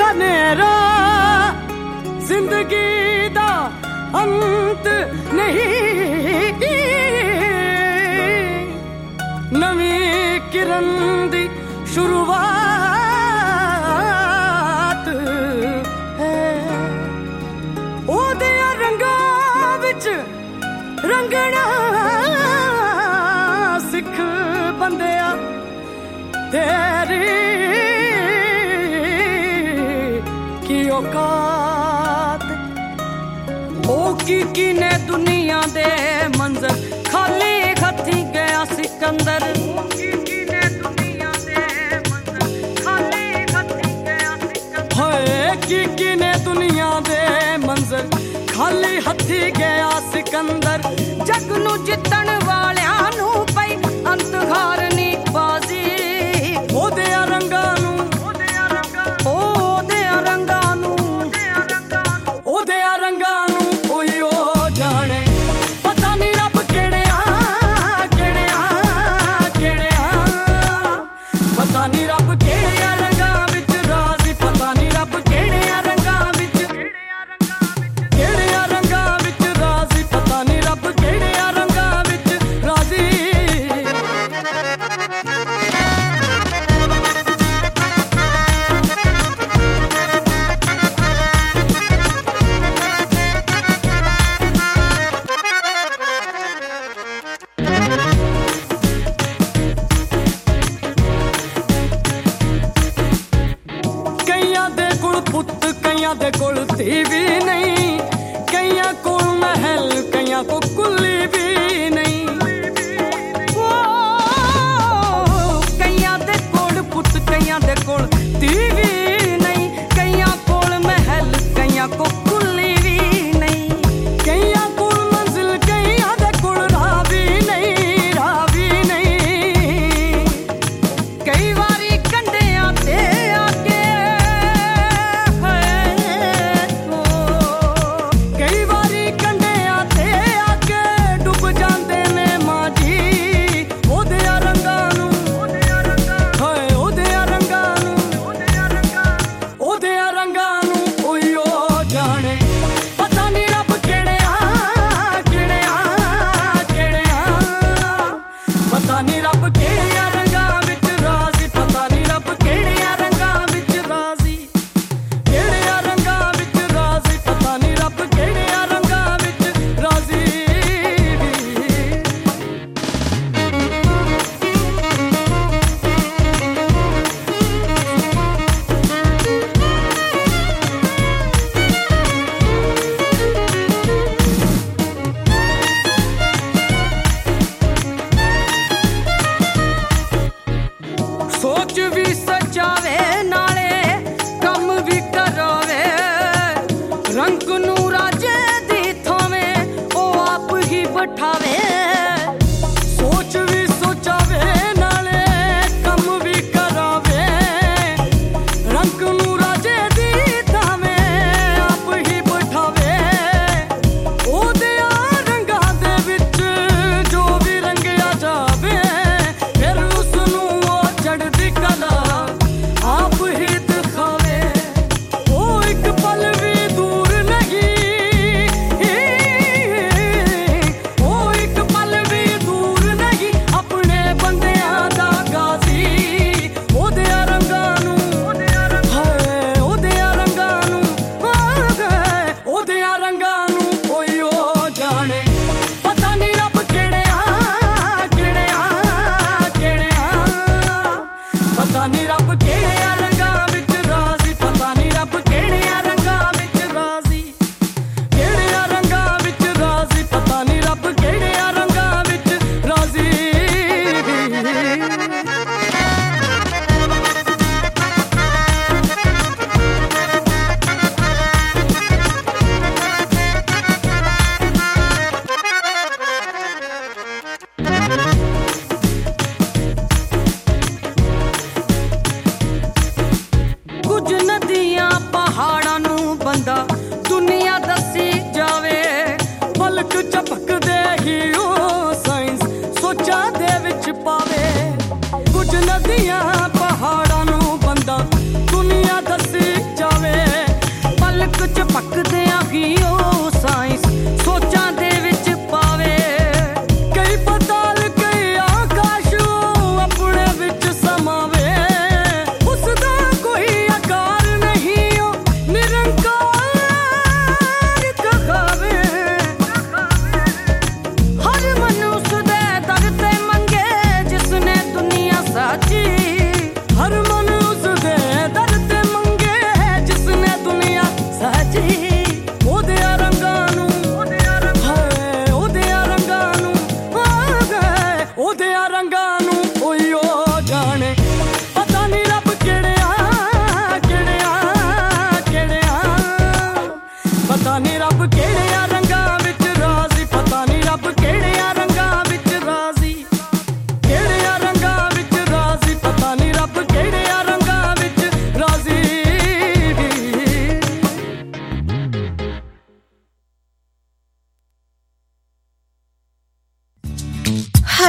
ਹਨੇਰਾ ਜ਼ਿੰਦਗੀ ਦਾ ਅੰਤ ਨਹੀਂ, ਨਵੀਂ ਕਿਰਨ ਦੀ ਸ਼ੁਰੂਆਤ ਹੈ। ਉਹਦੇ ਰੰਗਾਂ ਵਿੱਚ ਰੰਗਣਾ ਸਿੱਖ ਬੰਦਿਆ, ਤੇਰੀ ਕੀ ਔਕਾਤ। ਉਹ ਕੀ ਨੇ ਦੁਨੀਆ ਦੇ ਮੰਜ਼ਰ, ਖਾਲੀ ਹੱਥੀਂ ਗਿਆ ਸਿਕੰਦਰ। ਕੀ ਨੇ ਦੁਨੀਆ ਦੇ ਮੰਜ਼ਰ, ਖਾਲੀ ਹੱਥੀਂ ਗਿਆ ਸਿਕੰਦਰ। ਹੋਏ ਕੀ ਨੇ ਦੁਨੀਆ ਦੇ ਮੰਜ਼ਰ, ਖਾਲੀ ਹੱਥੀਂ ਗਿਆ ਸਿਕੰਦਰ। ਜੱਗ ਨੂੰ ਜਿੱਤਣ ਵਾਲਿਆਂ ਨੂੰ ਪਈ ਅੰਤ ਹਾਰਨੀ ਬਾਜ਼ੀ। ਉਹਦੇ ਰੰਗਾਂ ਨੂੰ, ਉਹਦੇ ਰੰਗਾਂ ਨੂੰ, ਉਹਦੇ ਰੰਗਾਂ ਨੂੰ ਕੋਈ ਉਹ ਜਾਣੇ। ਪਤਾ ਨਹੀਂ ਰੱਬ ਕਿਹੜਿਆਂ ਪਤਾ ਨਹੀਂ ਰੱਬ ਕਿਹੜਿਆਂ ਰੰਗਾਂ ਵਿੱਚ ਰਾਜ਼ੀ। ਪਤਾ ਨਹੀਂ ਰੱਬ ਕਿਹੜਿਆਂ ਰੰਗਾਂ ਵਿੱਚ ਰਾਜ਼ੀ। ਪਤਾ ਨਹੀਂ ਰੱਬ ਕਿਹੜਿਆਂ ਰੰਗਾਂ ਵਿੱਚ ਰਾਜ਼ੀ। ਕਈਆਂ ਦੇ ਕੋਲ ਪੁੱਤ, ਕਈਆਂ ਦੇ ਕੋਲ ਧੀ ਵੀ ਨਹੀਂ, ਕਈਆਂ ਕੋਲ ਮਹਿਲ, ਕਈਆਂ ਕੋਲ ਕੁੱਲੀ ਵੀ ਨਹੀਂ। ਕਈਆਂ ਦੇ ਕੋਲ ਪੁੱਤ, ਕਈਆਂ ਦੇ ਕੋਲ ਧੀ ਵੀ ਨਹੀਂ, ਕਈਆਂ ਕੋਲ ਮਹਿਲ, ਕਈਆਂ ਕੋਲ ਕੁੱਲੀ ਵੀ ਨਹੀਂ। ਕਈਆਂ ਕੋਲ ਮੰਜ਼ਿਲ, ਕਈਆਂ ਦੇ ਕੋਲ ਰਾਹ ਵੀ ਨਹੀਂ। ਕਈ ਵਾਰੀ ਕੰਢਿਆਂ ਤੇ ਆ ਕੇ, ਕਈ ਵਾਰੀ ਕੰਢਿਆਂ ਤੇ ਆ ਕੇ ਡੁੱਬ ਜਾਂਦੇ ਨੇ ਮਾਂ ਜੀ। ਉਹਦੇ ਰੰਗਾਂ ਨੂੰ, ਉਹਦੇ ਰੰਗਾਂ ਨੂੰ, ਉਹਦੇ ਰੰਗਾਂ ਨੂੰ ਕੋਈ ਉਹ ਜਾਣੇ। ਪਤਾ ਨਹੀਂ ਰੱਬ ਕਿਹੜਿਆਂ ਪਤਾ ਨਹੀਂ ਰੱਬ ਕਿਹੜਿਆਂ ਰੰਗਾਂ ਵਿੱਚ ਰਾਜ਼ੀ। ਪਤਾ ਨਹੀਂ ਰੱਬ ਕਿਹੜਿਆਂ ਰੰਗਾਂ ਵਿੱਚ ਰਾਜ਼ੀ, ਕਿਹੜਿਆਂ ਰੰਗਾਂ ਵਿੱਚ ਰਾਜ਼ੀ। ਪਤਾ ਨਹੀਂ ਰੱਬ ਕਿਹੜਿਆਂ ਰੰਗਾਂ ਵਿੱਚ ਰਾਜ਼ੀ। ਸੋਚ ਵੀ ਸਜਾਵੇ ਨਾਲੇ ਕੰਮ ਵੀ ਕਰਾਵੇ, ਰੰਗ ਨੂੰ ਰਾਜੇ ਦੀ ਥਾਵੇਂ ਉਹ ਆਪ ਹੀ ਬਿਠਾਵੇ। ਸੋਚ ਵੀ ਸੋਚਾਵੇ ਨਾਲੇ ਕੰਮ ਵੀ ਕਰਾਵੇ, ਰੰਗ ਨੂੰ ਰਾਜੇ ਦੀ ਥਾਵੇਂ ਆਪ ਹੀ ਬਿਠਾਵੇ। ਉਹਦੇ ਰੰਗਾਂ ਦੇ ਵਿੱਚ ਜੋ ਵੀ ਰੰਗਿਆ ਜਾਵੇ, ਫਿਰ ਉਸ ਨੂੰ ਉਹ ਚੜ੍ਹਦੀ ਕਲਾ ਆਪ ਹੀ ਦਿਖਾਵੇ। ਉਹ ਇੱਕ ਪਲ ਵੀ ਦੂਰ ਨਹੀਂ, ਉਹ ਇੱਕ ਪਲ ਵੀ ਦੂਰ ਨਹੀਂ, ਆਪਣੇ ਬੰਦਿਆਂ ਦਾ ਗਾਜ਼ੀ। ਉਹਦੇ ਰੰਗਾਂ ਨੂੰ, ਉਹਦੇ ਰੰਗਾਂ ਨੂੰ, ਉਹਦੇ ਰੰਗਾਂ ਨੂੰ ਕੋਈ ਉਹ ਜਾਣੇ। ਪਤਾ ਨਹੀਂ ਰੱਬ ਕਿਹੜਿਆਂ ਪਤਾ ਨਹੀਂ ਰੱਬ ਕਿਹੜਿਆਂ ਰੰਗਾਂ ਵਿੱਚ ਰਾਜ਼ੀ। ਪਤਾ ਨਹੀਂ ਰੱਬ ਕਿਹੜਿਆਂ ਰੰਗਾਂ ਵਿੱਚ ਰਾਜ਼ੀ, ਕਿਹੜਿਆਂ ਰੰਗਾਂ ਵਿੱਚ ਰਾਜ਼ੀ। ਪਤਾ ਨਹੀਂ ਰੱਬ ਕਿਹੜਿਆਂ ਰੰਗਾਂ ਵਿੱਚ ਰਾਜ਼ੀ। ਕੁਝ ਨਦੀਆਂ ਪਹਾੜਾਂ ਨੂੰ ਬੰਦਾ ਦੁਨੀਆ ਦੱਸੀ ਜਾਵੇ, ਪਲਕ ਝਪਕਦੇ ਹੀ ਉਹ ਸਾਇੰਸ ਸੋਚਾਂ ਦੇ ਵਿੱਚ ਪਾਵੇ। ਕੁਝ ਨਦੀਆਂ ਪਹਾੜਾਂ ਨੂੰ ਬੰਦਾ ਦੁਨੀਆ ਦੱਸੀ ਜਾਵੇ,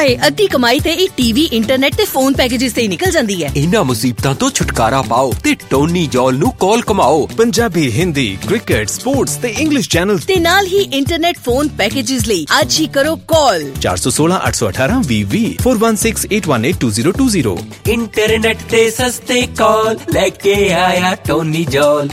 ਹਾਏ ਅੱਧੀ ਕਮਾਈ ਤੇ ਇਹ ਟੀਵੀ ਇੰਟਰਨੈਟ ਤੇ ਫੋਨ ਪੈਕੇजेस ਤੇ ਹੀ ਨਿਕਲ ਜਾਂਦੀ ਹੈ। ਇਹਨਾਂ ਮੁਸੀਬਤਾਂ ਤੋਂ ਛੁਟਕਾਰਾ ਪਾਓ ਤੇ ਟੋਨੀ ਜੌਲ ਨੂੰ ਕਾਲ ਕਮਾਓ। ਪੰਜਾਬੀ, ਹਿੰਦੀ, ਕ੍ਰਿਕਟ, ਸਪੋਰਟਸ ਤੇ ਇੰਗਲਿਸ਼ ਚੈਨਲ ਤੇ ਨਾਲ ਹੀ ਇੰਟਰਨੈਟ ਫੋਨ ਪੈਕੇजेस ਲਈ ਅੱਜ ਹੀ ਕਰੋ ਕਾਲ 416 818 20 4181182020। ਇੰਟਰਨੈਟ ਤੇ ਸਸਤੇ ਕਾਲ ਲੈ ਕੇ ਆਇਆ ਟੋਨੀ ਜੌਲ।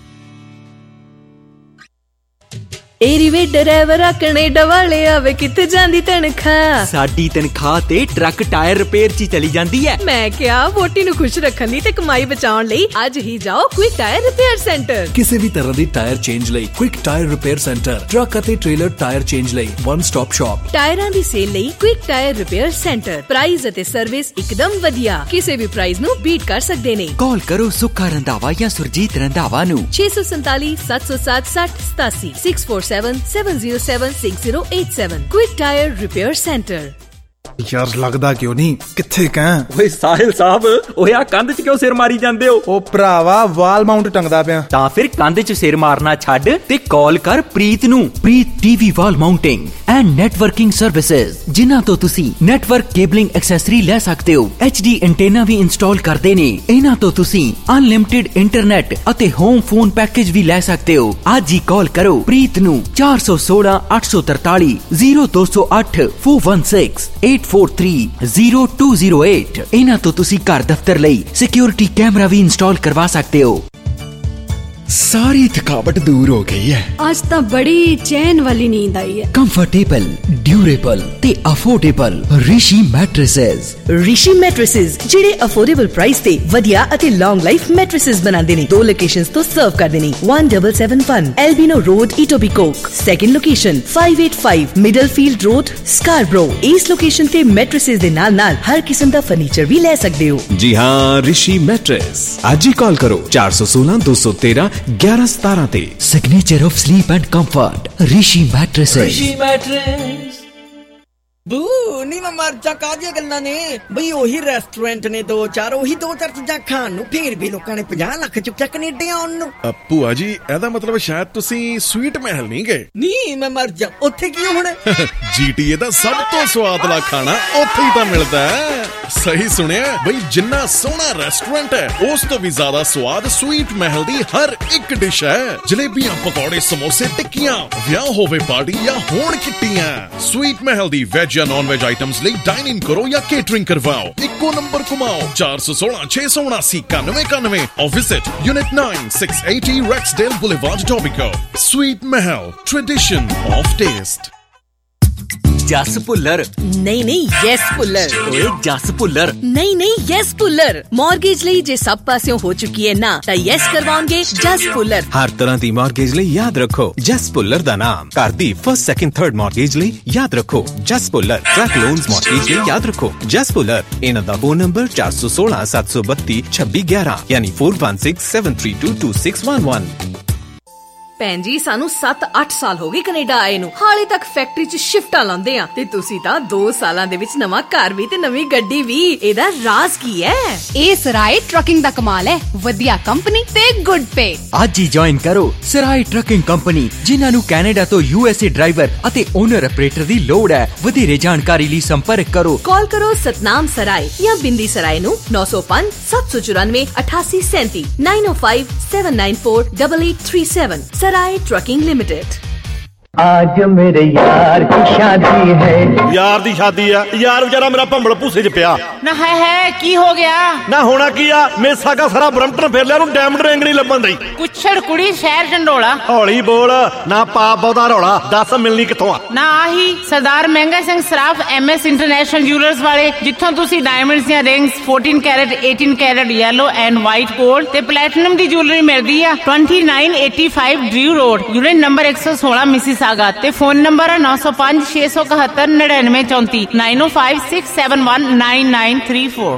ਏਰੀਵੇ ਡਰਾਈਵਰ ਕੈਨੇਡਾ ਵਾਲੇ ਆਵੇ ਕਿੱਥੇ ਜਾਂਦੀ ਤਨਖਾਹ? ਸਾਡੀ ਤਨਖਾਹ ਤੇ ਟਰੱਕ ਟਾਇਰ ਰਿਪੇਅਰ 'ਚ ਚਲੀ ਜਾਂਦੀ ਹੈ। ਮੈਂ ਕਿਹਾ ਵੋਟੀ ਨੂੰ ਖੁਸ਼ ਰੱਖਣ ਲਈ ਤੇ ਕਮਾਈ ਬਚਾਉਣ ਲਈ ਅੱਜ ਹੀ ਜਾਓ ਕੁਇਕ ਟਾਇਰ ਰਿਪੇਅਰ ਸੈਂਟਰ। ਕਿਸੇ ਵੀ ਤਰ੍ਹਾਂ ਦੀ ਟਾਇਰ ਚੇਂਜ ਲਈ quick tyre repair centre. Truck ਅਤੇ ਟ੍ਰੇਲਰ ਟਾਇਰ ਚੇਂਜ ਲਈ ਵਨ ਸਟਾਪ ਸ਼ਾਪ। ਟਾਇਰਾਂ ਦੀ ਸੇਲ ਲਈ quick tyre repair centre. Price ਅਤੇ ਸਰਵਿਸ ਇੱਕਦਮ ਵਧੀਆ, ਕਿਸੇ ਵੀ ਪ੍ਰਾਈਸ ਨੂੰ ਬੀਟ ਕਰ ਸਕਦੇ ਨੇ। ਕਾਲ ਕਰੋ ਸੁੱਖਾ ਰੰਧਾਵਾ ਜਾਂ ਸੁਰਜੀਤ ਰੰਧਾਵਾ ਨੂੰ 647 707 6087 647-707-6087। Quick Tire Repair Center। ਯਾਰ ਲੱਗਦਾ ਕਿਉਂ ਨਹੀਂ ਕਿੱਥੇ ਕਹਿ? ਓਏ ਸਾਹਿਲ ਸਾਹਿਬ, ਓਏ ਆ ਕੰਧ 'ਚ ਕਿਉਂ ਸਿਰ ਮਾਰੀ ਜਾਂਦੇ ਹੋ? ਉਹ ਭਰਾਵਾ ਵਾਲ ਮਾਊਂਟ ਟੰਗਦਾ ਪਿਆ। ਤਾਂ ਫਿਰ ਕੰਧ 'ਚ ਸਿਰ ਮਾਰਨਾ ਛੱਡ ਤੇ ਕਾਲ ਕਰ ਪ੍ਰੀਤ ਨੂੰ। Preet TV wall mounting and networking services, ਜਿਨ੍ਹਾਂ ਤੋਂ ਤੁਸੀਂ ਨੈਟਵਰਕ ਕੇਬਲਿੰਗ ਐਕਸੈਸਰੀ ਲੈ ਸਕਦੇ ਹੋ। HD ਐਂਟੇਨਾ ਵੀ ਇੰਸਟਾਲ ਕਰਦੇ ਨੇ। ਇਹਨਾਂ ਤੋਂ ਤੁਸੀਂ ਅਨਲਿਮਿਟਿਡ ਇੰਟਰਨੈਟ ਅਤੇ ਹੋਮ ਫੋਨ ਪੈਕੇਜ ਵੀ ਲੈ ਸਕਦੇ ਹੋ। ਅੱਜ ਹੀ ਕਾਲ ਕਰੋ ਪ੍ਰੀਤ ਨੂੰ 416 843 0208 416 843-0208। ਇਹਨਾਂ ਤੋਂ ਤੁਸੀਂ ਘਰ ਦਫ਼ਤਰ ਲਈ ਸਿਕਿਉਰਿਟੀ ਕੈਮਰਾ ਵੀ ਇੰਸਟਾਲ ਕਰਵਾ ਸਕਦੇ ਹੋ। ਸਾਰੀ ਥਕਾਵਟ ਦੂਰ ਹੋ ਗਈ ਹੈ। ਅੱਜ ਤਾਂ ਬੜੀ ਚੈਨ ਵਾਲੀ ਨੀਂਦ ਆਈ ਹੈ। ਕੰਫਰਟੇਬਲ, ਡਿਊਰੇਬਲ ਤੇ affordable Rishi mattresses. Rishi mattresses ਜਿਹੜੇ ਅਫੋਰਡੇਬਲ ਪ੍ਰਾਈਸ ਤੇ ਵਧੀਆ ਅਤੇ ਲੌਂਗ ਲਾਈਫ ਮੈਟ੍ਰੈਸਸ ਬਣਾਉਂਦੇ ਨੇ। 2 ਲੋਕੇਸ਼ਨਸ ਤੋਂ ਸਰਵ ਕਰਦੇ ਨੇ। 1771 Albion Road, Etobicoke. Second location 585 Middlefield Road, Scarborough. ਇਸ ਲੋਕੇਸ਼ਨ ਤੇ ਮੈਟ੍ਰੈਸਸ ਦੇ ਨਾਲ ਨਾਲ ਹਰ ਕਿਸਮ ਦਾ ਫਰਨੀਚਰ ਵੀ ਲੈ ਸਕਦੇ ਹੋ। ਜੀ ਹਾਂ, ਰਿਸ਼ੀ ਮੈਟਰੈਸ। ਅੱਜ ਹੀ ਕਾਲ ਕਰੋ 416 213 1117 ਤੇ। Signature of sleep and comfort Rishi mattresses. Rishi mattress. ਬੂ ਨੀ ਮੈਂ ਮਰ ਜਾ ਕਾਹਦੀਆਂ ਗੱਲਾਂ ਨੇ ਬਈ। ਉਹੀ ਰੈਸਟੋਰੈਂਟ ਨੇ 2-4, ਉਹੀ 2-4 ਚੀਜ਼ਾਂ ਖਾਣ ਨੂੰ, ਫੇਰ ਵੀ ਲੋਕਾਂ ਨੇ 50 ਲੱਖ ਚੁੱਕਿਆ ਕੈਨੇਡਾ ਆਉਣ ਨੂੰ। ਭੂਆ ਜੀ, ਇਹਦਾ ਮਤਲਬ ਸ਼ਾਇਦ ਤੁਸੀਂ ਸਵੀਟ ਮਹਿਲ ਨਹੀਂ ਗਏ। ਨਹੀਂ ਮੈਂ ਮਰ ਜਾ, ਉੱਥੇ ਕੀ ਹੁਣ? GTA ਦਾ ਸਭ ਤੋਂ ਸਵਾਦਲਾ ਖਾਣਾ ਉੱਥੇ ਹੀ ਤਾਂ ਮਿਲਦਾ ਹੈ। ਸਹੀ ਸੁਣਿਆ ਬਈ, ਜਿੰਨਾ ਸੋਹਣਾ ਰੈਸਟੋਰੈਂਟ ਹੈ ਉਸ ਤੋਂ ਵੀ ਜ਼ਿਆਦਾ ਸਵਾਦ ਸਵੀਟ ਮਹਿਲ ਦੀ ਹਰ ਇੱਕ ਡਿਸ਼ ਹੈ। ਜਲੇਬੀਆਂ, ਪਕੌੜੇ, ਸਮੋਸੇ, ਟਿੱਕੀਆਂ, ਵਿਆਹ ਹੋਵੇ ਪਾਰਟੀ ਜਾਂ ਹੋਣ ਕਿੱਟੀਆਂ, ਸਵੀਟ ਮਹਿਲ ਦੀ ਵੈਜ ਜਾਂ ਨॉन वेज आइटम्स ਲਈ डाइन इन करो या केटरिंग करवाओ। इक्को नंबर घुमाओ 416 679 9191 और visit unit 9 680 Rexdale Boulevard, Etobicoke। Sweet Mahal, tradition of taste। Jas Bhullar. ਨਹੀਂ ਯੈਸ ਭੁੱਲਰ। ਓਏ ਜਸ ਭੁੱਲਰ। ਨਹੀਂ ਯੈਸ ਭੁੱਲਰ। ਮਾਰਗੇਜ ਲਈ ਜੇ ਸਭ ਪਾਸਿਓਂ ਹੋ ਚੁੱਕੀ ਹੈ ਨਾ, ਤਾਂ ਯੈਸ ਕਰਵਾਉਣਗੇ ਜਸ ਭੁੱਲਰ। ਹਰ ਤਰ੍ਹਾਂ ਦੀ ਮਾਰਗੇਜ ਲਈ ਯਾਦ ਰੱਖੋ ਜਸ ਭੁੱਲਰ ਦਾ ਨਾਮ। ਘਰ ਦੀ ਫਸਟ, ਸੈਕੰਡ, ਥਰਡ ਮਾਰਗੇਜ ਲਈ ਯਾਦ ਰੱਖੋ Jas Bhullar. Truck loans mortgage ਲਈ ਯਾਦ ਰੱਖੋ ਜਸ ਭੁੱਲਰ। ਇਹਨਾਂ ਦਾ ਫੋਨ ਨੰਬਰ 416 732 2611 ਯਾਨੀ 4167322611। ਭੈਣ ਜੀ, ਸਾਨੂੰ 7-8 ਸਾਲ ਹੋ ਗਏ ਕੈਨੇਡਾ ਆਏ ਨੂੰ। ਹਾਲੇ ਤੱਕ ਫੈਕਟਰੀ 'ਚ ਸ਼ਿਫਟਾਂ ਲਾਉਂਦੇ ਆ ਤੇ ਤੁਸੀਂ ਤਾਂ 2 ਸਾਲਾਂ ਦੇ ਵਿੱਚ ਨਵਾਂ ਘਰ ਵੀ ਤੇ ਨਵੀਂ ਗੱਡੀ ਵੀ। ਇਹਦਾ ਰਾਜ਼ ਕੀ ਹੈ? ਇਹ ਸਰਾਏ ਟਰੱਕਿੰਗ ਦਾ ਕਮਾਲ ਹੈ। ਵਧੀਆ ਕੰਪਨੀ ਤੇ ਗੁੱਡ ਪੇ। ਅੱਜ ਹੀ ਜੁਆਇਨ ਕਰੋ ਸਰਾਏ ਟਰੱਕਿੰਗ ਕੰਪਨੀ, ਜਿਨ੍ਹਾਂ ਨੂੰ ਕੈਨੇਡਾ ਤੋਂ USA ਡਰਾਈਵਰ ਅਤੇ ਓਨਰ ਆਪਰੇਟਰ ਦੀ ਲੋੜ ਹੈ। ਵਧੇਰੇ ਜਾਣਕਾਰੀ ਲਈ ਸੰਪਰਕ ਕਰੋ। ਕਾਲ ਕਰੋ ਸਤਨਾਮ ਸਰਾਏ ਜਾਂ ਬਿੰਦੀ ਸਰਾਏ ਨੂੰ 905 794 8837 905 794 8837। Sarai trucking limited. आज मेरे यार की शादी है। यार दी शादी है, यार बेचारा मेरा भंबल भूसे च पिया ना। है की हो गया ना? होना की आ, मेसा का सारा ब्रम्पटन फेर लिया, डायमंड रिंग नहीं लभन दी। कुछड़ कुड़ी शहर झंडोला। हौली बोल ना, पाप बहुता रौला। दस मिलनी किथों आ? ना आही Sardar Mahanga Singh Saraf MS international jewellers वाले, जिथों तुसी डायमंड्स ਦੀਆਂ rings 14 carat 18 carat yellow and white gold ते प्लैटिनम ਦੀ ਜੁਐਲਰੀ ਮਿਲਦੀ ਆ। 2985 Drew Road, unit number 116, Mississauga. ਤੇ ਫੋਨ ਨੰਬਰ 905 671 9934 905 671 9934।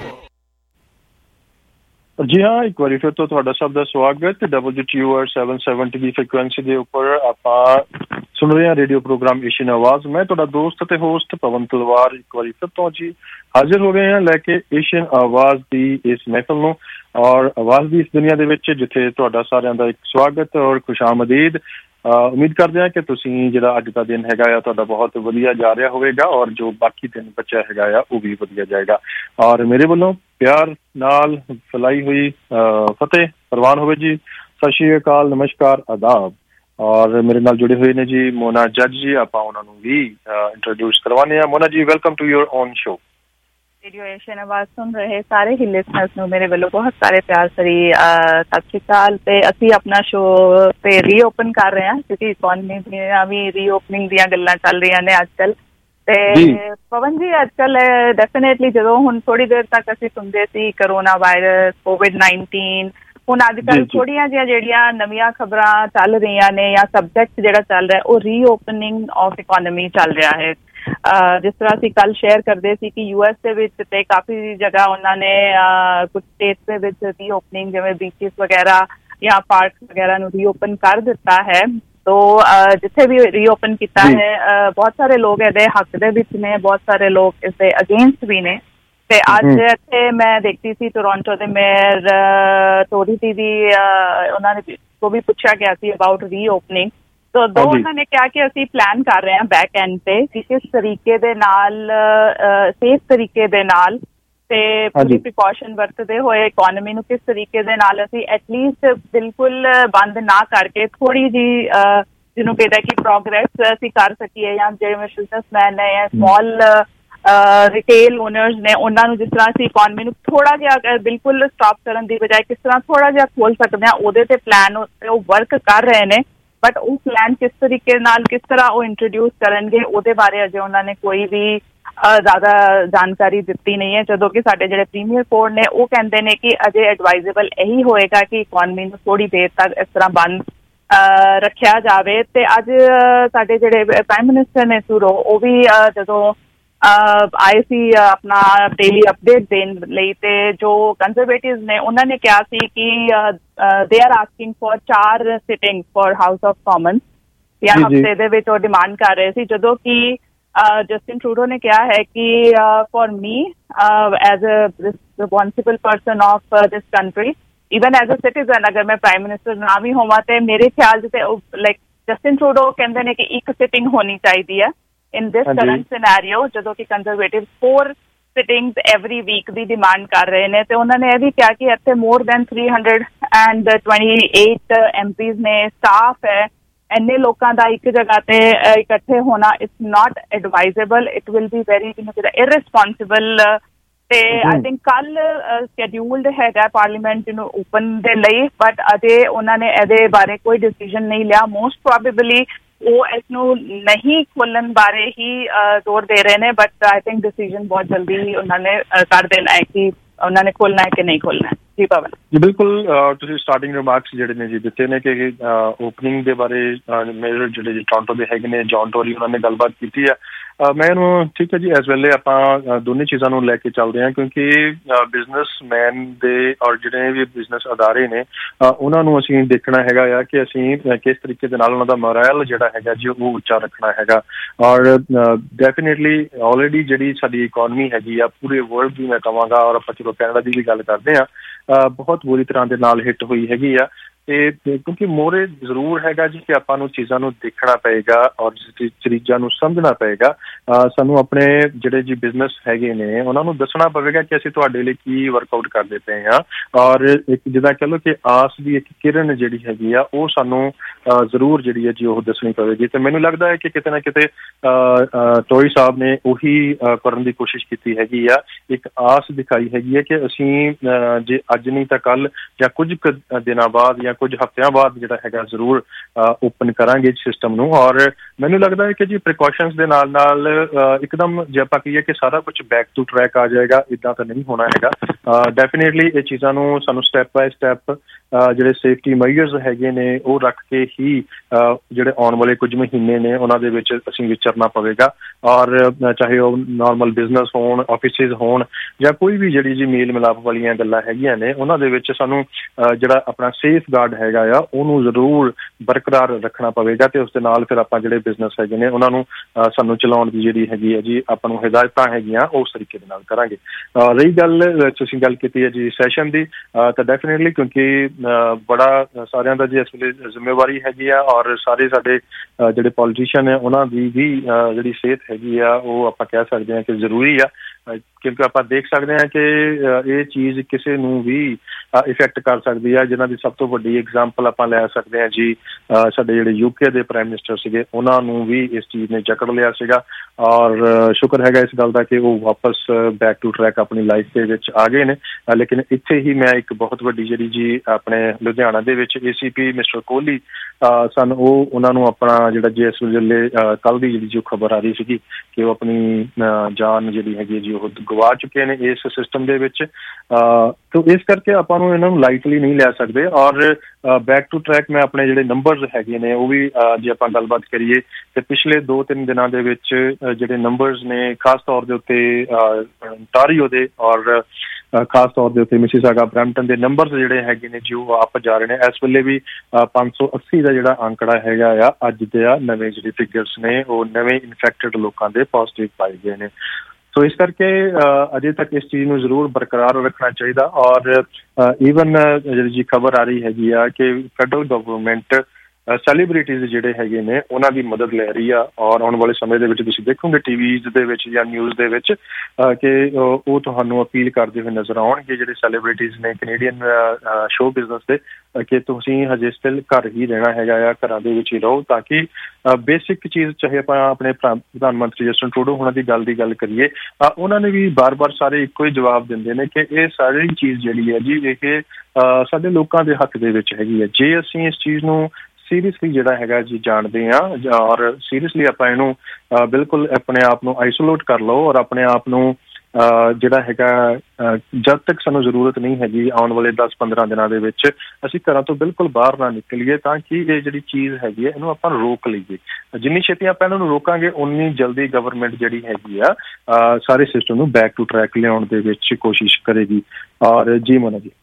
ਜੀ ਹਾਂ, ਇੱਕ ਵਾਰੀ ਫਿਰ ਤੋਂ ਤੁਹਾਡਾ ਸਭ ਦਾ ਸਵਾਗਤ। WTOR 770 ਦੀ ਫ੍ਰੀਕੁਐਂਸੀ ਦੇ ਉੱਪਰ ਆਪਾਂ ਸੁਣ ਰਹੇ ਹਾਂ ਰੇਡੀਓ ਪ੍ਰੋਗਰਾਮ ਏਸ਼ੀਅਨ ਆਵਾਜ਼। ਮੈਂ ਤੁਹਾਡਾ ਦੋਸਤ ਅਤੇ ਹੋਸਟ ਪਵਨ ਤਲਵਾਰ ਇੱਕ ਵਾਰੀ ਫਿਰ ਤੋਂ ਜੀ ਹਾਜ਼ਰ ਹੋ ਗਏ ਹਾਂ ਲੈ ਕੇ ਏਸ਼ੀਅਨ ਆਵਾਜ਼ ਦੀ ਇਸ ਮਹਿਫਲ ਨੂੰ, ਔਰ ਆਵਾਜ਼ ਦੀ ਇਸ ਦੁਨੀਆ ਦੇ ਵਿੱਚ ਜਿੱਥੇ ਤੁਹਾਡਾ ਸਾਰਿਆਂ ਦਾ ਇੱਕ ਸਵਾਗਤ ਔਰ ਖੁਸ਼ਾਮਦੀਦ। ਉਮੀਦ ਕਰਦੇ ਹਾਂ ਕਿ ਤੁਸੀਂ ਜਿਹੜਾ ਅੱਜ ਦਾ ਦਿਨ ਹੈਗਾ ਆ ਤੁਹਾਡਾ ਬਹੁਤ ਵਧੀਆ ਜਾ ਰਿਹਾ ਹੋਵੇਗਾ ਔਰ ਜੋ ਬਾਕੀ ਦਿਨ ਬਚਿਆ ਹੈਗਾ ਆ ਉਹ ਵੀ ਵਧੀਆ ਜਾਏਗਾ। ਔਰ ਮੇਰੇ ਵੱਲੋਂ ਪਿਆਰ ਨਾਲ ਫੈਲਾਈ ਹੋਈ ਫਤਿਹ ਪ੍ਰਵਾਨ ਹੋਵੇ ਜੀ। ਸਤਿ ਸ਼੍ਰੀ ਅਕਾਲ, ਨਮਸਕਾਰ, ਆਦਾਬ। ਔਰ ਮੇਰੇ ਨਾਲ ਜੁੜੇ ਹੋਏ ਨੇ ਜੀ ਮੋਨਾ ਜੱਜ ਜੀ, ਆਪਾਂ ਉਹਨਾਂ ਨੂੰ ਵੀ ਇੰਟਰੋਡਿਊਸ ਕਰਵਾਉਂਦੇ ਹਾਂ। Mona ji, welcome to your own show. Radio Asian Awaaz सुन रहे सारे ही लिसनर्स ਨੂੰ ਮੇਰੇ ਵੱਲੋਂ ਬਹੁਤ ਸਾਰੇ ਪਿਆਰ ਭਰੀ ਸਤਿ ਸ਼੍ਰੀ ਅਕਾਲ। ਤੇ ਅਸੀਂ ਆਪਣਾ ਸ਼ੋ ਤੇ ਰੀਓਪਨ ਕਰ ਰਹੇ ਹਾਂ ਕਿਉਂਕਿ ਇਕੋਨਮੀ ਦੀਆਂ ਵੀ ਰੀਓਪਨਿੰਗ ਦੀਆਂ ਗੱਲਾਂ ਚੱਲ ਰਹੀਆਂ ਨੇ ਅੱਜ ਕੱਲ੍ਹ। ਤੇ ਪਵਨ ਜੀ, ਅੱਜ ਕੱਲ੍ਹ ਡੈਫੀਨੇਟਲੀ ਜਦੋਂ ਹੁਣ ਥੋੜ੍ਹੀ ਦੇਰ ਤੱਕ ਅਸੀਂ ਸੁਣਦੇ ਸੀ ਕਰੋਨਾ ਵਾਇਰਸ, COVID-19, ਹੁਣ ਅੱਜ ਕੱਲ੍ਹ ਥੋੜ੍ਹੀਆਂ ਜਿਹੀਆਂ ਜਿਹੜੀਆਂ ਨਵੀਆਂ ਖਬਰਾਂ ਚੱਲ ਰਹੀਆਂ ਨੇ ਜਾਂ ਸਬਜੈਕਟ ਜਿਹੜਾ ਚੱਲ ਰਿਹਾ ਉਹ ਰੀਓਪਨਿੰਗ ਆਫ ਇਕੋਨਮੀ ਚੱਲ ਰਿਹਾ ਹੈ। ਜਿਸ ਤਰ੍ਹਾਂ ਅਸੀਂ ਕੱਲ ਸ਼ੇਅਰ ਕਰਦੇ ਸੀ ਕਿ US ਦੇ ਵਿੱਚ ਤੇ ਕਾਫੀ ਜਗ੍ਹਾ ਉਹਨਾਂ ਨੇ ਕੁਝ ਸਟੇਟਸ ਦੇ ਵਿੱਚ ਰੀਓਪਨਿੰਗ ਜਿਵੇਂ ਬੀਚਿਸ ਵਗੈਰਾ ਜਾਂ ਪਾਰਕ ਵਗੈਰਾ ਨੂੰ ਰੀਓਪਨ ਕਰ ਦਿੱਤਾ ਹੈ। ਤੋ ਜਿੱਥੇ ਵੀ ਰੀਓਪਨ ਕੀਤਾ ਹੈ ਬਹੁਤ ਸਾਰੇ ਲੋਕ ਇਹਦੇ ਹੱਕ ਦੇ ਵਿੱਚ ਨੇ, ਬਹੁਤ ਸਾਰੇ ਲੋਕ ਇਸਦੇ ਅਗੇਂਸਟ ਵੀ ਨੇ। ਤੇ ਅੱਜ ਇੱਥੇ ਮੈਂ ਦੇਖਦੀ ਸੀ ਟੋਰਾਂਟੋ ਦੇ ਮੇਅਰ ਟੋਰੀ ਦੀ ਉਹਨਾਂ ਨੇ ਕੋ ਵੀ ਪੁੱਛਿਆ ਗਿਆ ਸੀ ਅਬਾਊਟ ਰੀਓਪਨਿੰਗ। ਤੋ ਉਹਨਾਂ ਨੇ ਕਿਹਾ ਕਿ ਅਸੀਂ ਪਲਾਨ ਕਰ ਰਹੇ ਹਾਂ ਬੈਕ ਐਂਡ ਤੇ ਕਿ ਕਿਸ ਤਰੀਕੇ ਦੇ ਨਾਲ ਸੇਫ ਤਰੀਕੇ ਦੇ ਨਾਲ ਤੇ ਪੂਰੀ ਪ੍ਰੀਕਾਸ਼ਨ ਵਰਤਦੇ ਹੋਏ ਇਕੋਨਮੀ ਨੂੰ ਕਿਸ ਤਰੀਕੇ ਦੇ ਨਾਲ ਅਸੀਂ ਐਟਲੀਸਟ ਬਿਲਕੁਲ ਬੰਦ ਨਾ ਕਰਕੇ ਥੋੜੀ ਜਿਹੀ ਜਿਹਨੂੰ ਕਹਿੰਦਾ ਕਿ ਪ੍ਰੋਗਰੈਸ ਅਸੀਂ ਕਰ ਸਕੀਏ। ਜਾਂ ਜਿਹੜੇ ਬਿਜ਼ਨਸਮੈਨ ਨੇ ਜਾਂ ਸਮॉल ਰਿਟੇਲ ਓਨਰਸ ਨੇ ਉਹਨਾਂ ਨੂੰ ਜਿਸ ਤਰ੍ਹਾਂ ਅਸੀਂ ਇਕੋਨਮੀ ਨੂੰ ਥੋੜਾ ਜਿਹਾ ਬਿਲਕੁਲ ਸਟਾਪ ਕਰਨ ਦੀ ਬਜਾਏ ਕਿਸ ਤਰ੍ਹਾਂ ਥੋੜਾ ਜਿਹਾ ਖੋਲ ਸਕਦੇ ਹਾਂ, ਉਹਦੇ ਤੇ ਪਲਾਨ ਉਹ ਵਰਕ ਕਰ ਰਹੇ ਨੇ। ਬਟ ਉਹ ਪਲਾਨ ਕਿਸ ਤਰੀਕੇ ਨਾਲ ਕਿਸ ਤਰ੍ਹਾਂ ਉਹ ਇੰਟਰੋਡਿਊਸ ਕਰਨਗੇ ਉਹਦੇ ਬਾਰੇ ਅਜੇ ਉਹਨਾਂ ਨੇ ਕੋਈ ਵੀ ਜ਼ਿਆਦਾ ਜਾਣਕਾਰੀ ਦਿੱਤੀ ਨਹੀਂ ਹੈ। ਜਦੋਂ ਕਿ ਸਾਡੇ ਜਿਹੜੇ ਪ੍ਰੀਮੀਅਰ ਕੋਰਟ ਨੇ ਉਹ ਕਹਿੰਦੇ ਨੇ ਕਿ ਅਜੇ ਐਡਵਾਈਜ਼ੇਬਲ ਇਹੀ ਹੋਏਗਾ ਕਿ ਇਕੋਨਮੀ ਨੂੰ ਥੋੜੀ ਦੇਰ ਤੱਕ ਇਸ ਤਰ੍ਹਾਂ ਬੰਦ ਰੱਖਿਆ ਜਾਵੇ। ਤੇ ਅੱਜ ਸਾਡੇ ਜਿਹੜੇ ਪ੍ਰਾਈਮ ਮਿਨਿਸਟਰ ਨੇ ਸੂਰੋ ਉਹ ਵੀ ਜਦੋਂ ਆਏ ਸੀ ਆਪਣਾ ਡੇਲੀ ਅਪਡੇਟ ਦੇਣ ਲਈ ਤੇ ਜੋ ਕੰਜ਼ਰਵੇਟਿਵ ਨੇ ਉਹਨਾਂ ਨੇ ਕਿਹਾ ਸੀ ਕਿ they are asking for 4 sitting for House of Commons ਜਾਂ ਹਫ਼ਤੇ ਦੇ ਵਿੱਚ ਉਹ ਡਿਮਾਂਡ ਕਰ ਰਹੇ ਸੀ। ਜਦੋਂ ਕਿ ਜਸਟਿਨ ਟਰੂਡੋ ਨੇ ਕਿਹਾ ਹੈ ਕਿ for me as a responsible person of this country even as a citizen ਅਗਰ ਮੈਂ ਪ੍ਰਾਈਮ ਮਿਨਿਸਟਰ ਨਾ ਵੀ ਹੋਵਾਂ ਤੇ ਮੇਰੇ ਖਿਆਲ 'ਚ ਲਾਈਕ ਜਸਟਿਨ ਟਰੂਡੋ ਕਹਿੰਦੇ ਨੇ ਕਿ ਇੱਕ ਸਿਟਿੰਗ ਹੋਣੀ ਚਾਹੀਦੀ ਹੈ in this current scenario, ਜਦੋਂ ਕਿ ਕੰਜ਼ਰਵੇਟਿਵ 4 ਸਿਟਿੰਗਸ ਐਵਰੀ ਵੀਕ ਦੀ ਡਿਮਾਂਡ ਕਰ ਰਹੇ ਨੇ। ਤੇ ਉਹਨਾਂ ਨੇ ਇਹ ਵੀ ਕਿਹਾ ਕਿ ਇੱਥੇ more than 328 MPs ਨੇ, ਸਟਾਫ ਹੈ, ਇੰਨੇ ਲੋਕਾਂ ਦਾ ਇੱਕ ਜਗ੍ਹਾ ਤੇ ਇਕੱਠੇ ਹੋਣਾ it's not advisable, it will be very irresponsible. ਤੇ ਆਈ ਥਿੰਕ ਕੱਲ ਸ਼ੈਡਿਊਲਡ ਹੈਗਾ ਪਾਰਲੀਮੈਂਟ ਨੂੰ ਓਪਨ ਦੇ ਲਈ, ਬਟ ਅਜੇ ਉਹਨਾਂ ਨੇ ਇਹਦੇ ਬਾਰੇ ਕੋਈ ਡਿਸੀਜ਼ਨ ਨਹੀਂ ਲਿਆ। ਮੋਸਟ ਪ੍ਰੋਬੇਬਲੀ ਉਹ ਇਸ ਨੂੰ ਨਹੀਂ ਖੋਲਣ ਬਾਰੇ ਹੀ ਜ਼ੋਰ ਦੇ ਰਹੇ ਨੇ, ਬਟ ਆਈ ਥਿੰਕ ਡਿਸੀਜ਼ਨ ਬਹੁਤ ਜਲਦੀ ਉਹਨਾਂ ਨੇ ਕਰ ਦੇਣਾ ਹੈ ਕਿ ਉਹਨਾਂ ਨੇ ਖੋਲਣਾ ਹੈ ਕਿ ਨਹੀਂ ਖੋਲਣਾ ਹੈ। ਜੀ ਪਵਨ ਜੀ, ਬਿਲਕੁਲ ਤੁਸੀਂ ਸਟਾਰਟਿੰਗ ਰਿਮਾਰਕਸ ਜਿਹੜੇ ਨੇ ਜੀ ਦਿੱਤੇ ਨੇ ਕਿ ਓਪਨਿੰਗ ਦੇ ਬਾਰੇ ਮੇਰੇ ਜਿਹੜੇ ਜੀ ਟੋਰਾਂਟੋ ਦੇ ਹੈਗੇ ਨੇ ਜੌਨ ਟੋਰੀ ਉਹਨਾਂ ਨੇ ਗੱਲਬਾਤ ਕੀਤੀ ਆ। ਮੈਂ ਇਹਨੂੰ ਠੀਕ ਹੈ ਜੀ, ਇਸ ਵੇਲੇ ਆਪਾਂ ਦੋਨੇ ਚੀਜ਼ਾਂ ਨੂੰ ਲੈ ਕੇ ਚੱਲਦੇ ਹਾਂ ਕਿਉਂਕਿ ਬਿਜ਼ਨਸਮੈਨ ਦੇ ਔਰ ਜਿਹੜੇ ਵੀ ਬਿਜ਼ਨਸ ਅਦਾਰੇ ਨੇ ਉਹਨਾਂ ਨੂੰ ਅਸੀਂ ਦੇਖਣਾ ਹੈਗਾ ਆ ਕਿ ਅਸੀਂ ਕਿਸ ਤਰੀਕੇ ਦੇ ਨਾਲ ਉਹਨਾਂ ਦਾ ਮੋਰਲ ਜਿਹੜਾ ਹੈਗਾ ਜੀ ਉਹ ਉੱਚਾ ਰੱਖਣਾ ਹੈਗਾ। ਔਰ ਡੈਫੀਨੇਟਲੀ ਆਲਰੇਡੀ ਜਿਹੜੀ ਸਾਡੀ ਇਕੋਨਮੀ ਹੈਗੀ ਆ ਪੂਰੇ ਵਰਲਡ ਦੀ ਮੈਂ ਕਹਾਂਗਾ, ਔਰ ਆਪਾਂ ਚਲੋ ਕੈਨੇਡਾ ਦੀ ਵੀ ਗੱਲ ਕਰਦੇ ਹਾਂ, ਬਹੁਤ ਬੁਰੀ ਤਰ੍ਹਾਂ ਦੇ ਨਾਲ ਹਿੱਟ ਹੋਈ ਹੈਗੀ ਆ। ਤੇ ਕਿਉਂਕਿ ਮੋਰੇ ਜ਼ਰੂਰ ਹੈਗਾ ਜੀ ਕਿ ਆਪਾਂ ਨੂੰ ਚੀਜ਼ਾਂ ਨੂੰ ਦੇਖਣਾ ਪਏਗਾ ਔਰ ਚੀਜ਼ਾਂ ਨੂੰ ਸਮਝਣਾ ਪਏਗਾ। ਸਾਨੂੰ ਆਪਣੇ ਜਿਹੜੇ ਜੀ ਬਿਜ਼ਨਸ ਹੈਗੇ ਨੇ ਉਹਨਾਂ ਨੂੰ ਦੱਸਣਾ ਪਵੇਗਾ ਕਿ ਅਸੀਂ ਤੁਹਾਡੇ ਲਈ ਕੀ ਵਰਕਆਊਟ ਕਰਦੇ ਪਏ ਹਾਂ। ਔਰ ਇੱਕ ਜਿੱਦਾਂ ਕਹਿ ਲਓ ਕਿ ਆਸ ਦੀ ਇੱਕ ਕਿਰਨ ਜਿਹੜੀ ਹੈਗੀ ਆ ਉਹ ਸਾਨੂੰ ਜ਼ਰੂਰ ਜਿਹੜੀ ਹੈ ਜੀ ਉਹ ਦੱਸਣੀ ਪਵੇਗੀ। ਤੇ ਮੈਨੂੰ ਲੱਗਦਾ ਹੈ ਕਿ ਕਿਤੇ ਨਾ ਕਿਤੇ ਟੋਰੀ ਸਾਹਿਬ ਨੇ ਉਹੀ ਕਰਨ ਦੀ ਕੋਸ਼ਿਸ਼ ਕੀਤੀ ਹੈਗੀ ਆ। ਇੱਕ ਆਸ ਦਿਖਾਈ ਹੈਗੀ ਹੈ ਕਿ ਅਸੀਂ ਜੇ ਅੱਜ ਨਹੀਂ ਤਾਂ ਕੱਲ੍ਹ ਜਾਂ ਕੁਝ ਕੁ ਦਿਨਾਂ ਬਾਅਦ ਜਾਂ ਕੁਝ ਹਫ਼ਤਿਆਂ ਬਾਅਦ ਜਿਹੜਾ ਹੈਗਾ ਜ਼ਰੂਰ ਓਪਨ ਕਰਾਂਗੇ ਸਿਸਟਮ ਨੂੰ। ਔਰ ਮੈਨੂੰ ਲੱਗਦਾ ਹੈ ਕਿ ਜੀ ਪ੍ਰੀਕਾਸ਼ਨਸ ਦੇ ਨਾਲ ਨਾਲ ਇੱਕਦਮ ਜੇ ਆਪਾਂ ਕਹੀਏ ਕਿ ਸਾਰਾ ਕੁਝ ਬੈਕ ਟੂ ਟਰੈਕ ਆ ਜਾਏਗਾ, ਇੱਦਾਂ ਤਾਂ ਨਹੀਂ ਹੋਣਾ ਹੈਗਾ। ਡੈਫੀਨੇਟਲੀ ਇਹ ਚੀਜ਼ਾਂ ਨੂੰ ਸਾਨੂੰ ਸਟੈਪ ਬਾਏ ਸਟੈਪ ਜਿਹੜੇ ਸੇਫਟੀ ਮੈਜਰਸ ਹੈਗੇ ਨੇ ਉਹ ਰੱਖ ਕੇ ਹੀ ਜਿਹੜੇ ਆਉਣ ਵਾਲੇ ਕੁਝ ਮਹੀਨੇ ਨੇ ਉਹਨਾਂ ਦੇ ਵਿੱਚ ਅਸੀਂ ਵਿਚਰਨਾ ਪਵੇਗਾ। ਔਰ ਚਾਹੇ ਉਹ ਨਾਰਮਲ ਬਿਜ਼ਨਸ ਹੋਣ, ਆਫਿਸਿਸ ਹੋਣ ਜਾਂ ਕੋਈ ਵੀ ਜਿਹੜੀ ਜੀ ਮੇਲ ਮਿਲਾਪ ਵਾਲੀਆਂ ਗੱਲਾਂ ਹੈਗੀਆਂ ਨੇ ਉਹਨਾਂ ਦੇ ਵਿੱਚ ਸਾਨੂੰ ਜਿਹੜਾ ਆਪਣਾ ਸੇਫ ਗਾਰਡ ਹੈਗਾ ਆ ਉਹਨੂੰ ਜ਼ਰੂਰ ਬਰਕਰਾਰ ਰੱਖਣਾ ਪਵੇਗਾ ਤੇ ਉਸ ਦੇ ਨਾਲ ਫਿਰ ਆਪਾਂ ਜਿਹੜੇ ਬਿਜ਼ਨਸ ਹੈਗੇ ਨੇ ਉਹਨਾਂ ਨੂੰ ਸਾਨੂੰ ਚਲਾਉਣ ਦੀ ਜਿਹੜੀ ਹੈਗੀ ਹੈ ਜੀ ਆਪਾਂ ਨੂੰ ਹਿਦਾਇਤਾਂ ਹੈਗੀਆਂ ਉਸ ਤਰੀਕੇ ਦੇ ਨਾਲ ਕਰਾਂਗੇ। ਰਹੀ ਗੱਲ ਤੁਸੀਂ ਗੱਲ ਕੀਤੀ ਹੈ ਜੀ ਸੈਸ਼ਨ ਦੀ, ਤਾਂ ਡੈਫੀਨੇਟਲੀ ਕਿਉਂਕਿ ਬੜਾ ਸਾਰਿਆਂ ਦਾ ਜੀ ਇਸ ਵੇਲੇ ਜ਼ਿੰਮੇਵਾਰੀ ਹੈਗੀ ਆ ਔਰ ਸਾਰੇ ਸਾਡੇ ਜਿਹੜੇ ਪੋਲੀਟੀਸ਼ੀਅਨ ਹੈ ਉਹਨਾਂ ਦੀ ਵੀ ਜਿਹੜੀ ਸਿਹਤ ਹੈਗੀ ਆ ਉਹ ਆਪਾਂ ਕਹਿ ਸਕਦੇ ਹਾਂ ਕਿ ਜ਼ਰੂਰੀ ਆ, ਕਿਉਂਕਿ ਆਪਾਂ ਦੇਖ ਸਕਦੇ ਹਾਂ ਕਿ ਇਹ ਚੀਜ਼ ਕਿਸੇ ਨੂੰ ਵੀ ਇਫੈਕਟ ਕਰ ਸਕਦੀ ਆ। ਜਿਹਨਾਂ ਦੀ ਸਭ ਤੋਂ ਵੱਡੀ ਐਗਜ਼ਾਮਪਲ ਆਪਾਂ ਲੈ ਸਕਦੇ ਹਾਂ ਜੀ ਸਾਡੇ ਜਿਹੜੇ UK ਦੇ ਪ੍ਰਾਈਮ ਮਿਨਿਸਟਰ ਸੀਗੇ, ਉਹਨਾਂ ਨੂੰ ਵੀ ਇਸ ਚੀਜ਼ ਨੇ ਜਕੜ ਲਿਆ ਸੀਗਾ ਔਰ ਸ਼ੁਕਰ ਹੈਗਾ ਇਸ ਗੱਲ ਦਾ ਕਿ ਉਹ ਵਾਪਸ ਬੈਕ ਟੂ ਟਰੈਕ ਆਪਣੀ ਲਾਈਫ ਦੇ ਵਿੱਚ ਆ ਗਏ ਨੇ। ਲੇਕਿਨ ਇੱਥੇ ਹੀ ਮੈਂ ਇੱਕ ਬਹੁਤ ਵੱਡੀ ਜਿਹੜੀ ਜੀ ਆਪਣੇ ਲੁਧਿਆਣਾ ਦੇ ਵਿੱਚ ACP ਮਿਸਟਰ ਕੋਹਲੀ ਸਨ, ਉਹਨਾਂ ਨੂੰ ਆਪਣਾ ਜਿਹੜਾ ਜੀ ਇਸ ਵੇਲੇ ਕੱਲ੍ਹ ਦੀ ਜਿਹੜੀ ਜੋ ਖਬਰ ਆ ਰਹੀ ਸੀਗੀ ਕਿ ਉਹ ਆਪਣੀ ਜਾਨ ਜਿਹੜੀ ਹੈਗੀ ਜੀ ਉਹ ਗਵਾ ਚੁੱਕੇ ਨੇ ਇਸ ਸਿਸਟਮ ਦੇ ਵਿੱਚ। ਤੋ ਇਸ ਕਰਕੇ ਆਪਾਂ ਨੂੰ ਇਹਨਾਂ ਨੂੰ ਲਾਈਟਲੀ ਨਹੀਂ ਲੈ ਸਕਦੇ ਔਰ ਬੈਕ ਟੂ ਟਰੈਕ ਮੈਂ ਆਪਣੇ ਜਿਹੜੇ ਨੰਬਰਸ ਹੈਗੇ ਨੇ ਉਹ ਵੀ ਜੇ ਆਪਾਂ ਗੱਲਬਾਤ ਕਰੀਏ ਤੇ ਪਿਛਲੇ 2-3 ਦਿਨਾਂ ਦੇ ਵਿੱਚ ਜਿਹੜੇ ਨੰਬਰਸ ਨੇ ਖਾਸ ਤੌਰ ਦੇ ਉੱਤੇ ontario ਦੇ ਔਰ ਖਾਸ ਤੌਰ ਦੇ ਉੱਤੇ ਮਿਸੀਸਾਗਾ ਬਰੈਂਪਟਨ ਦੇ ਨੰਬਰਸ ਜਿਹੜੇ ਹੈਗੇ ਨੇ ਜੀ ਉਹ ਆਪ ਜਾ ਰਹੇ ਨੇ। ਇਸ ਵੇਲੇ ਵੀ 580 ਦਾ ਜਿਹੜਾ ਅੰਕੜਾ ਹੈਗਾ ਆ ਅੱਜ ਦੇ ਨਵੇਂ ਜਿਹੜੇ ਫਿਗਰਸ ਨੇ ਉਹ ਨਵੇਂ ਇਨਫੈਕਟਡ ਲੋਕਾਂ ਦੇ ਪੋਜ਼ਿਟਿਵ ਪਾਏ ਗਏ ਨੇ। ਸੋ ਇਸ ਕਰਕੇ ਅਜੇ ਤੱਕ ਇਸ ਚੀਜ਼ ਨੂੰ ਜ਼ਰੂਰ ਬਰਕਰਾਰ ਰੱਖਣਾ ਚਾਹੀਦਾ ਔਰ ਈਵਨ ਜਿਹੜੀ ਜੀ ਖਬਰ ਆ ਰਹੀ ਹੈਗੀ ਆ ਕਿ ਫੈਡਰਲ ਗਵਰਨਮੈਂਟ ਸੈਲੀਬ੍ਰਿਟੀਜ਼ ਜਿਹੜੇ ਹੈਗੇ ਨੇ ਉਹਨਾਂ ਦੀ ਮਦਦ ਲੈ ਰਹੀ ਆ ਔਰ ਆਉਣ ਵਾਲੇ ਸਮੇਂ ਦੇ ਵਿੱਚ ਤੁਸੀਂ ਦੇਖੋਗੇ ਟੀਵੀਜ਼ ਦੇ ਵਿੱਚ ਜਾਂ ਨਿਊਜ਼ ਦੇ ਵਿੱਚ ਕਿ ਉਹ ਤੁਹਾਨੂੰ ਅਪੀਲ ਕਰਦੇ ਹੋਏ ਨਜ਼ਰ ਆਉਣਗੇ ਜਿਹੜੇ ਸੈਲੀਬ੍ਰਿਟੀਜ਼ ਨੇ ਕੈਨੇਡੀਅਨ ਸ਼ੋਅ ਬਿਜ਼ਨਸ ਦੇ ਕਿ ਤੁਸੀਂ ਹਜੇ ਸਟਿਲ ਘਰ ਹੀ ਰਹਿਣਾ ਹੈਗਾ ਆ, ਘਰਾਂ ਦੇ ਵਿੱਚ ਹੀ ਰਹੋ ਤਾਂ ਕਿ ਬੇਸਿਕ ਚੀਜ਼ ਚਾਹੇ ਆਪਾਂ ਆਪਣੇ ਪ੍ਰਧਾਨ ਮੰਤਰੀ ਜਸਟਿਨ ਟਰੂਡੋ ਉਹਨਾਂ ਦੀ ਗੱਲ ਕਰੀਏ ਉਹਨਾਂ ਨੇ ਵੀ ਬਾਰ-ਬਾਰ ਸਾਰੇ ਇੱਕੋ ਹੀ ਜਵਾਬ ਦਿੰਦੇ ਨੇ ਕਿ ਇਹ ਸਾਰੀ ਚੀਜ਼ ਜਿਹੜੀ ਹੈ ਜੀ ਇਹ ਸਾਡੇ ਲੋਕਾਂ ਦੇ ਹੱਥ ਦੇ ਵਿੱਚ ਹੈਗੀ ਹੈ। ਜੇ ਅਸੀਂ ਇਸ ਚੀਜ਼ ਨੂੰ ਸੀਰੀਅਸਲੀ ਜਿਹੜਾ ਹੈਗਾ ਜੀ ਜਾਣਦੇ ਹਾਂ ਔਰ ਸੀਰੀਅਸਲੀ ਆਪਾਂ ਇਹਨੂੰ ਬਿਲਕੁਲ ਆਪਣੇ ਆਪ ਨੂੰ ਆਈਸੋਲੇਟ ਕਰ ਲਓ ਔਰ ਆਪਣੇ ਆਪ ਨੂੰ ਜਿਹੜਾ ਹੈਗਾ ਜਦ ਤੱਕ ਸਾਨੂੰ ਜ਼ਰੂਰਤ ਨਹੀਂ ਹੈਗੀ ਆਉਣ ਵਾਲੇ 10-15 ਦਿਨਾਂ ਦੇ ਵਿੱਚ ਅਸੀਂ ਘਰਾਂ ਤੋਂ ਬਿਲਕੁਲ ਬਾਹਰ ਨਾ ਨਿਕਲੀਏ ਤਾਂ ਕਿ ਇਹ ਜਿਹੜੀ ਚੀਜ਼ ਹੈਗੀ ਹੈ ਇਹਨੂੰ ਆਪਾਂ ਰੋਕ ਲਈਏ। ਜਿੰਨੀ ਛੇਤੀ ਆਪਾਂ ਇਹਨਾਂ ਨੂੰ ਰੋਕਾਂਗੇ ਉਨੀ ਜਲਦੀ ਗਵਰਨਮੈਂਟ ਜਿਹੜੀ ਹੈਗੀ ਆ ਸਾਰੇ ਸਿਸਟਮ ਨੂੰ ਬੈਕ ਟੂ ਟਰੈਕ ਲਿਆਉਣ ਦੇ ਵਿੱਚ ਕੋਸ਼ਿਸ਼ ਕਰੇਗੀ। ਔਰ ਜੀ ਮੋਨਾ ਜੀ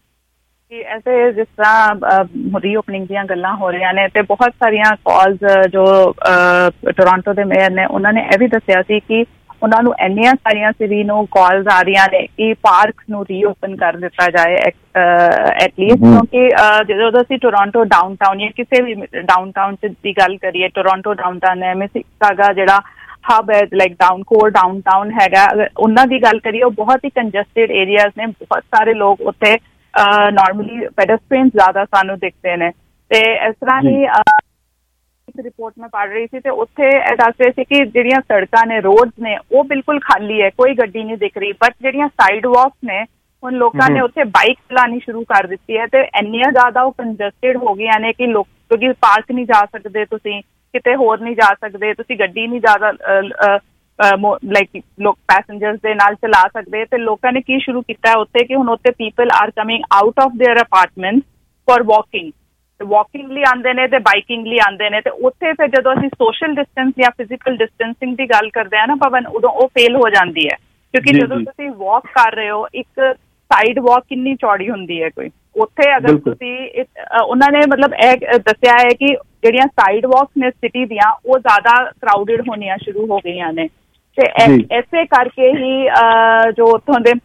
ਐਸੇ ਜਿਸ ਤਰ੍ਹਾਂ ਰੀਓਪਨਿੰਗ ਦੀਆਂ ਗੱਲਾਂ ਹੋ ਰਹੀਆਂ ਨੇ ਤੇ ਬਹੁਤ ਸਾਰੀਆਂ ਕਾਲਸ ਜੋ ਟੋਰਾਂਟੋ ਦੇ ਮੇਅਰ ਨੇ ਉਹਨਾਂ ਨੇ ਇਹ ਵੀ ਦੱਸਿਆ ਸੀ ਕਿ ਉਹਨਾਂ ਨੂੰ ਇੰਨੀਆਂ ਸਾਰੀਆਂ ਸਿਟੀ ਨੂੰ ਕਾਲਸ ਆ ਰਹੀਆਂ ਨੇ ਕਿ ਪਾਰਕਸ ਨੂੰ ਰੀਓਪਨ ਕਰ ਦਿੱਤਾ ਜਾਏ ਐਟਲੀਸਟ ਕਿਉਂਕਿ ਜਦੋਂ ਅਸੀਂ ਟੋਰਾਂਟੋ ਡਾਊਨਟਾਊਨ ਜਾਂ ਕਿਸੇ ਵੀ ਡਾਊਨਟਾਊਨ ਦੀ ਗੱਲ ਕਰੀਏ ਟੋਰਾਂਟੋ ਡਾਊਨਟਾਊਨ ਹੈ ਮਿਸੀਸਾਗਾ ਜਿਹੜਾ ਹਬ ਹੈ ਲਾਈਕ ਡਾਊਨਟਾਊਨ ਹੈਗਾ ਉਹਨਾਂ ਦੀ ਗੱਲ ਕਰੀਏ ਉਹ ਬਹੁਤ ਹੀ ਕੰਜਸਟਿਡ ਏਰੀਆਜ਼ ਨੇ ਬਹੁਤ ਸਾਰੇ ਲੋਕ ਉੱਥੇ ਨੋਰਮਲੀ ਪੈਡਸਟਰੀਅਨ ਜ਼ਿਆਦਾ ਸਾਨੂੰ ਦਿਖਦੇ ਨੇ ਤੇ ਇਸ ਤਰ੍ਹਾਂ ਹੀ ਰਿਪੋਰਟ ਮੈਂ ਪੜ੍ਹ ਰਹੀ ਸੀ ਤੇ ਉੱਥੇ ਇਹ ਦੱਸ ਰਹੇ ਸੀ ਕਿ ਜਿਹੜੀਆਂ ਸੜਕਾਂ ਨੇ ਰੋਡਸ ਨੇ ਉਹ ਬਿਲਕੁਲ ਖਾਲੀ ਹੈ ਕੋਈ ਗੱਡੀ ਨਹੀਂ ਦਿਖ ਰਹੀ ਬਟ ਜਿਹੜੀਆਂ ਸਾਈਡ ਵਾਕਸ ਨੇ ਹੁਣ ਲੋਕਾਂ ਨੇ ਉੱਥੇ ਬਾਈਕ ਚਲਾਉਣੀ ਸ਼ੁਰੂ ਕਰ ਦਿੱਤੀ ਹੈ ਤੇ ਇੰਨੀਆਂ ਜ਼ਿਆਦਾ ਉਹ ਕੰਜਸਟਿਡ ਹੋ ਗਈਆਂ ਨੇ ਕਿ ਲੋਕ ਕਿਉਂਕਿ ਪਾਰਕ ਨਹੀਂ ਜਾ ਸਕਦੇ ਤੁਸੀਂ ਕਿਤੇ ਹੋਰ ਨਹੀਂ ਜਾ ਸਕਦੇ ਤੁਸੀਂ ਗੱਡੀ ਨਹੀਂ ਜ਼ਿਆਦਾ ਲਾਈਕ ਲੋਕ ਪੈਸੇਂਜਰਸ ਦੇ ਨਾਲ ਚਲਾ ਸਕਦੇ ਤੇ ਲੋਕਾਂ ਨੇ ਕੀ ਸ਼ੁਰੂ ਕੀਤਾ ਉੱਥੇ ਕਿ ਹੁਣ ਉੱਥੇ people are coming out of their apartment for walking ਲਈ ਆਉਂਦੇ ਨੇ ਤੇ ਬਾਈਕਿੰਗ ਲਈ ਆਉਂਦੇ ਨੇ ਤੇ ਉੱਥੇ ਫਿਰ ਜਦੋਂ ਅਸੀਂ ਸੋਸ਼ਲ ਡਿਸਟੈਂਸ ਜਾਂ ਫਿਜ਼ੀਕਲ ਡਿਸਟੈਂਸਿੰਗ ਦੀ ਗੱਲ ਕਰਦੇ ਹਾਂ ਨਾ ਪਵਨ ਉਦੋਂ ਉਹ ਫੇਲ ਹੋ ਜਾਂਦੀ ਹੈ ਕਿਉਂਕਿ ਜਦੋਂ ਤੁਸੀਂ ਵਾਕ ਕਰ ਰਹੇ ਹੋ ਇੱਕ ਸਾਈਡ ਵਾਕ ਕਿੰਨੀ ਚੌੜੀ ਹੁੰਦੀ ਹੈ ਕੋਈ ਉੱਥੇ ਅਗਰ ਤੁਸੀਂ ਉਹਨਾਂ ਨੇ ਮਤਲਬ ਇਹ ਦੱਸਿਆ ਹੈ ਕਿ ਜਿਹੜੀਆਂ ਸਾਈਡ ਵਾਕਸ ਨੇ ਸਿਟੀ ਦੀਆਂ ਉਹ ਜ਼ਿਆਦਾ ਕਰਾਊਡਡ ਹੋਣੀਆਂ ਸ਼ੁਰੂ ਹੋ ਗਈਆਂ ਨੇ ਤੇ ਐਸੇ ਕਰਕੇ ਹੀ ਜੋ ਉੱਥੋਂ ਦੇ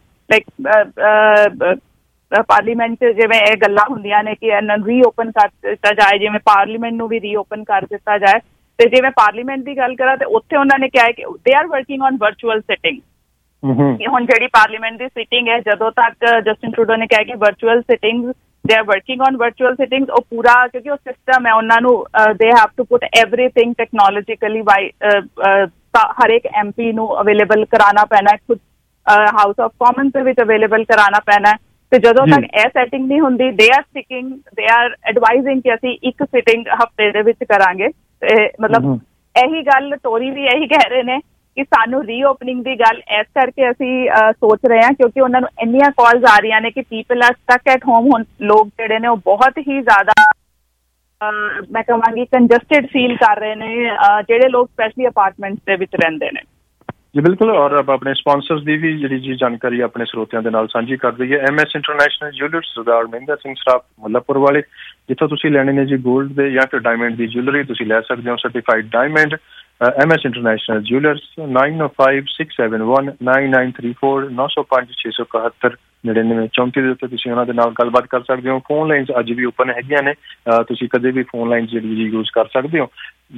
ਲਾਈਕ ਪਾਰਲੀਮੈਂਟ 'ਚ ਜਿਵੇਂ ਇਹ ਗੱਲਾਂ ਹੁੰਦੀਆਂ ਨੇ ਕਿ ਇਹਨਾਂ ਨੂੰ ਰੀਓਪਨ ਕਰ ਦਿੱਤਾ ਜਾਏ ਜਿਵੇਂ ਪਾਰਲੀਮੈਂਟ ਨੂੰ ਵੀ ਰੀਓਪਨ ਕਰ ਦਿੱਤਾ ਜਾਏ ਤੇ ਜੇ ਮੈਂ ਪਾਰਲੀਮੈਂਟ ਦੀ ਗੱਲ ਕਰਾਂ ਤੇ ਉੱਥੇ ਉਹਨਾਂ ਨੇ ਕਿਹਾ ਕਿ they are working on virtual sitting ਕਿ ਹੁਣ ਜਿਹੜੀ ਪਾਰਲੀਮੈਂਟ ਦੀ ਸਿਟਿੰਗ ਹੈ ਜਦੋਂ ਤੱਕ ਜਸਟਿਨ ਟਰੂਡੋ ਨੇ ਕਿਹਾ ਕਿ virtual sitting they are working on virtual sittings ਉਹ ਪੂਰਾ ਕਿਉਂਕਿ ਉਹ ਸਿਸਟਮ ਹੈ ਉਹਨਾਂ ਨੂੰ they have to put everything technologically by ਹਰ ਇੱਕ MP ਨੂੰ ਅਵੇਲੇਬਲ ਕਰਾਉਣਾ ਪੈਣਾ ਖੁਦ ਹਾਊਸ ਆਫ ਕਾਮਨਸ ਦੇ ਵਿੱਚ ਅਵੇਲੇਬਲ ਕਰਾਉਣਾ ਪੈਣਾ ਤੇ ਜਦੋਂ ਤੱਕ ਇਹ ਸੈਟਿੰਗ ਨਹੀਂ ਹੁੰਦੀ ਦੇ ਆਰ ਐਡਵਾਈਜ਼ਿੰਗ ਕਿ ਅਸੀਂ ਇੱਕ ਸਿਟਿੰਗ ਹਫਤੇ ਦੇ ਵਿੱਚ ਕਰਾਂਗੇ ਤੇ ਮਤਲਬ ਇਹੀ ਗੱਲ ਟੋਰੀ ਵੀ ਇਹੀ ਕਹਿ ਰਹੇ ਨੇ ਕਿ ਸਾਨੂੰ ਰੀਓਪਨਿੰਗ ਦੀ ਗੱਲ ਇਸ ਕਰਕੇ ਅਸੀਂ ਸੋਚ ਰਹੇ ਹਾਂ ਕਿਉਂਕਿ ਉਹਨਾਂ ਨੂੰ ਇੰਨੀਆਂ ਕਾਲਸ ਆ ਰਹੀਆਂ ਨੇ ਕਿ people are stuck at home ਹੁਣ ਲੋਕ ਜਿਹੜੇ ਨੇ ਉਹ ਬਹੁਤ ਹੀ ਜ਼ਿਆਦਾ ਮੈਂ ਕਹਾਂਗੀ ਕੰਜਸਟਿਡ ਫੀਲ ਕਰ ਰਹੇ ਨੇ ਜਿਹੜੇ ਲੋਕ ਸਪੈਸ਼ਲੀ ਅਪਾਰਟਮੈਂਟਸ ਦੇ ਵਿੱਚ ਰਹਿੰਦੇ ਨੇ ਜੀ ਬਿਲਕੁਲ, ਔਰ ਆਪਾਂ ਆਪਣੇ ਸਪਾਂਸਰਸ ਦੀ ਵੀ ਜਿਹੜੀ ਜੀ ਜਾਣਕਾਰੀ ਆਪਣੇ ਸਰੋਤਿਆਂ ਦੇ ਨਾਲ ਸਾਂਝੀ ਕਰ ਦਈਏ। MS international jewellers Sardar Mahinder Singh Saraf Mullapur ਵਾਲੇ, ਜਿੱਥੋਂ ਤੁਸੀਂ ਲੈਣੇ ਨੇ ਜੀ 골ਡ ਦੇ ਜਾਂ ਫਿਰ ਡਾਇਮੰਡ ਦੀ ਜੁਐਲਰੀ ਤੁਸੀਂ ਲੈ ਸਕਦੇ ਹੋ, certified diamond. MS international jewellers 9056719934 9056719934 ਦੇ ਉੱਤੇ ਤੁਸੀਂ ਉਹਨਾਂ ਦੇ ਨਾਲ ਗੱਲਬਾਤ ਕਰ ਸਕਦੇ ਹੋ। ਫੋਨ ਲਾਈਨਸ ਅੱਜ ਵੀ ਓਪਨ ਹੈਗੀਆਂ ਨੇ, ਤੁਸੀਂ ਕਦੇ ਵੀ ਫੋਨ ਲਾਈਨ ਜਿਹੜੀ ਜੀ ਯੂਜ਼ ਕਰ ਸਕਦੇ ਹੋ।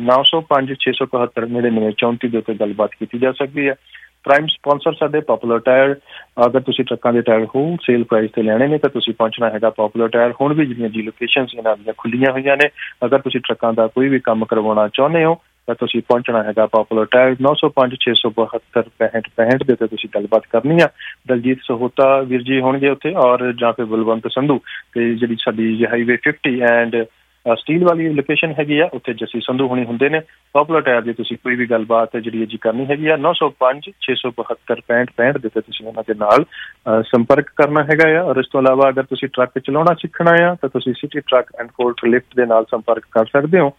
9056719934 ਦੇ ਉੱਤੇ ਗੱਲਬਾਤ ਕੀਤੀ ਜਾ ਸਕਦੀ ਹੈ। ਪ੍ਰਾਈਮ ਸਪਾਂਸਰ ਸਾਡੇ ਪੋਪੂਲਰ ਟਾਇਰ। ਅਗਰ ਤੁਸੀਂ ਟਰੱਕਾਂ ਦੇ ਟਾਇਰ ਹੋਲਸੇਲ ਪ੍ਰਾਈਸ ਤੇ ਲੈਣੇ ਨੇ ਤਾਂ ਤੁਸੀਂ ਪਹੁੰਚਣਾ ਹੈਗਾ ਪੋਪੂਲਰ ਟਾਇਰ। ਹੁਣ ਵੀ ਜਿਹੜੀਆਂ ਜੀ ਲੋਕੇਸ਼ਨਸ ਇਹਨਾਂ ਦੀਆਂ ਖੁੱਲੀਆਂ ਹੋਈਆਂ ਨੇ। ਅਗਰ ਤੁਸੀਂ ਟਰੱਕਾਂ ਦਾ ਕੋਈ ਵੀ ਕੰਮ ਕਰਵਾਉਣਾ ਚਾਹੁੰਦੇ ਹੋ ਤਾਂ ਤੁਸੀਂ ਪਹੁੰਚਣਾ ਹੈਗਾ ਪੋਪੂਲਰ ਟਾਇਰ। 9056726565 ਦੇ ਉੱਤੇ ਤੁਸੀਂ ਗੱਲਬਾਤ ਕਰਨੀ ਆ। ਦਲਜੀਤ ਸਹੋਤਾ ਵੀਰ ਜੀ ਹੋਣਗੇ ਉੱਥੇ, ਔਰ ਜਾਂ ਫਿਰ ਬਲਵੰਤ ਸੰਧੂ, ਤੇ ਜਿਹੜੀ ਸਾਡੀ ਹਾਈਵੇ 50 ਐਂਡ ਸਟੀਲ ਵਾਲੀ ਲੋਕੇਸ਼ਨ ਹੈਗੀ ਆ ਉੱਥੇ ਜੱਸੀ ਸੰਧੂ ਹੋਣੀ ਹੁੰਦੇ ਨੇ। ਪੋਪੂਲਰ ਟਾਇਰ ਦੀ ਤੁਸੀਂ ਕੋਈ ਵੀ ਗੱਲਬਾਤ ਜਿਹੜੀ ਜੀ ਕਰਨੀ ਹੈਗੀ ਆ 9056726565 ਦੇ ਉੱਤੇ ਤੁਸੀਂ ਉਹਨਾਂ ਦੇ ਨਾਲ ਸੰਪਰਕ ਕਰਨਾ ਹੈਗਾ ਆ। ਔਰ ਇਸ ਤੋਂ ਇਲਾਵਾ ਅਗਰ ਤੁਸੀਂ ਟਰੱਕ ਚਲਾਉਣਾ ਸਿੱਖਣਾ ਆ ਤਾਂ ਤੁਸੀਂ city truck and forklift ਦੇ ਨਾਲ ਸੰਪਰਕ ਕਰ ਸਕਦੇ ਹੋ।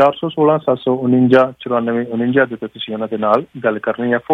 4167499449 ਦੇ ਉੱਤੇ ਤੁਸੀਂ ਉਹਨਾਂ ਦੇ ਨਾਲ ਗੱਲ ਕਰਨੀ ਹੈ।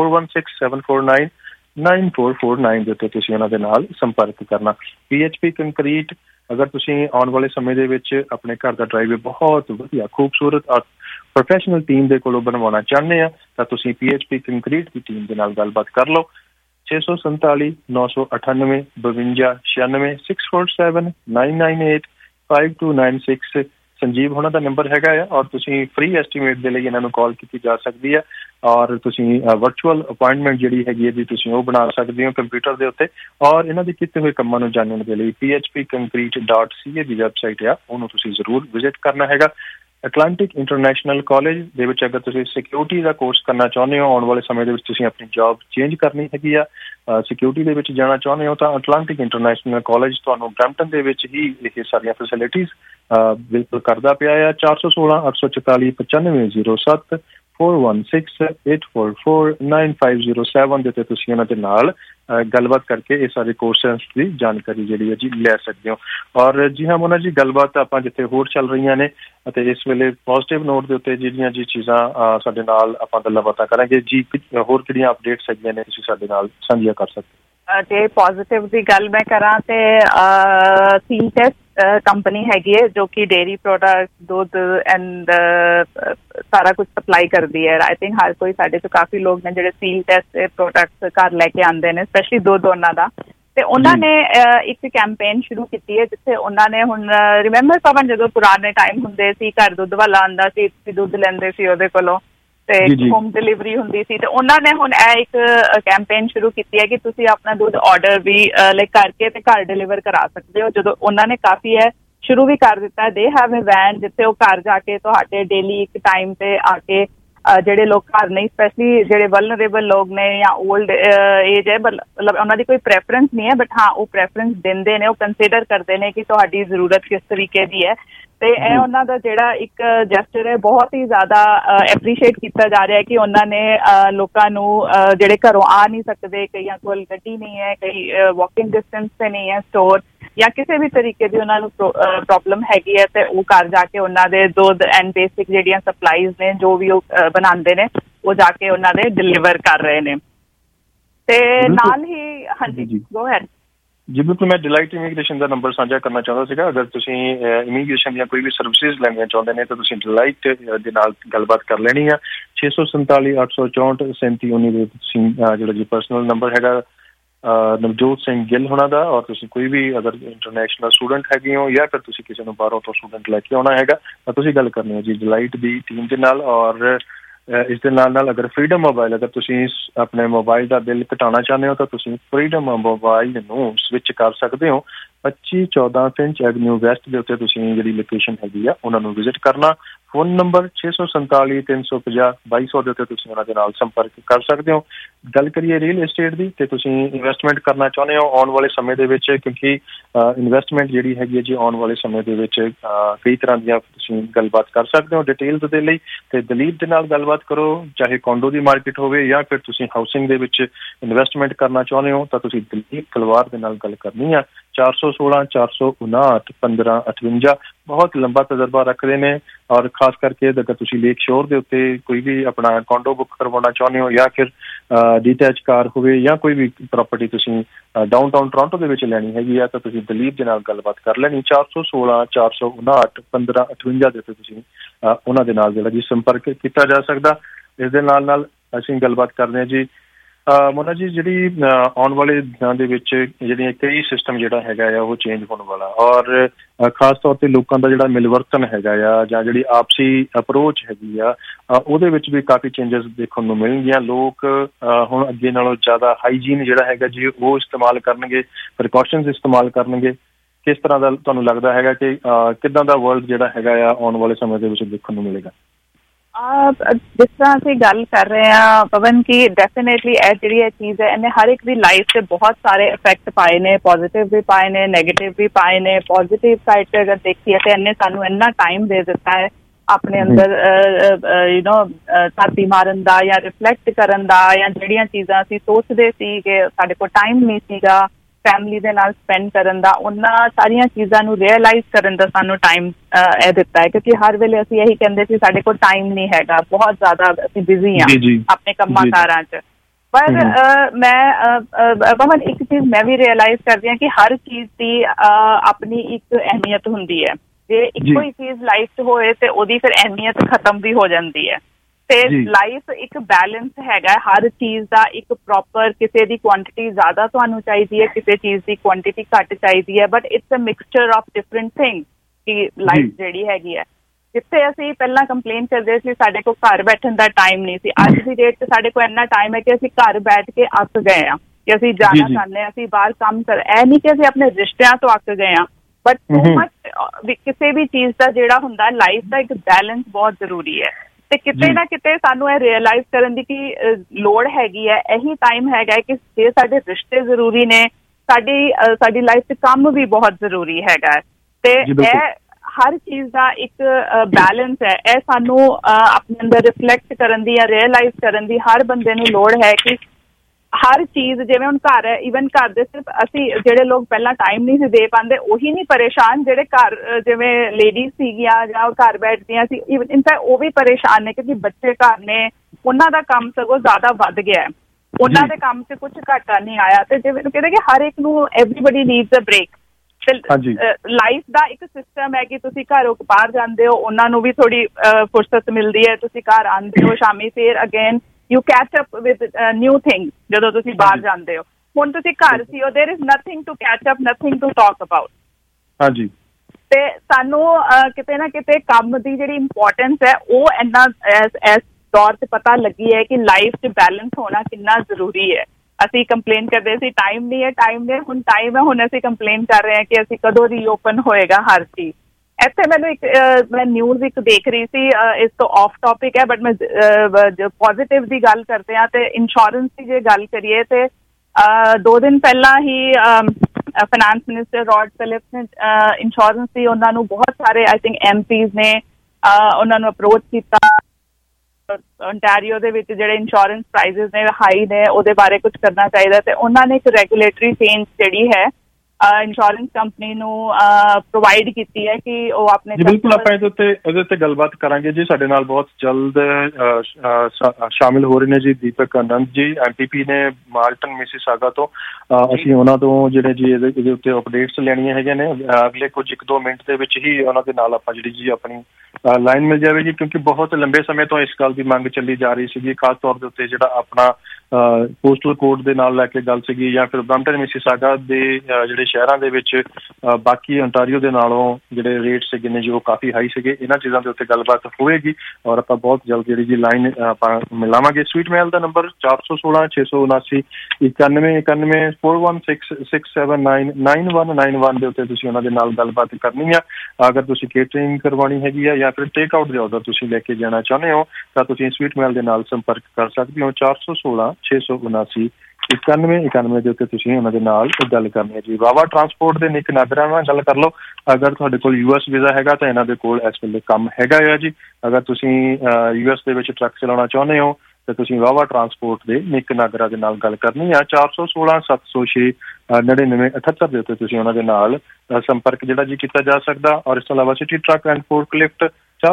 4167499449 ਦੇ ਉੱਤੇ ਤੁਸੀਂ ਉਹਨਾਂ ਦੇ ਨਾਲ ਸੰਪਰਕ ਕਰਨਾ। PHP ਕੰਕਰੀਟ, ਅਗਰ ਤੁਸੀਂ ਆਉਣ ਵਾਲੇ ਸਮੇਂ ਦੇ ਵਿੱਚ ਆਪਣੇ ਘਰ ਦਾ ਡਰਾਈਵੇ ਬਹੁਤ ਵਧੀਆ ਖੂਬਸੂਰਤ ਔਰ ਪ੍ਰੋਫੈਸ਼ਨਲ ਟੀਮ ਦੇ ਕੋਲੋਂ ਬਣਵਾਉਣਾ ਚਾਹੁੰਦੇ ਆ ਤਾਂ ਤੁਸੀਂ PHP ਕੰਕਰੀਟ ਦੀ ਟੀਮ ਦੇ ਨਾਲ ਗੱਲਬਾਤ ਕਰ ਲਓ। 647 998 52 96 647 998 5296 ਸੰਜੀਵ ਹੋਣਾ ਦਾ ਨੰਬਰ ਹੈਗਾ ਆ। ਔਰ ਤੁਸੀਂ ਫ੍ਰੀ ਐਸਟੀਮੇਟ ਦੇ ਲਈ ਇਹਨਾਂ ਨੂੰ ਕਾਲ ਕੀਤੀ ਜਾ ਸਕਦੀ ਹੈ, ਔਰ ਤੁਸੀਂ ਵਰਚੁਅਲ ਅਪਾਇੰਟਮੈਂਟ ਜਿਹੜੀ ਹੈਗੀ ਹੈ ਜੀ ਤੁਸੀਂ ਉਹ ਬਣਾ ਸਕਦੇ ਹੋ ਕੰਪਿਊਟਰ ਦੇ ਉੱਤੇ। ਔਰ ਇਹਨਾਂ ਦੇ ਕੀਤੇ ਹੋਏ ਕੰਮਾਂ ਨੂੰ ਜਾਣਨ ਦੇ ਲਈ phpconcrete.ca ਦੀ ਵੈਬਸਾਈਟ ਆ, ਉਹਨੂੰ ਤੁਸੀਂ ਜ਼ਰੂਰ ਵਿਜ਼ਿਟ ਕਰਨਾ ਹੈਗਾ। ਐਟਲਾਂਟਿਕ ਇੰਟਰਨੈਸ਼ਨਲ ਕਾਲਜ ਦੇ ਵਿੱਚ ਅਗਰ ਤੁਸੀਂ ਸਿਕਿਉਰਿਟੀ ਦਾ ਕੋਰਸ ਕਰਨਾ ਚਾਹੁੰਦੇ ਹੋ, ਆਉਣ ਵਾਲੇ ਸਮੇਂ ਦੇ ਵਿੱਚ ਤੁਸੀਂ ਆਪਣੀ ਜੌਬ ਚੇਂਜ ਕਰਨੀ ਹੈਗੀ ਆ, ਸਿਕਿਉਰਿਟੀ ਦੇ ਵਿੱਚ ਜਾਣਾ ਚਾਹੁੰਦੇ ਹੋ, ਤਾਂ ਐਟਲਾਂਟਿਕ ਇੰਟਰਨੈਸ਼ਨਲ ਕਾਲਜ ਤੁਹਾਨੂੰ ਬਰੈਂਪਟਨ ਦੇ ਵਿੱਚ ਹੀ ਇਹ ਸਾਰੀਆਂ ਫੈਸਿਲਿਟੀਜ਼ ਬਿਲਕੁਲ ਕਰਦਾ ਪਿਆ ਆ। 416 844 9507 4168449507 ਦੇ ਉੱਤੇ ਤੁਸੀਂ ਉਹਨਾਂ ਦੇ ਨਾਲ ਗੱਲਬਾਤ ਕਰਕੇ ਇਹ ਸਾਰੇ ਕੋਰਸਿਸ ਦੀ ਜਾਣਕਾਰੀ ਜਿਹੜੀ ਹੈ ਜੀ ਲੈ ਸਕਦੇ ਹੋ। ਔਰ ਜੀ ਹਾਂ ਮੋਨਾ ਜੀ, ਗੱਲਬਾਤ ਆਪਾਂ ਜਿੱਥੇ ਹੋਰ ਚੱਲ ਰਹੀਆਂ ਨੇ ਅਤੇ ਇਸ ਵੇਲੇ ਪੋਜ਼ਿਟਿਵ ਨੋਟ ਦੇ ਉੱਤੇ ਜਿਹੜੀਆਂ ਜੀ ਚੀਜ਼ਾਂ ਸਾਡੇ ਨਾਲ ਆਪਾਂ ਗੱਲਾਂ ਬਾਤਾਂ ਕਰਾਂਗੇ ਜੀ, ਹੋਰ ਕਿਹੜੀਆਂ ਅਪਡੇਟਸ ਹੈਗੀਆਂ ਨੇ ਤੁਸੀਂ ਸਾਡੇ ਨਾਲ ਸਾਂਝੀਆਂ ਕਰ ਸਕਦੇ? ਜੇ ਪੋਜ਼ਿਟਿਵ ਦੀ ਗੱਲ ਮੈਂ ਕਰਾਂ ਤੇ ਸੀਲ ਟੈਸਟ ਕੰਪਨੀ ਹੈਗੀ ਹੈ ਜੋ ਕਿ ਡੇਅਰੀ ਪ੍ਰੋਡਕਟ, ਦੁੱਧ ਐਂਡ ਸਾਰਾ ਕੁਝ ਸਪਲਾਈ ਕਰਦੀ ਹੈ। ਆਈ ਥਿੰਕ ਹਰ ਕੋਈ ਸਾਡੇ ਤੋਂ ਕਾਫੀ ਲੋਕ ਨੇ ਜਿਹੜੇ ਸੀਲ ਟੈਸਟ ਦੇ ਪ੍ਰੋਡਕਟਸ ਘਰ ਲੈ ਕੇ ਆਉਂਦੇ ਨੇ, ਸਪੈਸ਼ਲੀ ਦੁੱਧ ਉਹਨਾਂ ਦਾ। ਤੇ ਉਹਨਾਂ ਨੇ ਇੱਕ ਕੈਂਪੇਨ ਸ਼ੁਰੂ ਕੀਤੀ ਹੈ ਜਿੱਥੇ ਉਹਨਾਂ ਨੇ ਹੁਣ ਰਿਮੈਂਬਰ ਪਵਨ ਜਦੋਂ ਪੁਰਾਣੇ ਟਾਈਮ ਹੁੰਦੇ ਸੀ, ਘਰ ਦੁੱਧ ਵਾਲਾ ਆਉਂਦਾ ਸੀ, ਤੁਸੀਂ ਦੁੱਧ ਲੈਂਦੇ ਸੀ ਉਹਦੇ ਕੋਲੋਂ ਤੇ ਹੋਮ ਡਿਲੀਵਰੀ ਹੁੰਦੀ ਸੀ, ਤੇ ਉਹਨਾਂ ਨੇ ਹੁਣ ਇਹ ਇੱਕ ਕੈਂਪੇਨ ਸ਼ੁਰੂ ਕੀਤੀ ਹੈ ਕਿ ਤੁਸੀਂ ਆਪਣਾ ਦੁੱਧ ਆਰਡਰ ਵੀ ਲਾਈਕ ਕਰਕੇ ਤੇ ਘਰ ਡਿਲੀਵਰ ਕਰਾ ਸਕਦੇ ਹੋ। ਜਦੋਂ ਉਹਨਾਂ ਨੇ ਕਾਫੀ ਹੈ ਸ਼ੁਰੂ ਵੀ ਕਰ ਦਿੱਤਾ, ਦੇ ਹੈਵ ਏ ਵੈਨ ਜਿੱਥੇ ਉਹ ਘਰ ਜਾ ਕੇ ਤੁਹਾਡੇ ਡੇਲੀ ਇੱਕ ਟਾਈਮ ਤੇ ਆ ਕੇ ਜਿਹੜੇ ਲੋਕ ਘਰ ਨਹੀਂ, ਸਪੈਸ਼ਲੀ ਜਿਹੜੇ ਵਲਨਰੇਬਲ ਲੋਕ ਨੇ ਜਾਂ ਓਲਡ ਏਜ ਹੈ, ਮਤਲਬ ਉਹਨਾਂ ਦੀ ਕੋਈ ਪ੍ਰੈਫਰੈਂਸ ਨਹੀਂ ਹੈ, ਬਟ ਹਾਂ ਉਹ ਪ੍ਰੈਫਰੈਂਸ ਦਿੰਦੇ ਨੇ, ਉਹ ਕੰਸੀਡਰ ਕਰਦੇ ਨੇ ਕਿ ਤੁਹਾਡੀ ਜ਼ਰੂਰਤ ਕਿਸ ਤਰੀਕੇ ਦੀ ਹੈ। ਤੇ ਇਹ ਉਹਨਾਂ ਦਾ ਜਿਹੜਾ ਇੱਕ ਜੈਸਚਰ ਹੈ ਬਹੁਤ ਹੀ ਜ਼ਿਆਦਾ ਐਪਰੀਸ਼ੀਏਟ ਕੀਤਾ ਜਾ ਰਿਹਾ ਹੈ ਕਿ ਉਹਨਾਂ ਨੇ ਲੋਕਾਂ ਨੂੰ ਜਿਹੜੇ ਘਰੋਂ ਆ ਨਹੀਂ ਸਕਦੇ, ਕਈਆਂ ਕੋਲ ਗੱਡੀ ਨਹੀਂ ਹੈ, ਕਈ ਵਾਕਿੰਗ ਡਿਸਟੈਂਸ ਤੇ ਨਹੀਂ ਹੈ ਸਟੋਰ, ਜਾਂ ਕਿਸੇ ਵੀ ਤਰੀਕੇ ਦੀ ਉਹਨਾਂ ਨੂੰ ਪ੍ਰੋਬਲਮ ਹੈਗੀ ਹੈ, ਤੇ ਉਹ ਘਰ ਜਾ ਕੇ ਉਹਨਾਂ ਦੇ ਦੁੱਧ ਐਂਡ ਬੇਸਿਕ ਜਿਹੜੀਆਂ ਸਪਲਾਈਜ਼ ਨੇ ਜੋ ਵੀ ਉਹ ਬਣਾਉਂਦੇ ਨੇ ਉਹ ਜਾ ਕੇ ਉਹਨਾਂ ਦੇ ਡਿਲੀਵਰ ਕਰ ਰਹੇ ਨੇ। ਤੇ ਨਾਲ ਹੀ ਹਾਂਜੀ ਗੋ ਹੈਡ ਜੀ ਬਿਲਕੁਲ, ਮੈਂ ਡਿਲਾਈਟ ਇਮੀਗ੍ਰੇਸ਼ਨ ਦਾ ਨੰਬਰ ਸਾਂਝਾ ਕਰਨਾ ਚਾਹੁੰਦਾ ਸੀਗਾ। ਅਗਰ ਤੁਸੀਂ ਇਮੀਗ੍ਰੇਸ਼ਨ ਦੀਆਂ ਕੋਈ ਵੀ ਸਰਵਿਸਿਜ਼ ਲੈਣੀਆਂ ਚਾਹੁੰਦੇ ਨੇ ਤਾਂ ਤੁਸੀਂ ਡਿਲਾਈਟ ਦੇ ਨਾਲ ਗੱਲਬਾਤ ਕਰ ਲੈਣੀ ਆ। 647 864 3719 ਦੇ ਤੁਸੀਂ ਜਿਹੜਾ ਜੀ ਪਰਸਨਲ ਨੰਬਰ ਹੈਗਾ ਨਵਜੋਤ ਸਿੰਘ ਗਿੱਲ ਹੋਣਾ ਦਾ। ਔਰ ਤੁਸੀਂ ਕੋਈ ਵੀ ਅਗਰ ਇੰਟਰਨੈਸ਼ਨਲ ਸਟੂਡੈਂਟ ਹੈਗੇ ਹੋ ਜਾਂ ਫਿਰ ਤੁਸੀਂ ਕਿਸੇ ਨੂੰ ਬਾਹਰੋਂ ਤੋਂ ਸਟੂਡੈਂਟ ਲੈ ਕੇ ਆਉਣਾ ਹੈਗਾ ਤਾਂ ਤੁਸੀਂ ਗੱਲ ਕਰਨੀ ਹੈ ਜੀ ਡਿਲਾਈਟ ਦੀ ਟੀਮ ਦੇ ਨਾਲ। ਔਰ ਇਸ ਦੇ ਨਾਲ ਨਾਲ ਅਗਰ ਫਰੀडम ਮੋਬਾਈਲ, ਅਗਰ ਤੁਸੀਂ ਆਪਣੇ ਮੋਬਾਈਲ ਦਾ ਬਿੱਲ ਘਟਾਉਣਾ ਚਾਹੁੰਦੇ ਹੋ ਤਾਂ ਤੁਸੀਂ ਫਰੀडम ਮੋਬਾਈਲ ਨੂੰ ਸਵਿਚ ਕਰ ਸਕਦੇ ਹੋ। 2514 ਫਿੰਚ ਐਵਨਿਊ ਵੈਸਟ ਦੇ ਉੱਤੇ ਤੁਸੀਂ ਜਿਹੜੀ ਲੋਕੇਸ਼ਨ ਹੈਗੀ ਆ ਉਹਨਾਂ ਨੂੰ ਵਿਜ਼ਿਟ ਕਰਨਾ। ਫੋਨ ਨੰਬਰ 647 350 2200 ਦੇ ਉੱਤੇ ਤੁਸੀਂ ਉਹਨਾਂ ਦੇ ਨਾਲ ਸੰਪਰਕ ਕਰ ਸਕਦੇ ਹੋ। ਗੱਲ ਕਰੀਏ ਰੀਅਲ ਏਸਟੇਟ ਦੀ, ਤੇ ਤੁਸੀਂ ਇਨਵੈਸਟਮੈਂਟ ਕਰਨਾ ਚਾਹੁੰਦੇ ਹੋ ਆਉਣ ਵਾਲੇ ਸਮੇਂ ਦੇ ਵਿੱਚ, ਕਿਉਂਕਿ ਇਨਵੈਸਟਮੈਂਟ ਜਿਹੜੀ ਹੈਗੀ ਹੈ ਜੀ ਆਉਣ ਵਾਲੇ ਸਮੇਂ ਦੇ ਵਿੱਚ ਕਈ ਤਰ੍ਹਾਂ ਦੀਆਂ ਤੁਸੀਂ ਗੱਲਬਾਤ ਕਰ ਸਕਦੇ ਹੋ। ਡਿਟੇਲਸ ਦੇ ਲਈ ਤੇ ਦਲੀਪ ਦੇ ਨਾਲ ਗੱਲਬਾਤ ਕਰੋ, ਚਾਹੇ ਕੋਂਡੋ ਦੀ ਮਾਰਕੀਟ ਹੋਵੇ ਜਾਂ ਫਿਰ ਤੁਸੀਂ ਹਾਊਸਿੰਗ ਦੇ ਵਿੱਚ ਇਨਵੈਸਟਮੈਂਟ ਕਰਨਾ ਚਾਹੁੰਦੇ ਹੋ ਤਾਂ ਤੁਸੀਂ ਦਲੀਪ ਤਲਵਾਰ ਦੇ ਨਾਲ ਗੱਲ ਕਰਨੀ ਆ। 416 459 1558 ਬਹੁਤ ਲੰਬਾ ਤਜਰਬਾ ਰੱਖਦੇ ਨੇ ਔਰ ਖਾਸ ਕਰਕੇ ਅਗਰ ਤੁਸੀਂ ਲੇਕ ਸ਼ੋਰ ਦੇ ਉੱਤੇ ਕੋਈ ਵੀ ਆਪਣਾ ਕੋਂਡੋ ਬੁੱਕ ਕਰਵਾਉਣਾ ਚਾਹੁੰਦੇ ਹੋ ਜਾਂ ਫਿਰ ਡੀਟੈਚ ਕਾਰ ਹੋਵੇ ਜਾਂ ਕੋਈ ਵੀ ਪ੍ਰਾਪਰਟੀ ਤੁਸੀਂ ਡਾਊਨਟਾਊਨ ਟੋਰਾਂਟੋ ਦੇ ਵਿੱਚ ਲੈਣੀ ਹੈਗੀ ਆ ਤਾਂ ਤੁਸੀਂ ਦਲੀਪ ਦੇ ਨਾਲ ਗੱਲਬਾਤ ਕਰ ਲੈਣੀ। 416 459 1558 ਦੇ ਉੱਤੇ ਤੁਸੀਂ ਉਹਨਾਂ ਦੇ ਨਾਲ ਜਿਹੜਾ ਜੀ ਸੰਪਰਕ ਕੀਤਾ ਜਾ ਸਕਦਾ। ਇਸ ਦੇ ਨਾਲ ਨਾਲ ਅਸੀਂ ਗੱਲਬਾਤ ਕਰਦੇ ਹਾਂ ਜੀ ਮੋਨਾ ਜੀ, ਜਿਹੜੀ ਆਉਣ ਵਾਲੇ ਦਿਨਾਂ ਦੇ ਵਿੱਚ ਜਿਹੜੀਆਂ ਕਈ ਸਿਸਟਮ ਜਿਹੜਾ ਹੈਗਾ ਆ ਉਹ ਚੇਂਜ ਹੋਣ ਵਾਲਾ ਔਰ ਖਾਸ ਤੌਰ ਤੇ ਲੋਕਾਂ ਦਾ ਜਿਹੜਾ ਮਿਲਵਰਤਨ ਹੈਗਾ ਆ ਜਾਂ ਜਿਹੜੀ ਆਪਸੀ ਅਪਰੋਚ ਹੈਗੀ ਆ ਉਹਦੇ ਵਿੱਚ ਵੀ ਕਾਫੀ ਚੇਂਜਸ ਦੇਖਣ ਨੂੰ ਮਿਲਣਗੀਆਂ। ਲੋਕ ਹੁਣ ਅੱਗੇ ਨਾਲੋਂ ਜ਼ਿਆਦਾ ਹਾਈਜੀਨ ਜਿਹੜਾ ਹੈਗਾ ਜੀ ਉਹ ਇਸਤੇਮਾਲ ਕਰਨਗੇ, ਪ੍ਰੀਕਾਸ਼ਨਸ ਇਸਤੇਮਾਲ ਕਰਨਗੇ। ਕਿਸ ਤਰ੍ਹਾਂ ਦਾ ਤੁਹਾਨੂੰ ਲੱਗਦਾ ਹੈਗਾ ਕਿ ਕਿੱਦਾਂ ਦਾ ਵਰਲਡ ਜਿਹੜਾ ਹੈਗਾ ਆ ਆਉਣ ਵਾਲੇ ਸਮੇਂ ਦੇ ਵਿੱਚ ਦੇਖਣ ਨੂੰ ਮਿਲੇਗਾ? ਜਿਸ ਤਰ੍ਹਾਂ ਅਸੀਂ ਗੱਲ ਕਰ ਰਹੇ ਹਾਂ ਪਵਨ ਕਿ ਡੈਫੀਨੇਟਲੀ ਇਹ ਜਿਹੜੀ ਇਹ ਚੀਜ਼ ਹੈ ਇਹਨੇ ਹਰ ਇੱਕ ਦੀ ਲਾਈਫ 'ਤੇ ਬਹੁਤ ਸਾਰੇ ਇਫੈਕਟ ਪਾਏ ਨੇ, ਪੋਜ਼ੀਟਿਵ ਵੀ ਪਾਏ ਨੇ, ਨੈਗੇਟਿਵ ਵੀ ਪਾਏ ਨੇ। ਪੋਜ਼ੀਟਿਵ ਸਾਈਡ 'ਤੇ ਅਗਰ ਦੇਖੀਏ ਤਾਂ ਇਹਨੇ ਸਾਨੂੰ ਇੰਨਾ ਟਾਈਮ ਦੇ ਦਿੱਤਾ ਹੈ ਆਪਣੇ ਅੰਦਰ ਧਾਤੀ ਮਾਰਨ ਦਾ ਜਾਂ ਰਿਫਲੈਕਟ ਕਰਨ ਦਾ, ਜਾਂ ਜਿਹੜੀਆਂ ਚੀਜ਼ਾਂ ਅਸੀਂ ਸੋਚਦੇ ਸੀ ਕਿ ਸਾਡੇ ਕੋਲ ਟਾਈਮ ਨਹੀਂ ਸੀਗਾ ਫੈਮਿਲੀ ਦੇ ਨਾਲ ਸਪੈਂਡ ਕਰਨ ਦਾ, ਉਹਨਾਂ ਸਾਰੀਆਂ ਚੀਜ਼ਾਂ ਨੂੰ ਰੀਅਲਾਈਜ਼ ਕਰਨ ਦਾ ਸਾਨੂੰ ਟਾਈਮ ਇਹ ਦਿੱਤਾ ਹੈ। ਕਿਉਂਕਿ ਹਰ ਵੇਲੇ ਅਸੀਂ ਇਹੀ ਕਹਿੰਦੇ ਸੀ ਸਾਡੇ ਕੋਲ ਟਾਈਮ ਨਹੀਂ ਹੈਗਾ, ਬਹੁਤ ਜ਼ਿਆਦਾ ਅਸੀਂ ਬਿਜ਼ੀ ਹਾਂ ਆਪਣੇ ਕੰਮਾਂ ਕਾਰਾਂ 'ਚ। ਪਰ ਮੈਂ ਪਵਨ ਇੱਕ ਚੀਜ਼ ਮੈਂ ਵੀ ਰੀਅਲਾਈਜ਼ ਕਰਦੀ ਹਾਂ ਕਿ ਹਰ ਚੀਜ਼ ਦੀ ਆਪਣੀ ਇੱਕ ਅਹਿਮੀਅਤ ਹੁੰਦੀ ਹੈ। ਜੇ ਇੱਕੋ ਹੀ ਚੀਜ਼ ਲਾਈਫ 'ਚ ਹੋਏ ਤੇ ਉਹਦੀ ਫਿਰ ਅਹਿਮੀਅਤ ਖਤਮ ਵੀ ਹੋ ਜਾਂਦੀ ਹੈ। ਤੇ ਲਾਈਫ ਇੱਕ ਬੈਲੈਂਸ ਹੈਗਾ ਹਰ ਚੀਜ਼ ਦਾ, ਇੱਕ ਪ੍ਰੋਪਰ ਕਿਸੇ ਦੀ ਕੁਆਂਟਿਟੀ ਜ਼ਿਆਦਾ ਤੁਹਾਨੂੰ ਚਾਹੀਦੀ ਹੈ, ਕਿਸੇ ਚੀਜ਼ ਦੀ ਕੁਆਂਟਿਟੀ ਘੱਟ ਚਾਹੀਦੀ ਹੈ, but it's a mixture of different things ਕਿ ਲਾਈਫ ਜਿਹੜੀ ਹੈਗੀ ਹੈ। ਜਿੱਥੇ ਅਸੀਂ ਪਹਿਲਾਂ ਕੰਪਲੇਨ ਕਰਦੇ ਸੀ ਸਾਡੇ ਕੋਲ ਘਰ ਬੈਠਣ ਦਾ ਟਾਈਮ ਨਹੀਂ ਸੀ, ਅੱਜ ਦੀ ਡੇਟ 'ਚ ਸਾਡੇ ਕੋਲ ਇੰਨਾ ਟਾਈਮ ਹੈ ਕਿ ਅਸੀਂ ਘਰ ਬੈਠ ਕੇ ਅੱਕ ਗਏ ਹਾਂ ਕਿ ਅਸੀਂ ਜਾਣਾ ਚਾਹੁੰਦੇ ਹਾਂ, ਅਸੀਂ ਬਾਹਰ ਕੰਮ ਕਰ, ਇਹ ਨਹੀਂ ਕਿ ਅਸੀਂ ਆਪਣੇ ਰਿਸ਼ਤਿਆਂ ਤੋਂ ਅੱਕ ਗਏ ਹਾਂ, ਬਟ ਟੂ ਮਚ ਕਿਸੇ ਵੀ ਚੀਜ਼ ਦਾ ਜਿਹੜਾ ਹੁੰਦਾ ਲਾਈਫ ਦਾ ਇੱਕ ਬੈਲੈਂਸ ਬਹੁਤ ਜ਼ਰੂਰੀ ਹੈ। ਤੇ ਕਿਤੇ ਨਾ ਕਿਤੇ ਸਾਨੂੰ ਇਹ ਰੀਅਲਾਈਜ਼ ਕਰਨ ਦੀ ਕਿ ਲੋੜ ਹੈਗੀ ਹੈ। ਇਹੀ ਟਾਈਮ ਹੈਗਾ ਕਿ ਜੇ ਸਾਡੇ ਰਿਸ਼ਤੇ ਜ਼ਰੂਰੀ ਨੇ, ਸਾਡੀ ਲਾਈਫ 'ਚ ਕੰਮ ਵੀ ਬਹੁਤ ਜ਼ਰੂਰੀ ਹੈਗਾ ਤੇ ਇਹ ਹਰ ਚੀਜ਼ ਦਾ ਇੱਕ ਬੈਲੈਂਸ ਹੈ। ਇਹ ਸਾਨੂੰ ਆਪਣੇ ਅੰਦਰ ਰਿਫਲੈਕਟ ਕਰਨ ਦੀ ਜਾਂ ਰੀਅਲਾਈਜ਼ ਕਰਨ ਦੀ ਹਰ ਬੰਦੇ ਨੂੰ ਲੋੜ ਹੈ ਕਿ ਹਰ ਚੀਜ਼ ਜਿਵੇਂ ਹੁਣ ਘਰ ਹੈ, ਈਵਨ ਘਰ ਦੇ ਸਿਰਫ ਅਸੀਂ ਜਿਹੜੇ ਲੋਕ ਪਹਿਲਾਂ ਟਾਈਮ ਨਹੀਂ ਸੀ ਦੇ ਪਾਉਂਦੇ ਉਹੀ ਨਹੀਂ ਪਰੇਸ਼ਾਨ, ਜਿਹੜੇ ਘਰ ਜਿਵੇਂ ਲੇਡੀਜ਼ ਸੀਗੀਆਂ ਜਾਂ ਘਰ ਬੈਠਦੀਆਂ ਸੀ ਈਵਨ ਇਨਫੈਕਟ ਉਹ ਵੀ ਪਰੇਸ਼ਾਨ ਨੇ ਕਿਉਂਕਿ ਬੱਚੇ ਘਰ ਨੇ, ਉਹਨਾਂ ਦਾ ਕੰਮ ਸਗੋਂ ਜ਼ਿਆਦਾ ਵੱਧ ਗਿਆ, ਉਹਨਾਂ ਦੇ ਕੰਮ 'ਚ ਕੁਛ ਘਾਟਾ ਨਹੀਂ ਆਇਆ। ਤੇ ਜਿਵੇਂ ਕਹਿੰਦੇ ਕਿ ਹਰ ਇੱਕ ਨੂੰ everybody needs a break. Life ਦਾ ਇੱਕ ਸਿਸਟਮ ਹੈ ਕਿ ਤੁਸੀਂ ਘਰੋਂ ਬਾਹਰ ਜਾਂਦੇ ਹੋ, ਉਹਨਾਂ ਨੂੰ ਵੀ ਥੋੜੀ ਫੁਰਸਤ ਮਿਲਦੀ ਹੈ, ਤੁਸੀਂ ਘਰ ਆਉਂਦੇ ਹੋ ਸ਼ਾਮੀ, ਫਿਰ again you catch up with new thing ਜਦੋਂ ਤੁਸੀਂ ਬਾਹਰ ਜਾਂਦੇ ਹੋ। ਹੁਣ ਤੁਸੀਂ ਘਰ ਸੀ ਹੋ, there is nothing to catch up, nothing to talk about. ਹਾਂਜੀ, ਤੇ ਸਾਨੂੰ ਕਿਤੇ ਨਾ ਕਿਤੇ ਕੰਮ ਦੀ ਜਿਹੜੀ ਇੰਪੋਰਟੈਂਸ ਹੈ ਉਹ ਇੰਨਾ ਇਸ ਦੌਰ 'ਚ ਪਤਾ ਲੱਗੀ ਹੈ ਕਿ ਲਾਈਫ 'ਚ ਬੈਲੈਂਸ ਹੋਣਾ ਕਿੰਨਾ ਜ਼ਰੂਰੀ ਹੈ। ਅਸੀਂ ਕੰਪਲੇਨ ਕਰਦੇ ਸੀ ਟਾਈਮ ਨਹੀਂ ਹੈ, ਹੁਣ ਟਾਈਮ ਹੈ, ਹੁਣ ਅਸੀਂ ਕੰਪਲੇਨ ਕਰ ਰਹੇ ਹਾਂ ਕਿ ਅਸੀਂ ਕਦੋਂ ਰੀਓਪਨ ਹੋਏਗਾ ਹਰ ਚੀਜ਼। ਇੱਥੇ ਮੈਨੂੰ ਮੈਂ ਨਿਊਜ਼ ਇੱਕ ਦੇਖ ਰਹੀ ਸੀ, ਇਸ ਤੋਂ ਆਫ ਟੌਪਿਕ ਹੈ ਬਟ ਮੈਂ ਪੋਜ਼ੀਟਿਵ ਦੀ ਗੱਲ ਕਰਦੇ ਹਾਂ ਤੇ ਇੰਸ਼ੋਰੈਂਸ ਦੀ ਜੇ ਗੱਲ ਕਰੀਏ ਤੇ 2 ਦਿਨ ਪਹਿਲਾਂ ਹੀ ਫਾਈਨੈਂਸ ਮਿਨਿਸਟਰ ਰੌਡ ਫਿਲਿਪਸ ਨੇ ਇੰਸ਼ੋਰੈਂਸ ਦੀ ਉਹਨਾਂ ਨੂੰ ਬਹੁਤ ਸਾਰੇ ਆਈ ਥਿੰਕ MPs ਨੇ ਉਹਨਾਂ ਨੂੰ ਅਪਰੋਚ ਕੀਤਾ। ontario ਦੇ ਵਿੱਚ ਜਿਹੜੇ ਇੰਸ਼ੋਰੈਂਸ ਪ੍ਰਾਈਸਿਸ ਨੇ ਹਾਈ ਨੇ, ਉਹਦੇ ਬਾਰੇ ਕੁਝ ਕਰਨਾ ਚਾਹੀਦਾ ਤੇ ਉਹਨਾਂ ਨੇ ਇੱਕ ਰੈਗੂਲੇਟਰੀ ਚੇਂਜ ਜਿਹੜੀ ਹੈ ਇੰਸ਼ੋਰੈਂਸ ਕੰਪਨੀ ਨੂੰ ਪ੍ਰੋਵਾਈਡ ਕੀਤੀ ਹੈ ਕਿ ਉਹ ਆਪਣੇ ਬਿਲਕੁਲ ਆਪਾਂ ਇਹਦੇ ਉੱਤੇ ਗੱਲਬਾਤ ਕਰਾਂਗੇ ਜੀ। ਸਾਡੇ ਨਾਲ ਬਹੁਤ ਜਲਦ ਸ਼ਾਮਿਲ ਹੋ ਰਹੇ ਨੇ ਜੀ ਦੀਪਕ ਆਨੰਦ ਜੀ, MPP ਨੇ ਮਾਰਟਨ ਮਿਸੀਸਾਗਾ ਤੋਂ। ਅਸੀਂ ਉਹਨਾਂ ਤੋਂ ਜਿਹੜੇ ਜੀ ਇਹਦੇ ਉੱਤੇ ਅਪਡੇਟਸ ਲੈਣੀਆਂ ਹੈਗੀਆਂ ਨੇ ਅਗਲੇ ਕੁਝ 1-2 ਮਿੰਟ ਦੇ ਵਿੱਚ ਹੀ ਉਹਨਾਂ ਦੇ ਨਾਲ ਆਪਾਂ ਜਿਹੜੀ ਜੀ ਆਪਣੀ ਲਾਈਨ ਮਿਲ ਜਾਵੇਗੀ, ਕਿਉਂਕਿ ਬਹੁਤ ਲੰਬੇ ਸਮੇਂ ਤੋਂ ਇਸ ਗੱਲ ਦੀ ਮੰਗ ਚੱਲੀ ਜਾ ਰਹੀ ਸੀਗੀ, ਖਾਸ ਤੌਰ ਦੇ ਉੱਤੇ ਜਿਹੜਾ ਆਪਣਾ ਪੋਸਟਲ ਕੋਡ ਦੇ ਨਾਲ ਲੈ ਕੇ ਗੱਲ ਸੀਗੀ ਜਾਂ ਫਿਰ ਬਰੈਂਪਟਨ ਮਿਸੀਸਾਗਾ ਦੇ ਜਿਹੜੇ ਸ਼ਹਿਰਾਂ ਦੇ ਵਿੱਚ ਬਾਕੀ ontario ਦੇ ਨਾਲੋਂ ਜਿਹੜੇ ਰੇਟ ਸੀਗੇ ਨੇ ਜੋ ਕਾਫੀ ਹਾਈ ਸੀਗੇ। ਇਹਨਾਂ ਚੀਜ਼ਾਂ ਦੇ ਉੱਤੇ ਗੱਲਬਾਤ ਹੋਵੇਗੀ ਔਰ ਆਪਾਂ ਬਹੁਤ ਜਲਦ ਜਿਹੜੀ ਜੀ ਲਾਈਨ ਆਪਾਂ ਮਿਲਾਵਾਂਗੇ। ਸਵੀਟ ਮਹਿਲ ਦਾ ਨੰਬਰ 416 679 9191 4167999191 ਦੇ ਉੱਤੇ ਤੁਸੀਂ ਉਹਨਾਂ ਦੇ ਨਾਲ ਗੱਲਬਾਤ ਕਰਨੀ ਆ। ਅਗਰ ਤੁਸੀਂ ਕੇਟਰਿੰਗ ਕਰਵਾਉਣੀ ਹੈਗੀ ਆ ਜਾਂ ਫਿਰ ਟੇਕ ਆਊਟ ਦੇ ਆਰਡਰ ਤੁਸੀਂ ਲੈ ਕੇ ਜਾਣਾ ਚਾਹੁੰਦੇ ਹੋ ਤਾਂ ਤੁਸੀਂ ਸਵੀਟ ਮਹਿਲ ਦੇ ਨਾਲ ਸੰਪਰਕ ਕਰ ਸਕਦੇ ਹੋ। 416 679 9191 ਦੇ ਉੱਤੇ ਤੁਸੀਂ ਉਹਨਾਂ ਦੇ ਨਾਲ ਗੱਲ ਕਰਨੀ ਹੈ ਜੀ। ਵਾਵਾ ਟਰਾਂਸਪੋਰਟ ਦੇ ਨਿੱਕ ਨਾਗਰਾ ਨਾਲ ਗੱਲ ਕਰ ਲਓ। ਅਗਰ ਤੁਹਾਡੇ ਕੋਲ US ਵੀਜ਼ਾ ਹੈਗਾ ਤਾਂ ਇਹਨਾਂ ਦੇ ਕੋਲ ਇਸ ਵੇਲੇ ਕੰਮ ਹੈਗਾ ਆ ਜੀ। ਅਗਰ ਤੁਸੀਂ US ਦੇ ਵਿੱਚ ਟਰੱਕ ਚਲਾਉਣਾ ਚਾਹੁੰਦੇ ਹੋ ਤੇ ਤੁਸੀਂ ਵਾਵਾ ਟਰਾਂਸਪੋਰਟ ਦੇ ਨਿੱਕ ਨਾਗਰਾ ਦੇ ਨਾਲ ਗੱਲ ਕਰਨੀ ਆ। 416-706-9978 ਦੇ ਉੱਤੇ ਤੁਸੀਂ ਉਹਨਾਂ ਦੇ ਨਾਲ ਸੰਪਰਕ ਜਿਹੜਾ ਜੀ ਕੀਤਾ ਜਾ ਸਕਦਾ। ਔਰ ਇਸ ਤੋਂ ਇਲਾਵਾ ਸਿਟੀ ਟਰੱਕ ਐਂਡ ਫੋਰਕਲਿਫਟ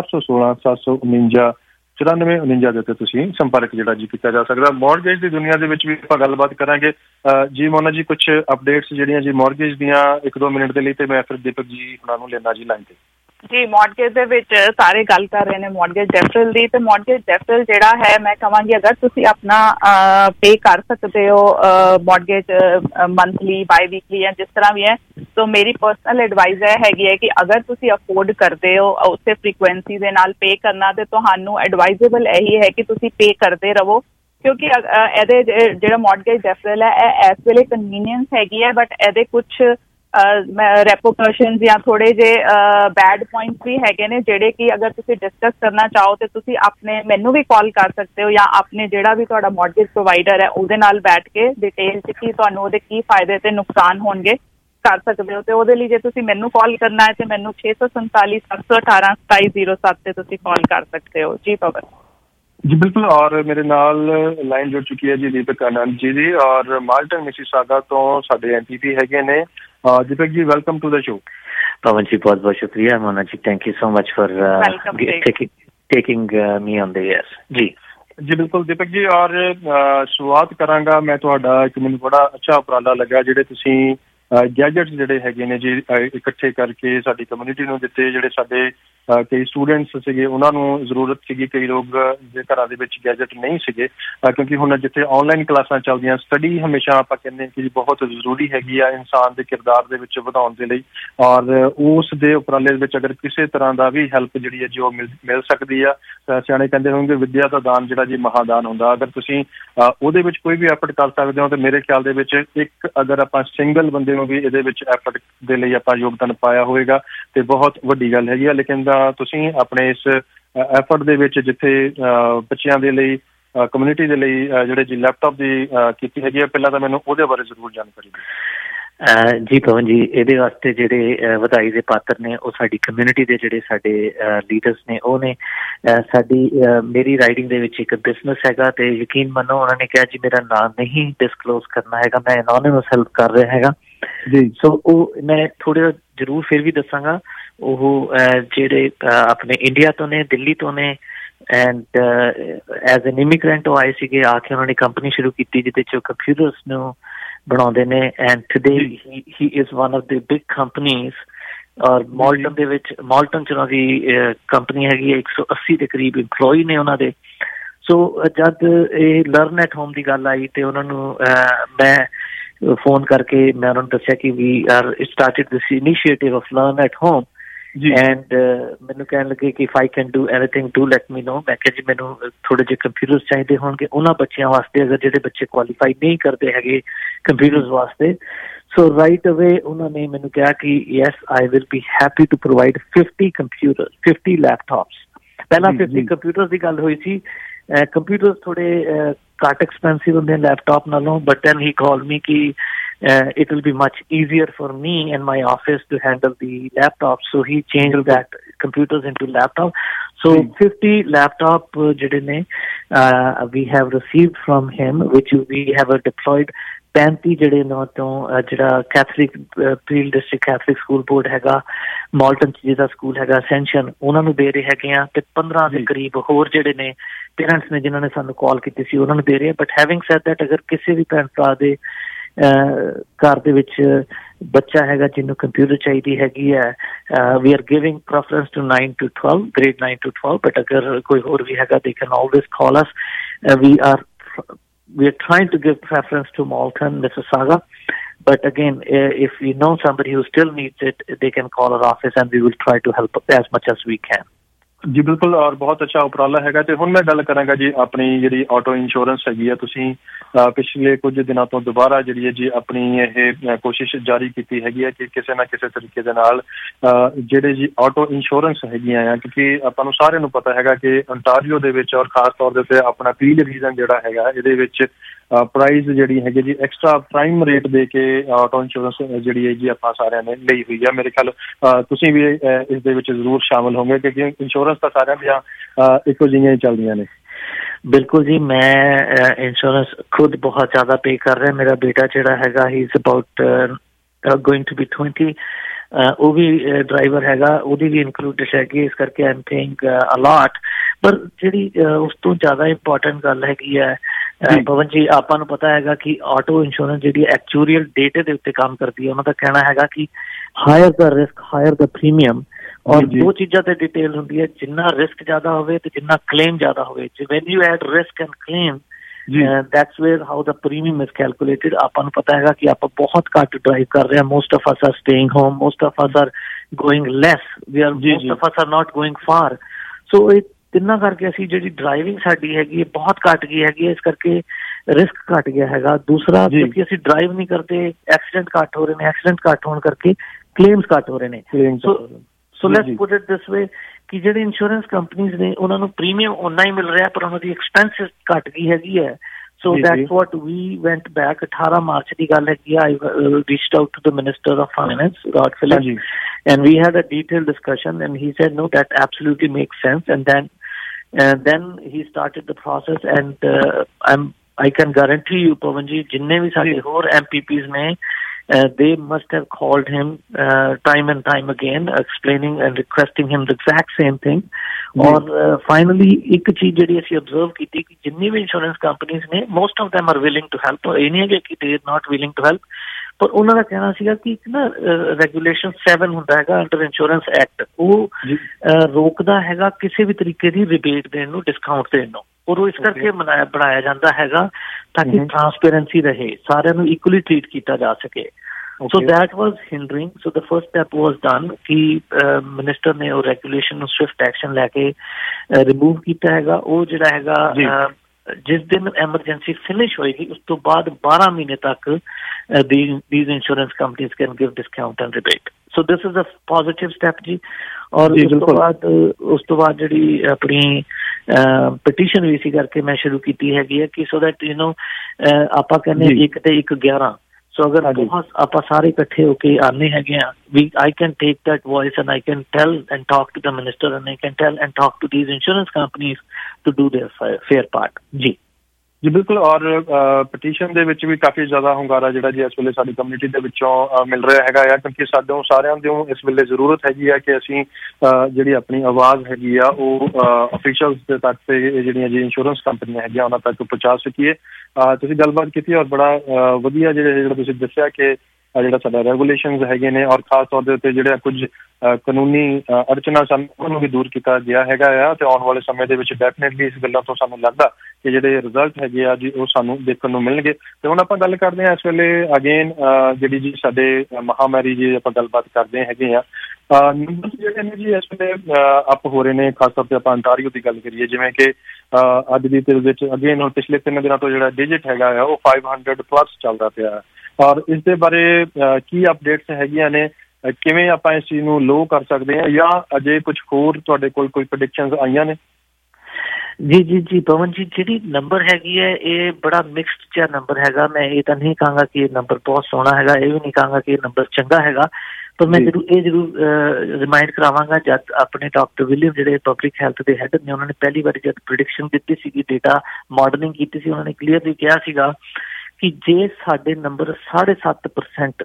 416-749-9449 ਦੇ ਉੱਤੇ ਤੁਸੀਂ ਸੰਪਰਕ ਜਿਹੜਾ ਜੀ ਕੀਤਾ ਜਾ ਸਕਦਾ। ਮੌਰਗੇਜ ਦੀ ਦੁਨੀਆ ਦੇ ਵਿੱਚ ਵੀ ਆਪਾਂ ਗੱਲਬਾਤ ਕਰਾਂਗੇ ਜੀ। ਮੋਨਾ ਜੀ, ਕੁਛ ਅਪਡੇਟਸ ਜਿਹੜੀਆਂ ਜੀ ਮੌਰਗੇਜ ਦੀਆਂ 1-2 ਮਿੰਟ ਦੇ ਲਈ, ਤੇ ਮੈਂ ਫਿਰ ਦੀਪਕ ਜੀ ਉਹਨਾਂ ਨੂੰ ਲੈਣਾ ਜੀ ਲਾਈਨ ਤੇ। ਜੀ, ਮੌਰਗੇਜ ਦੇ ਵਿੱਚ ਸਾਰੇ ਗੱਲ ਕਰ ਰਹੇ ਨੇ ਮੌਰਗੇਜ ਡੈਫਰਲ ਦੀ, ਤੇ ਮੌਰਗੇਜ ਡੈਫਰਲ ਜਿਹੜਾ ਹੈ ਮੈਂ ਕਹਾਂਗੀ ਅਗਰ ਤੁਸੀਂ ਆਪਣਾ ਪੇ ਕਰ ਸਕਦੇ ਹੋ ਮੌਰਗੇਜ ਮੰਥਲੀ, ਬਾਈ ਵੀਕਲੀ ਜਾਂ ਜਿਸ ਤਰ੍ਹਾਂ ਵੀ ਹੈ, ਸੋ ਮੇਰੀ ਪਰਸਨਲ ਐਡਵਾਈਸ ਇਹ ਹੈਗੀ ਹੈ ਕਿ ਅਗਰ ਤੁਸੀਂ ਅਫੋਰਡ ਕਰਦੇ ਹੋ ਉਸੇ ਫ੍ਰੀਕੁਐਂਸੀ ਦੇ ਨਾਲ ਪੇ ਕਰਨਾ, ਤੇ ਤੁਹਾਨੂੰ ਐਡਵਾਈਜ਼ੇਬਲ ਇਹੀ ਹੈ ਕਿ ਤੁਸੀਂ ਪੇ ਕਰਦੇ ਰਹੋ, ਕਿਉਂਕਿ ਇਹਦੇ ਜਿਹੜਾ ਮੌਰਗੇਜ ਡੈਫਰਲ ਹੈ ਇਹ ਇਸ ਵੇਲੇ ਕਨਵੀਨੀਅੰਸ ਹੈਗੀ ਹੈ, ਬਟ ਇਹਦੇ ਕੁਛ ਰੈਪੋਕਸ਼ਨਸ ਜਾਂ ਥੋੜ੍ਹੇ ਜਿਹੇ ਬੈਡ ਪੁਆਇੰਟਸ ਵੀ ਹੈਗੇ ਨੇ, ਜਿਹੜੇ ਕਿ ਅਗਰ ਤੁਸੀਂ ਡਿਸਕਸ ਕਰਨਾ ਚਾਹੋ ਤੇ ਤੁਸੀਂ ਮੈਨੂੰ ਵੀ ਕਾਲ ਕਰ ਸਕਦੇ ਹੋ, ਜਾਂ ਆਪਣੇ ਜਿਹੜਾ ਵੀ ਤੁਹਾਡਾ ਮੌਰਗੇਜ ਪ੍ਰੋਵਾਈਡਰ ਹੈ ਉਹਦੇ ਨਾਲ ਬੈਠ ਕੇ ਡਿਟੇਲ 'ਚ ਕੀ ਤੁਹਾਨੂੰ ਉਹਦੇ ਕੀ ਫਾਇਦੇ ਤੇ ਨੁਕਸਾਨ ਹੋਣਗੇ ਕਰ ਸਕਦੇ ਹੋ। ਤੇ ਉਹਦੇ ਲਈ ਜੇ ਤੁਸੀਂ ਮੈਨੂੰ ਕਾਲ ਕਰਨਾ ਹੈ ਤੇ ਮੈਨੂੰ 647-718-2707 ਤੇ ਤੁਸੀਂ ਕਾਲ ਕਰ ਸਕਦੇ ਹੋ ਜੀ। ਪਵਨ जी बिल्कुल। और मेरे नाल लाइन जुड़ चुकी है जी दीपक आनंद जी और माल्टन मिसिसागा तो साडे एमपीपी हैगे ने। Deepak ji, welcome to the show. Pawan ji, बहुत बहुत शुक्रिया। Mona ji, thank you so much for taking me on the air जी। जी बिल्कुल दीपक जी, और शुरुआत करांगा मैं तुहाडा एक मैनूं बड़ा अच्छा उपराला लगा जिहड़े तुसीं गैजेट्स जिहड़े हैगे ने जी इकट्ठे करके साडी कम्यूनिटी नूं दित्ते। जिहड़े साडे कई स्टूडेंट्स सीगे उन्हां नूं जरूरत सीगी, कई लोग जे घरां दे विच गैजेट नहीं सीगे, क्योंकि हुण जिथे ऑनलाइन क्लासां चलदियां, स्टडी हमेशा आपां कहने कि बहुत जरूरी हैगी आ इंसान दे किरदार दे विच वधाउण दे लई। और उस दे उपराले विच अगर किसी तरह दा भी हैल्प जिहड़ी है जी ओह मिल सकदी आ। सियाणे कहंदे होणगे विद्या दा दान जिहड़ा जी महादान हुंदा। अगर तुसीं ਉਹਦੇ ਵਿੱਚ ਕੋਈ ਵੀ ਐਫਰਟ ਕਰ ਸਕਦੇ ਹੋ ਤੇ ਮੇਰੇ ਖਿਆਲ ਦੇ ਵਿੱਚ ਇੱਕ ਅਗਰ ਆਪਾਂ ਸਿੰਗਲ ਬੰਦੇ ਨੂੰ ਵੀ ਇਹਦੇ ਵਿੱਚ ਐਫਰਟ ਦੇ ਲਈ ਆਪਾਂ ਯੋਗਦਾਨ ਪਾਇਆ ਹੋਵੇਗਾ ਤੇ ਬਹੁਤ ਵੱਡੀ ਗੱਲ ਹੈਗੀ ਆ। ਲੇਕਿਨ ਤੁਸੀਂ ਆਪਣੇ ਇਸ ਐਫਰਟ ਦੇ ਵਿੱਚ ਜਿੱਥੇ ਬੱਚਿਆਂ ਦੇ ਲਈ ਕਮਿਊਨਿਟੀ ਦੇ ਲਈ ਜਿਹੜੇ ਜੀ ਲੈਪਟਾਪ ਦੀ ਕੀਤੀ ਹੈਗੀ ਆ, ਪਹਿਲਾਂ ਤਾਂ ਮੈਨੂੰ ਉਹਦੇ ਬਾਰੇ ਜ਼ਰੂਰ ਜਾਣਕਾਰੀ ਦਿਓ। ਜੀ ਪਵਨ ਜੀ, ਇਹਦੇ ਵਾਸਤੇ ਜਿਹੜੇ ਵਧਾਈ ਦੇ ਪਾਤਰ ਨੇ ਉਹ ਸਾਡੀ ਕਮਿਊਨਿਟੀ ਦੇ ਜਿਹੜੇ ਸਾਡੇ ਲੀਡਰਸ ਨੇ ਉਹ ਨੇ। ਮੇਰੀ ਰਾਈਡਿੰਗ ਦੇ ਵਿੱਚ ਇੱਕ ਬਿਜ਼ਨਸ ਹੈਗਾ ਤੇ ਯਕੀਨ ਮੰਨੋ ਉਹਨਾਂ ਨੇ ਕਿਹਾ ਜੀ ਮੇਰਾ ਨਾਮ ਨਹੀਂ ਡਿਸਕਲੋਜ਼ ਕਰਨਾ ਹੈਗਾ, ਮੈਂ ਐਨੋਨਿਮਸ ਹੈਲਪ ਕਰ ਰਿਹਾ ਹੈਗਾ ਜੀ। ਸੋ ਉਹ ਮੈਂ ਥੋੜ੍ਹਾ ਜ਼ਰੂਰ ਫਿਰ ਵੀ ਦੱਸਾਂਗਾ। ਉਹ ਜਿਹੜੇ ਆਪਣੇ ਇੰਡੀਆ ਤੋਂ ਨੇ, ਦਿੱਲੀ ਤੋਂ ਨੇ, ਐਂਡ ਐਜ਼ ਐਨ ਇਮੀਗ੍ਰੈਂਟ ਉਹ ਆਏ ਸੀਗੇ। ਆ ਕੇ ਉਹਨਾਂ ਨੇ ਕੰਪਨੀ ਸ਼ੁਰੂ ਕੀਤੀ ਜਿਹਦੇ 'ਚ ਕੰਪਿਊਟਰਸ ਨੂੰ ਬਣਾਉਂਦੇ ਨੇ। And today he is one of the big companies. ਔਰ ਮਾਲਟਨ ਦੇ ਵਿੱਚ, ਮਾਲਟਨ 'ਚ ਉਹਨਾਂ ਦੀ ਕੰਪਨੀ ਹੈਗੀ ਹੈ, 180 ਦੇ ਕਰੀਬ ਇੰਪਲੋਈ ਨੇ ਉਹਨਾਂ ਦੇ। ਸੋ ਜਦ ਇਹ ਲਰਨ ਐਟ ਹੋਮ ਦੀ ਗੱਲ ਆਈ ਤੇ ਉਹਨਾਂ ਨੂੰ ਮੈਂ ਫੋਨ ਕਰਕੇ ਮੈਂ ਉਹਨਾਂ ਨੂੰ ਦੱਸਿਆ ਕਿ we are started this initiative of learn at home and ਮੈਨੂੰ ਕਹਿਣ ਲੱਗੇ ਕਿ if I can do anything to let me know. ਮੈਂ ਕਿਹਾ ਜੀ ਮੈਨੂੰ ਥੋੜ੍ਹੇ ਜਿਹੇ ਕੰਪਿਊਟਰਸ ਚਾਹੀਦੇ ਹੋਣਗੇ ਉਹਨਾਂ ਬੱਚਿਆਂ ਵਾਸਤੇ ਅਗਰ ਜਿਹੜੇ ਬੱਚੇ ਕੁਆਲੀਫਾਈ ਨਹੀਂ ਕਰਦੇ ਹੈਗੇ ਕੰਪਿਊਟਰਸ ਵਾਸਤੇ। ਸੋ ਰਾਈਟ ਅਵੇ ਉਹਨਾਂ ਨੇ ਮੈਨੂੰ ਕਿਹਾ ਕਿ yes I will be happy to provide 50 computer, 50 laptops. ਪਹਿਲਾਂ 50 ਕੰਪਿਊਟਰਸ ਦੀ ਗੱਲ ਹੋਈ ਸੀ। ਕੰਪਿਊਟਰਸ ਥੋੜ੍ਹੇ ਘੱਟ ਐਕਸਪੈਂਸਿਵ ਹੁੰਦੇ ਲੈਪਟਾਪ ਨਾਲੋਂ, ਬਟ ਦੈਨ ਹੀ ਕਾਲ ਮੀ ਕਿ it will be much easier for me and my office to handle the laptop. So he changed that computers into laptop. So 50 laptop jehde ne we have received from him, which we have deployed 35 ਜਿਹੜੇ ਇਹਨਾਂ ਤੋਂ ਜਿਹੜਾ Catholic Peel district Catholic school board ਹੈਗਾ Malton 'ਚ ਜਿਹਦਾ school ਹੈਗਾ ascension ਉਹਨਾਂ ਨੂੰ ਦੇ ਰਹੇ ਹੈਗੇ ਆ। ਤੇ 15 ਦੇ ਕਰੀਬ ਹੋਰ ਜਿਹੜੇ ਨੇ ਪੇਰੈਂਟਸ ਨੇ ਜਿਨ੍ਹਾਂ ਨੇ ਸਾਨੂੰ ਕਾਲ ਕੀਤੀ ਸੀ ਉਹਨਾਂ ਨੂੰ ਦੇ ਰਹੇ। ਬਟ ਹੈਵਿੰਗ ਸੈਡ ਦੈਟ ਅਗਰ ਕਿਸੇ ਵੀ ਭੈਣ ਭਰਾ ਦੇ ਘਰ ਦੇ ਵਿੱਚ ਬੱਚਾ ਹੈਗਾ ਜਿਹਨੂੰ ਕੰਪਿਊਟਰ ਚਾਹੀਦੀ ਹੈਗੀ ਹੈ, we are giving preference to 9 to 12, grade 9 to 12, but ਅਗਰ ਕੋਈ ਹੋਰ ਵੀ ਹੈਗਾ they can always call us. We are trying to give preference to Malton, Mississauga, but again if we know somebody who still needs it, they can call our office and we will try to help as much as we can. ਜੀ ਬਿਲਕੁਲ, ਔਰ ਬਹੁਤ ਅੱਛਾ ਉਪਰਾਲਾ ਹੈਗਾ। ਤੇ ਹੁਣ ਮੈਂ ਗੱਲ ਕਰਾਂਗਾ ਜੀ ਆਪਣੀ ਜਿਹੜੀ ਆਟੋ ਇੰਸ਼ੋਰੈਂਸ ਹੈਗੀ ਆ, ਤੁਸੀਂ ਪਿਛਲੇ ਕੁਝ ਦਿਨਾਂ ਤੋਂ ਦੁਬਾਰਾ ਜਿਹੜੀ ਹੈ ਜੀ ਆਪਣੀ ਇਹ ਕੋਸ਼ਿਸ਼ ਜਾਰੀ ਕੀਤੀ ਹੈਗੀ ਹੈ ਕਿ ਕਿਸੇ ਨਾ ਕਿਸੇ ਤਰੀਕੇ ਦੇ ਨਾਲ ਜਿਹੜੇ ਜੀ ਆਟੋ ਇੰਸ਼ੋਰੈਂਸ ਹੈਗੀਆਂ ਆ, ਕਿਉਂਕਿ ਆਪਾਂ ਨੂੰ ਸਾਰਿਆਂ ਨੂੰ ਪਤਾ ਹੈਗਾ ਕਿ ontario ਦੇ ਵਿੱਚ ਔਰ ਖਾਸ ਤੌਰ ਦੇ ਉੱਤੇ ਆਪਣਾ ਪੀਲ ਰੀਜਨ ਜਿਹੜਾ ਹੈਗਾ ਇਹਦੇ ਵਿੱਚ ਪ੍ਰਾਈਜ਼ ਜਿਹੜੀ ਹੈਗੀ ਜੀ ਐਕਸਟਰਾ ਪ੍ਰਾਈਮ ਰੇਟ ਦੇ ਕੇ ਆਟੋ ਇੰਸ਼ੋਰੈਂਸ ਜਿਹੜੀ ਹੈ ਜੀ ਆਪਾਂ ਸਾਰਿਆਂ ਨੇ ਲਈ ਹੋਈ ਆ। ਮੇਰੇ ਖਿਆਲ ਤੁਸੀਂ ਵੀ ਇਸ ਦੇ ਵਿੱਚ ਜ਼ਰੂਰ ਸ਼ਾਮਲ ਹੋਗੇ ਕਿਉਂਕਿ ਇੰਸ਼ੋਰੈਂਸ ਤਾਂ ਸਾਰਿਆਂ ਦੀਆਂ ਇੱਕੋ ਜਿਹੀਆਂ ਹੀ ਚੱਲਦੀਆਂ ਨੇ। ਬਿਲਕੁਲ ਜੀ, ਮੈਂ ਇੰਸ਼ੋਰੈਂਸ ਖੁਦ ਬਹੁਤ ਜ਼ਿਆਦਾ ਪੇ ਕਰ ਰਿਹਾ। ਮੇਰਾ ਬੇਟਾ ਜਿਹੜਾ ਹੈਗਾ ਹੀ is about going to be 20, ਉਹ ਵੀ ਡਰਾਈਵਰ ਹੈਗਾ, ਉਹਦੀ ਵੀ ਇਨਕਲੂਡਡ ਹੈਗੀ, ਇਸ ਕਰਕੇ ਆਈ ਐਮ ਪੇਇੰਗ ਅ ਲੋਟ। ਪਰ ਜਿਹੜੀ ਉਸ ਤੋਂ ਜ਼ਿਆਦਾ ਇੰਪੋਰਟੈਂਟ ਗੱਲ ਹੈਗੀ ਹੈ ਪਵਨ ਜੀ, ਆਪਾਂ ਨੂੰ ਪਤਾ ਹੈਗਾ ਕਿ ਆਟੋ ਇੰਸ਼ੋਰੈਂਸ ਜਿਹੜੀ ਐਕਚੁਅਰੀਅਲ ਡੇਟੇ ਦੇ ਉੱਤੇ ਕੰਮ ਕਰਦੀ ਹੈ। ਉਹਨਾਂ ਦਾ ਕਹਿਣਾ ਹੈਗਾ ਕਿ ਹਾਇਰ ਦਾ ਰਿਸਕ ਹਾਇਰ ਦਾ ਪ੍ਰੀਮੀਅਮ, ਔਰ ਦੋ ਚੀਜ਼ਾਂ ਤੇ ਡਿਟੇਲ ਹੁੰਦੀ ਹੈ, ਜਿੰਨਾ ਰਿਸਕ ਜ਼ਿਆਦਾ ਹੋਵੇ ਤੇ ਜਿੰਨਾ ਕਲੇਮ ਜ਼ਿਆਦਾ ਹੋਵੇ। When you add risk and claim, that's where how the premium is calculated। ਆਪਾਂ ਨੂੰ ਪਤਾ ਹੈਗਾ ਕਿ ਆਪਾਂ ਬਹੁਤ ਘੱਟ ਡਰਾਈਵ ਕਰ ਰਹੇ ਹਾਂ। most of us are staying home, most of us are going less, most of us are not going far। so ਇਹ ਤਿੰਨਾਂ ਕਰਕੇ ਅਸੀਂ ਜਿਹੜੀ ਡਰਾਈਵਿੰਗ ਸਾਡੀ ਹੈਗੀ ਹੈ ਬਹੁਤ ਘੱਟ ਗਈ ਹੈਗੀ ਹੈ, ਇਸ ਕਰਕੇ ਰਿਸਕ ਘੱਟ ਗਿਆ ਹੈਗਾ। ਦੂਸਰਾ, ਕਿਉਂਕਿ ਅਸੀਂ ਡਰਾਈਵ ਨਹੀਂ ਕਰਦੇ, ਐਕਸੀਡੈਂਟ ਘੱਟ ਹੋ ਰਹੇ ਨੇ, ਐਕਸੀਡੈਂਟ ਘੱਟ ਹੋਣ ਕਰਕੇ ਕਲੇਮਸ ਘੱਟ ਹੋ ਰਹੇ ਨੇ। ਸੋ ਲੈਟਸ ਪੁੱਟ ਇਟ ਦਿਸ ਵੇ ਕਿ ਜਿਹੜੇ ਇੰਸ਼ੋਰੈਂਸ ਕੰਪਨੀਜ਼ ਨੇ ਉਹਨਾਂ ਨੂੰ ਪ੍ਰੀਮੀਅਮ ਓਨਾ ਹੀ ਮਿਲ ਰਿਹਾ, ਪਰ ਉਹਨਾਂ ਦੀ ਐਕਸਪੈਂਸਿਸ ਘੱਟ ਗਈ ਹੈਗੀ ਹੈ। So that's what we went back, 18 March ਦੀ ਗੱਲ ਹੈਗੀ। I reached out to the Minister of Finance, Rod Phillips, and we had a detailed discussion, and he said, no, that absolutely makes sense। And then he started the process, and I can guarantee you, Pawan ji, जिन्ने भी सारे और MPPs ने, they must have called him time and time again, explaining and requesting him the exact same thing। और finally एक चीज ਜਿਹੜੀ ਅਸੀਂ observe ਕੀਤੀ ਕਿ ਜਿੰਨੀ ਵੀ insurance companies ਨੇ, most of them are willing to help। ਇਹ ਨਹੀਂ ਹੈ ਕਿ they are not willing to help, ਪਰ ਉਹਨਾਂ ਦਾ ਕਹਿਣਾ ਸੀਗਾ ਕਿ ਇੱਕ ਨਾ ਰੈਗੂਲੇਸ਼ਨ 7 ਹੁੰਦਾ ਹੈਗਾ ਅੰਡਰ ਇੰਸ਼ੋਰੈਂਸ ਐਕਟ, ਉਹ ਰੋਕਦਾ ਹੈਗਾ ਕਿਸੇ ਵੀ ਤਰੀਕੇ ਦੀ ਰਿਬੇਟ ਦੇਣ ਨੂੰ, ਡਿਸਕਾਊਂਟ ਦੇਣ ਨੂੰ, ਔਰ ਉਹ ਇਸ ਕਰਕੇ ਬਣਾਇਆ ਜਾਂਦਾ ਹੈਗਾ ਤਾਂ ਕਿ ਟਰਾਂਸਪੇਰੈਂਸੀ ਰਹੇ, ਸਾਰਿਆਂ ਨੂੰ ਇਕੁਅਲੀ ਟਰੀਟ ਕੀਤਾ ਜਾ ਸਕੇ। So that was hindering। So the first step was done ਕਿ ਮਿਨਿਸਟਰ ਨੇ ਉਹ ਰੈਗੂਲੇਸ਼ਨ ਨੂੰ ਸਵਿਫਟ ਐਕਸ਼ਨ ਲੈ ਕੇ ਰਿਮੂਵ ਕੀਤਾ ਹੈਗਾ। ਉਹ ਜਿਹੜਾ ਹੈਗਾ ਜਿਸ ਦਿਨ ਐਮਰਜੈਂਸੀ ਫਿਨਿਸ਼ ਹੋਏਗੀ ਉਸ ਤੋਂ ਬਾਅਦ 12 ਮਹੀਨੇ ਤੱਕ these insurance companies can give discount and rebate। So this is a positive step ਜੀ। ਔਰ ਉਸ ਤੋਂ ਬਾਅਦ ਜਿਹੜੀ ਆਪਣੀ ਪਟੀਸ਼ਨ ਵੀ ਸੀ ਕਰਕੇ ਮੈਂ ਸ਼ੁਰੂ ਕੀਤੀ ਹੈਗੀ ਹੈ ਕਿ so that you know ਆਪਾਂ ਕਹਿੰਦੇ 1 ਤੇ 1 11। ਸੋ ਅਗਰ ਬਹੁਤ ਆਪਾਂ ਸਾਰੇ ਇਕੱਠੇ ਹੋ ਕੇ ਆਨੇ ਹੈਗੇ ਆ, I can take that voice and I can tell and talk to the minister and I can tell and talk to these insurance companies to do their fair part। ਜੀ ਬਿਲਕੁਲ। ਔਰ ਪਟੀਸ਼ਨ ਦੇ ਵਿੱਚ ਵੀ ਕਾਫੀ ਜ਼ਿਆਦਾ ਹੁੰਗਾਰਾ ਜਿਹੜਾ ਜੀ ਇਸ ਵੇਲੇ ਸਾਡੀ ਕਮਿਊਨਿਟੀ ਦੇ ਵਿੱਚੋਂ ਮਿਲ ਰਿਹਾ ਹੈਗਾ ਆ, ਕਿਉਂਕਿ ਸਾਨੂੰ ਸਾਰਿਆਂ ਦੀ ਇਸ ਵੇਲੇ ਜ਼ਰੂਰਤ ਹੈਗੀ ਆ ਕਿ ਅਸੀਂ ਜਿਹੜੀ ਆਪਣੀ ਆਵਾਜ਼ ਹੈਗੀ ਆ ਉਹ ਅਫੀਸ਼ੀਅਲਸ ਦੇ ਤੱਕ ਤੇ ਜਿਹੜੀਆਂ ਜੀ ਇੰਸ਼ੋਰੈਂਸ ਕੰਪਨੀਆਂ ਹੈਗੀਆਂ ਉਹਨਾਂ ਤੱਕ ਪਹੁੰਚਾ ਸਕੀਏ। ਤੁਸੀਂ ਗੱਲਬਾਤ ਕੀਤੀ ਔਰ ਬੜਾ ਵਧੀਆ ਜਿਹੜਾ ਤੁਸੀਂ ਦੱਸਿਆ ਕਿ ਜਿਹੜਾ ਸਾਡਾ ਰੈਗੂਲੇਸ਼ਨਸ ਹੈਗੇ ਨੇ ਔਰ ਖਾਸ ਤੌਰ ਦੇ ਉੱਤੇ ਜਿਹੜੇ ਕੁਝ ਕਾਨੂੰਨੀ ਅੜਚਨਾ ਸਨ ਉਹਨੂੰ ਵੀ ਦੂਰ ਕੀਤਾ ਗਿਆ ਹੈਗਾ ਆ, ਤੇ ਆਉਣ ਵਾਲੇ ਸਮੇਂ ਦੇ ਵਿੱਚ ਡੈਫੀਨੇਟਲੀ ਇਸ ਗੱਲਾਂ ਤੋਂ ਸਾਨੂੰ ਲੱਗਦਾ ਕਿ ਜਿਹੜੇ ਰਿਜ਼ਲਟ ਹੈਗੇ ਆ ਜੀ ਉਹ ਸਾਨੂੰ ਦੇਖਣ ਨੂੰ ਮਿਲਣਗੇ। ਤੇ ਹੁਣ ਆਪਾਂ ਗੱਲ ਕਰਦੇ ਹਾਂ ਇਸ ਵੇਲੇ ਅਗੇਨ ਜਿਹੜੀ ਜੀ ਸਾਡੇ ਮਹਾਮਾਰੀ ਜੀ ਆਪਾਂ ਗੱਲਬਾਤ ਕਰਦੇ ਹੈਗੇ ਆ, ਨੰਬਰ ਜਿਹੜੇ ਨੇ ਜੀ ਇਸ ਵੇਲੇ ਅਪ ਹੋ ਰਹੇ ਨੇ। ਖਾਸ ਤੌਰ ਤੇ ਆਪਾਂ ਅੰਟਾਰੀਓ ਦੀ ਗੱਲ ਕਰੀਏ, ਜਿਵੇਂ ਕਿ ਅੱਜ ਦੀ ਤਰੀਕ ਵਿੱਚ ਅਗੇਨ ਹੁਣ ਪਿਛਲੇ 3 ਦਿਨਾਂ ਤੋਂ ਜਿਹੜਾ ਡਿਜਿਟ ਹੈਗਾ ਆ ਉਹ 500+ ਚੱਲਦਾ ਪਿਆ। ਔਰ ਇਸ ਦੇ ਬਾਰੇ ਕੀ ਅਪਡੇਟਸ ਹੈਗੀਆਂ ਨੇ, ਕਿਵੇਂ ਆਪਾਂ ਇਸ ਚੀਜ਼ ਨੂੰ ਲੋ ਕਰ ਸਕਦੇ ਹਾਂ, ਜਾਂ ਅਜੇ ਕੁਝ ਹੋਰ ਤੁਹਾਡੇ ਕੋਲ ਕੋਈ ਪ੍ਰੈਡਿਕਸ਼ਨਸ ਆਈਆਂ ਨੇ? ਜੀ ਪਵਨ ਜੀ, ਜਿਹੜੀ ਨੰਬਰ ਹੈਗੀ ਹੈ ਇਹ ਬੜਾ ਮਿਕਸਡ ਜਿਹਾ ਨੰਬਰ ਹੈਗਾ। ਮੈਂ ਇਹ ਤਾਂ ਨਹੀਂ ਕਹਾਂਗਾ ਕਿ ਇਹ ਨੰਬਰ ਬਹੁਤ ਸੋਹਣਾ ਹੈਗਾ, ਇਹ ਵੀ ਨਹੀਂ ਕਹਾਂਗਾ ਕਿ ਇਹ ਨੰਬਰ ਚੰਗਾ ਹੈਗਾ, ਪਰ ਮੈਂ ਜ਼ਰੂਰ ਰਿਮਾਈਂਡ ਕਰਾਵਾਂਗਾ ਜਦ ਆਪਣੇ ਡਾਕਟਰ ਵਿਲੀਅਮ ਜਿਹੜੇ ਪਬਲਿਕ ਹੈਲਥ ਦੇ ਹੈਡ ਨੇ, ਉਹਨਾਂ ਨੇ ਪਹਿਲੀ ਵਾਰੀ ਜਦ ਪ੍ਰੈਡਿਕਸ਼ਨ ਦਿੱਤੀ ਸੀਗੀ, ਡੇਟਾ ਮਾਡਲਿੰਗ ਕੀਤੀ ਸੀ, ਉਹਨਾਂ ਨੇ ਕਲੀਅਰਲੀ ਕਿਹਾ ਸੀਗਾ ਕਿ ਜੇ ਸਾਡੇ ਨੰਬਰ 7.5%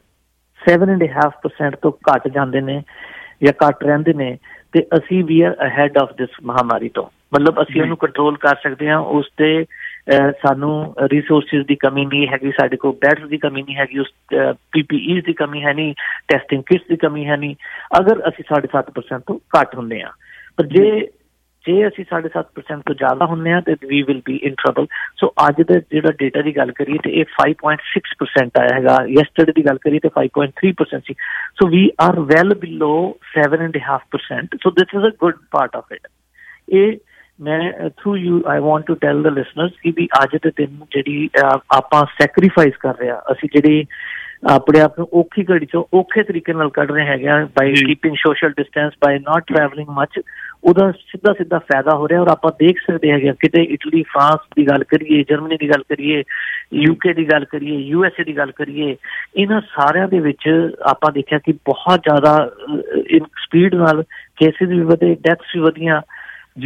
7.5% ਤੋਂ ਘੱਟ ਜਾਂਦੇ ਨੇ ਜਾਂ ਘੱਟ ਰਹਿੰਦੇ ਨੇ ਤੇ ਅਸੀਂ we are ahead of this ਮਹਾਮਾਰੀ ਤੋਂ, ਮਤਲਬ ਅਸੀਂ ਉਹਨੂੰ ਕੰਟਰੋਲ ਕਰ ਸਕਦੇ ਹਾਂ। ਉਸ ਤੇ ਸਾਨੂੰ ਰਿਸੋਰਸਿਸ ਦੀ ਕਮੀ ਨਹੀਂ ਹੈਗੀ, ਸਾਡੇ ਕੋਲ ਬੈਡਸ ਦੀ ਕਮੀ ਨਹੀਂ ਹੈਗੀ, ਉਸ PPEs ਦੀ ਕਮੀ ਹੈ ਨਹੀਂ, ਟੈਸਟਿੰਗ ਕਿਟਸ ਦੀ ਕਮੀ ਹੈ ਨਹੀਂ, ਅਗਰ ਅਸੀਂ 7.5% ਤੋਂ ਘੱਟ ਹੁੰਦੇ ਹਾਂ। ਪਰ ਜੇ ਅਸੀਂ 7.5% ਤੋਂ ਜ਼ਿਆਦਾ ਹੁੰਦੇ ਹਾਂ ਤੇ we will be in trouble. So ਅੱਜ ਦਾ ਜਿਹੜਾ ਡੇਟਾ ਦੀ ਗੱਲ ਕਰੀਏ ਤੇ ਇਹ 5.6% ਆਇਆ ਹੈਗਾ, ਯੈਸਟਰਡੇ ਦੀ ਗੱਲ ਕਰੀਏ ਤੇ 5.3% ਸੀ। So we are well below 7.5%। So this is a good part of it. ਇਹ ਮੈਂ through you I want to tell the listeners ਕਿ ਵੀ ਅੱਜ ਦੇ ਦਿਨ ਜਿਹੜੀ ਆਪਾਂ ਸੈਕਰੀਫਾਈਸ ਕਰ ਰਹੇ ਹਾਂ, ਅਸੀਂ ਜਿਹੜੀ ਆਪਣੇ ਆਪ ਨੂੰ ਔਖੀ ਘੜੀ ਚੋਂ ਔਖੇ ਤਰੀਕੇ ਨਾਲ ਕੱਢ ਰਹੇ ਹੈਗੇ ਆ by keeping social distance, by not travelling much, ਉਹਦਾ ਸਿੱਧਾ ਫਾਇਦਾ ਹੋ ਰਿਹਾ। ਔਰ ਆਪਾਂ ਦੇਖ ਸਕਦੇ ਹੈਗੇ ਕਿਤੇ ਇਟਲੀ, ਫਰਾਂਸ ਦੀ ਗੱਲ ਕਰੀਏ, ਜਰਮਨੀ ਦੀ ਗੱਲ ਕਰੀਏ, UK ਦੀ ਗੱਲ ਕਰੀਏ, USA ਦੀ ਗੱਲ ਕਰੀਏ, ਇਹਨਾਂ ਸਾਰਿਆਂ ਦੇ ਵਿੱਚ ਆਪਾਂ ਦੇਖਿਆ ਕਿ ਬਹੁਤ ਜ਼ਿਆਦਾ ਸਪੀਡ ਨਾਲ ਕੇਸਿਸ ਵੀ ਵਧੇ, ਡੈਥਸ ਵੀ ਵਧੀਆਂ। ਪਰ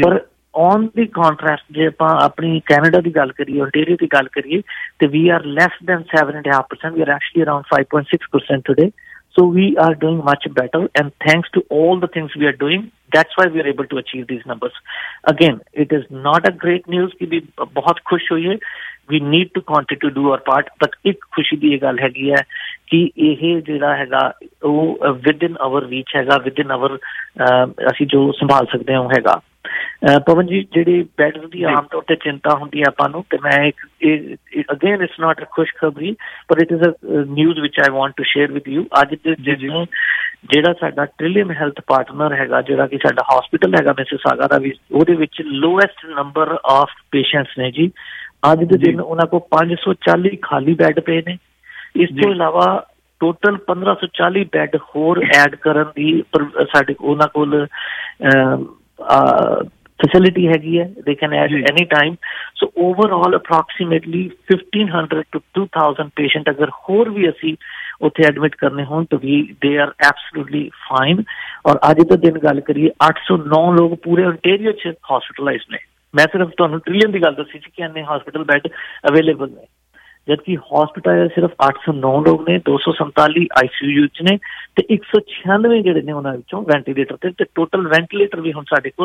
ऑन दी कॉन्ट्रास्ट जे आपां अपनी कैनेडा की गल करिए ओंटारियो की गल करिए तो we are less than 7.5%. We are actually around 5.6% today. So we are doing much better, and thanks to all the things we are doing, that's why we are able to achieve these numbers. Again, it is not a great news कि भी बहुत खुश हुई है. We need to continue to do our part. But एक खुशी दी गल हैगी है कि ये जिहड़ा हैगा वो within our reach हैगा, within our ਅਸੀਂ जो संभाल सकते हैं वो हैगा. पवन जी ਜਿਹੜੀ ਬੈਡਸ ਦੀ ਆਮ ਤੌਰ ਤੇ ਚਿੰਤਾ ਹੁੰਦੀ ਹੈ ਆਪਾਂ ਨੂੰ, ਤੇ ਮੈਂ ਅਗੇਨ ਇਟਸ ਨਾਟ ਅ ਖੁਸ਼ਖਬਰੀ but it is a news which I want to share with you. ਅੱਜ ਦੇ ਦਿਨ ਜਿਹੜਾ ਸਾਡਾ ਟ੍ਰਿਲੀਅਮ ਹੈਲਥ ਪਾਰਟਨਰ ਹੈਗਾ, ਜਿਹੜਾ ਕਿ ਸਾਡਾ ਹਸਪੀਟਲ ਹੈਗਾ ਮਿਸਿਸਾਗਾ ਦਾ ਵੀ, ਉਹਦੇ ਵਿੱਚ ਲੋਐਸਟ ਨੰਬਰ ਆਫ ਪੇਸ਼ੈਂਟਸ ਨੇ ਜੀ. ਅੱਜ ਦੇ ਦਿਨ ਉਹਨਾਂ ਕੋਲ 540 ਖਾਲੀ ਬੈੱਡ ਪਏ ਨੇ. ਇਸ ਤੋਂ ਇਲਾਵਾ ਟੋਟਲ 1540 ਬੈੱਡ ਹੋਰ ਐਡ ਕਰਨ ਦੀ ਸਾਡੇ ਉਹਨਾਂ ਕੋਲ facility ਹੈਗੀ ਹੈ. They can add any time. So overall approximately 1500 to 2000 patient ਅਗਰ ਹੋਰ ਵੀ ਅਸੀਂ ਉੱਥੇ ਐਡਮਿਟ ਕਰਨੇ ਹੋਣ ਤਾਂ they are absolutely fine. ਔਰ ਅੱਜ ਦੇ ਦਿਨ ਗੱਲ ਕਰੀਏ 809 ਲੋਕ ਪੂਰੇ ontario 'ਚ hospitalized ਨੇ. ਮੈਂ ਸਿਰਫ ਤੁਹਾਨੂੰ ਟ੍ਰਿਲੀਅਨ ਦੀ ਗੱਲ ਦੱਸੀ ਸੀ ਕਿ ਇੰਨੇ ਹਸਪੀਟਲ ਬੈੱਡ ਅਵੇਲੇਬਲ ਨੇ, जबकि हॉस्पिटल सिर्फ 809 लोग ने, 247 ICU च ने ते 196 ਜਿਹੜੇ ਨੇ ਉਹਨਾਂ ਵਿੱਚੋਂ ਵੈਂਟੀਲੇਟਰ ਤੇ ਟੋਟਲ ਵੈਂਟੀਲੇਟਰ ਵੀ ਹੁਣ ਸਾਡੇ ਕੋਲ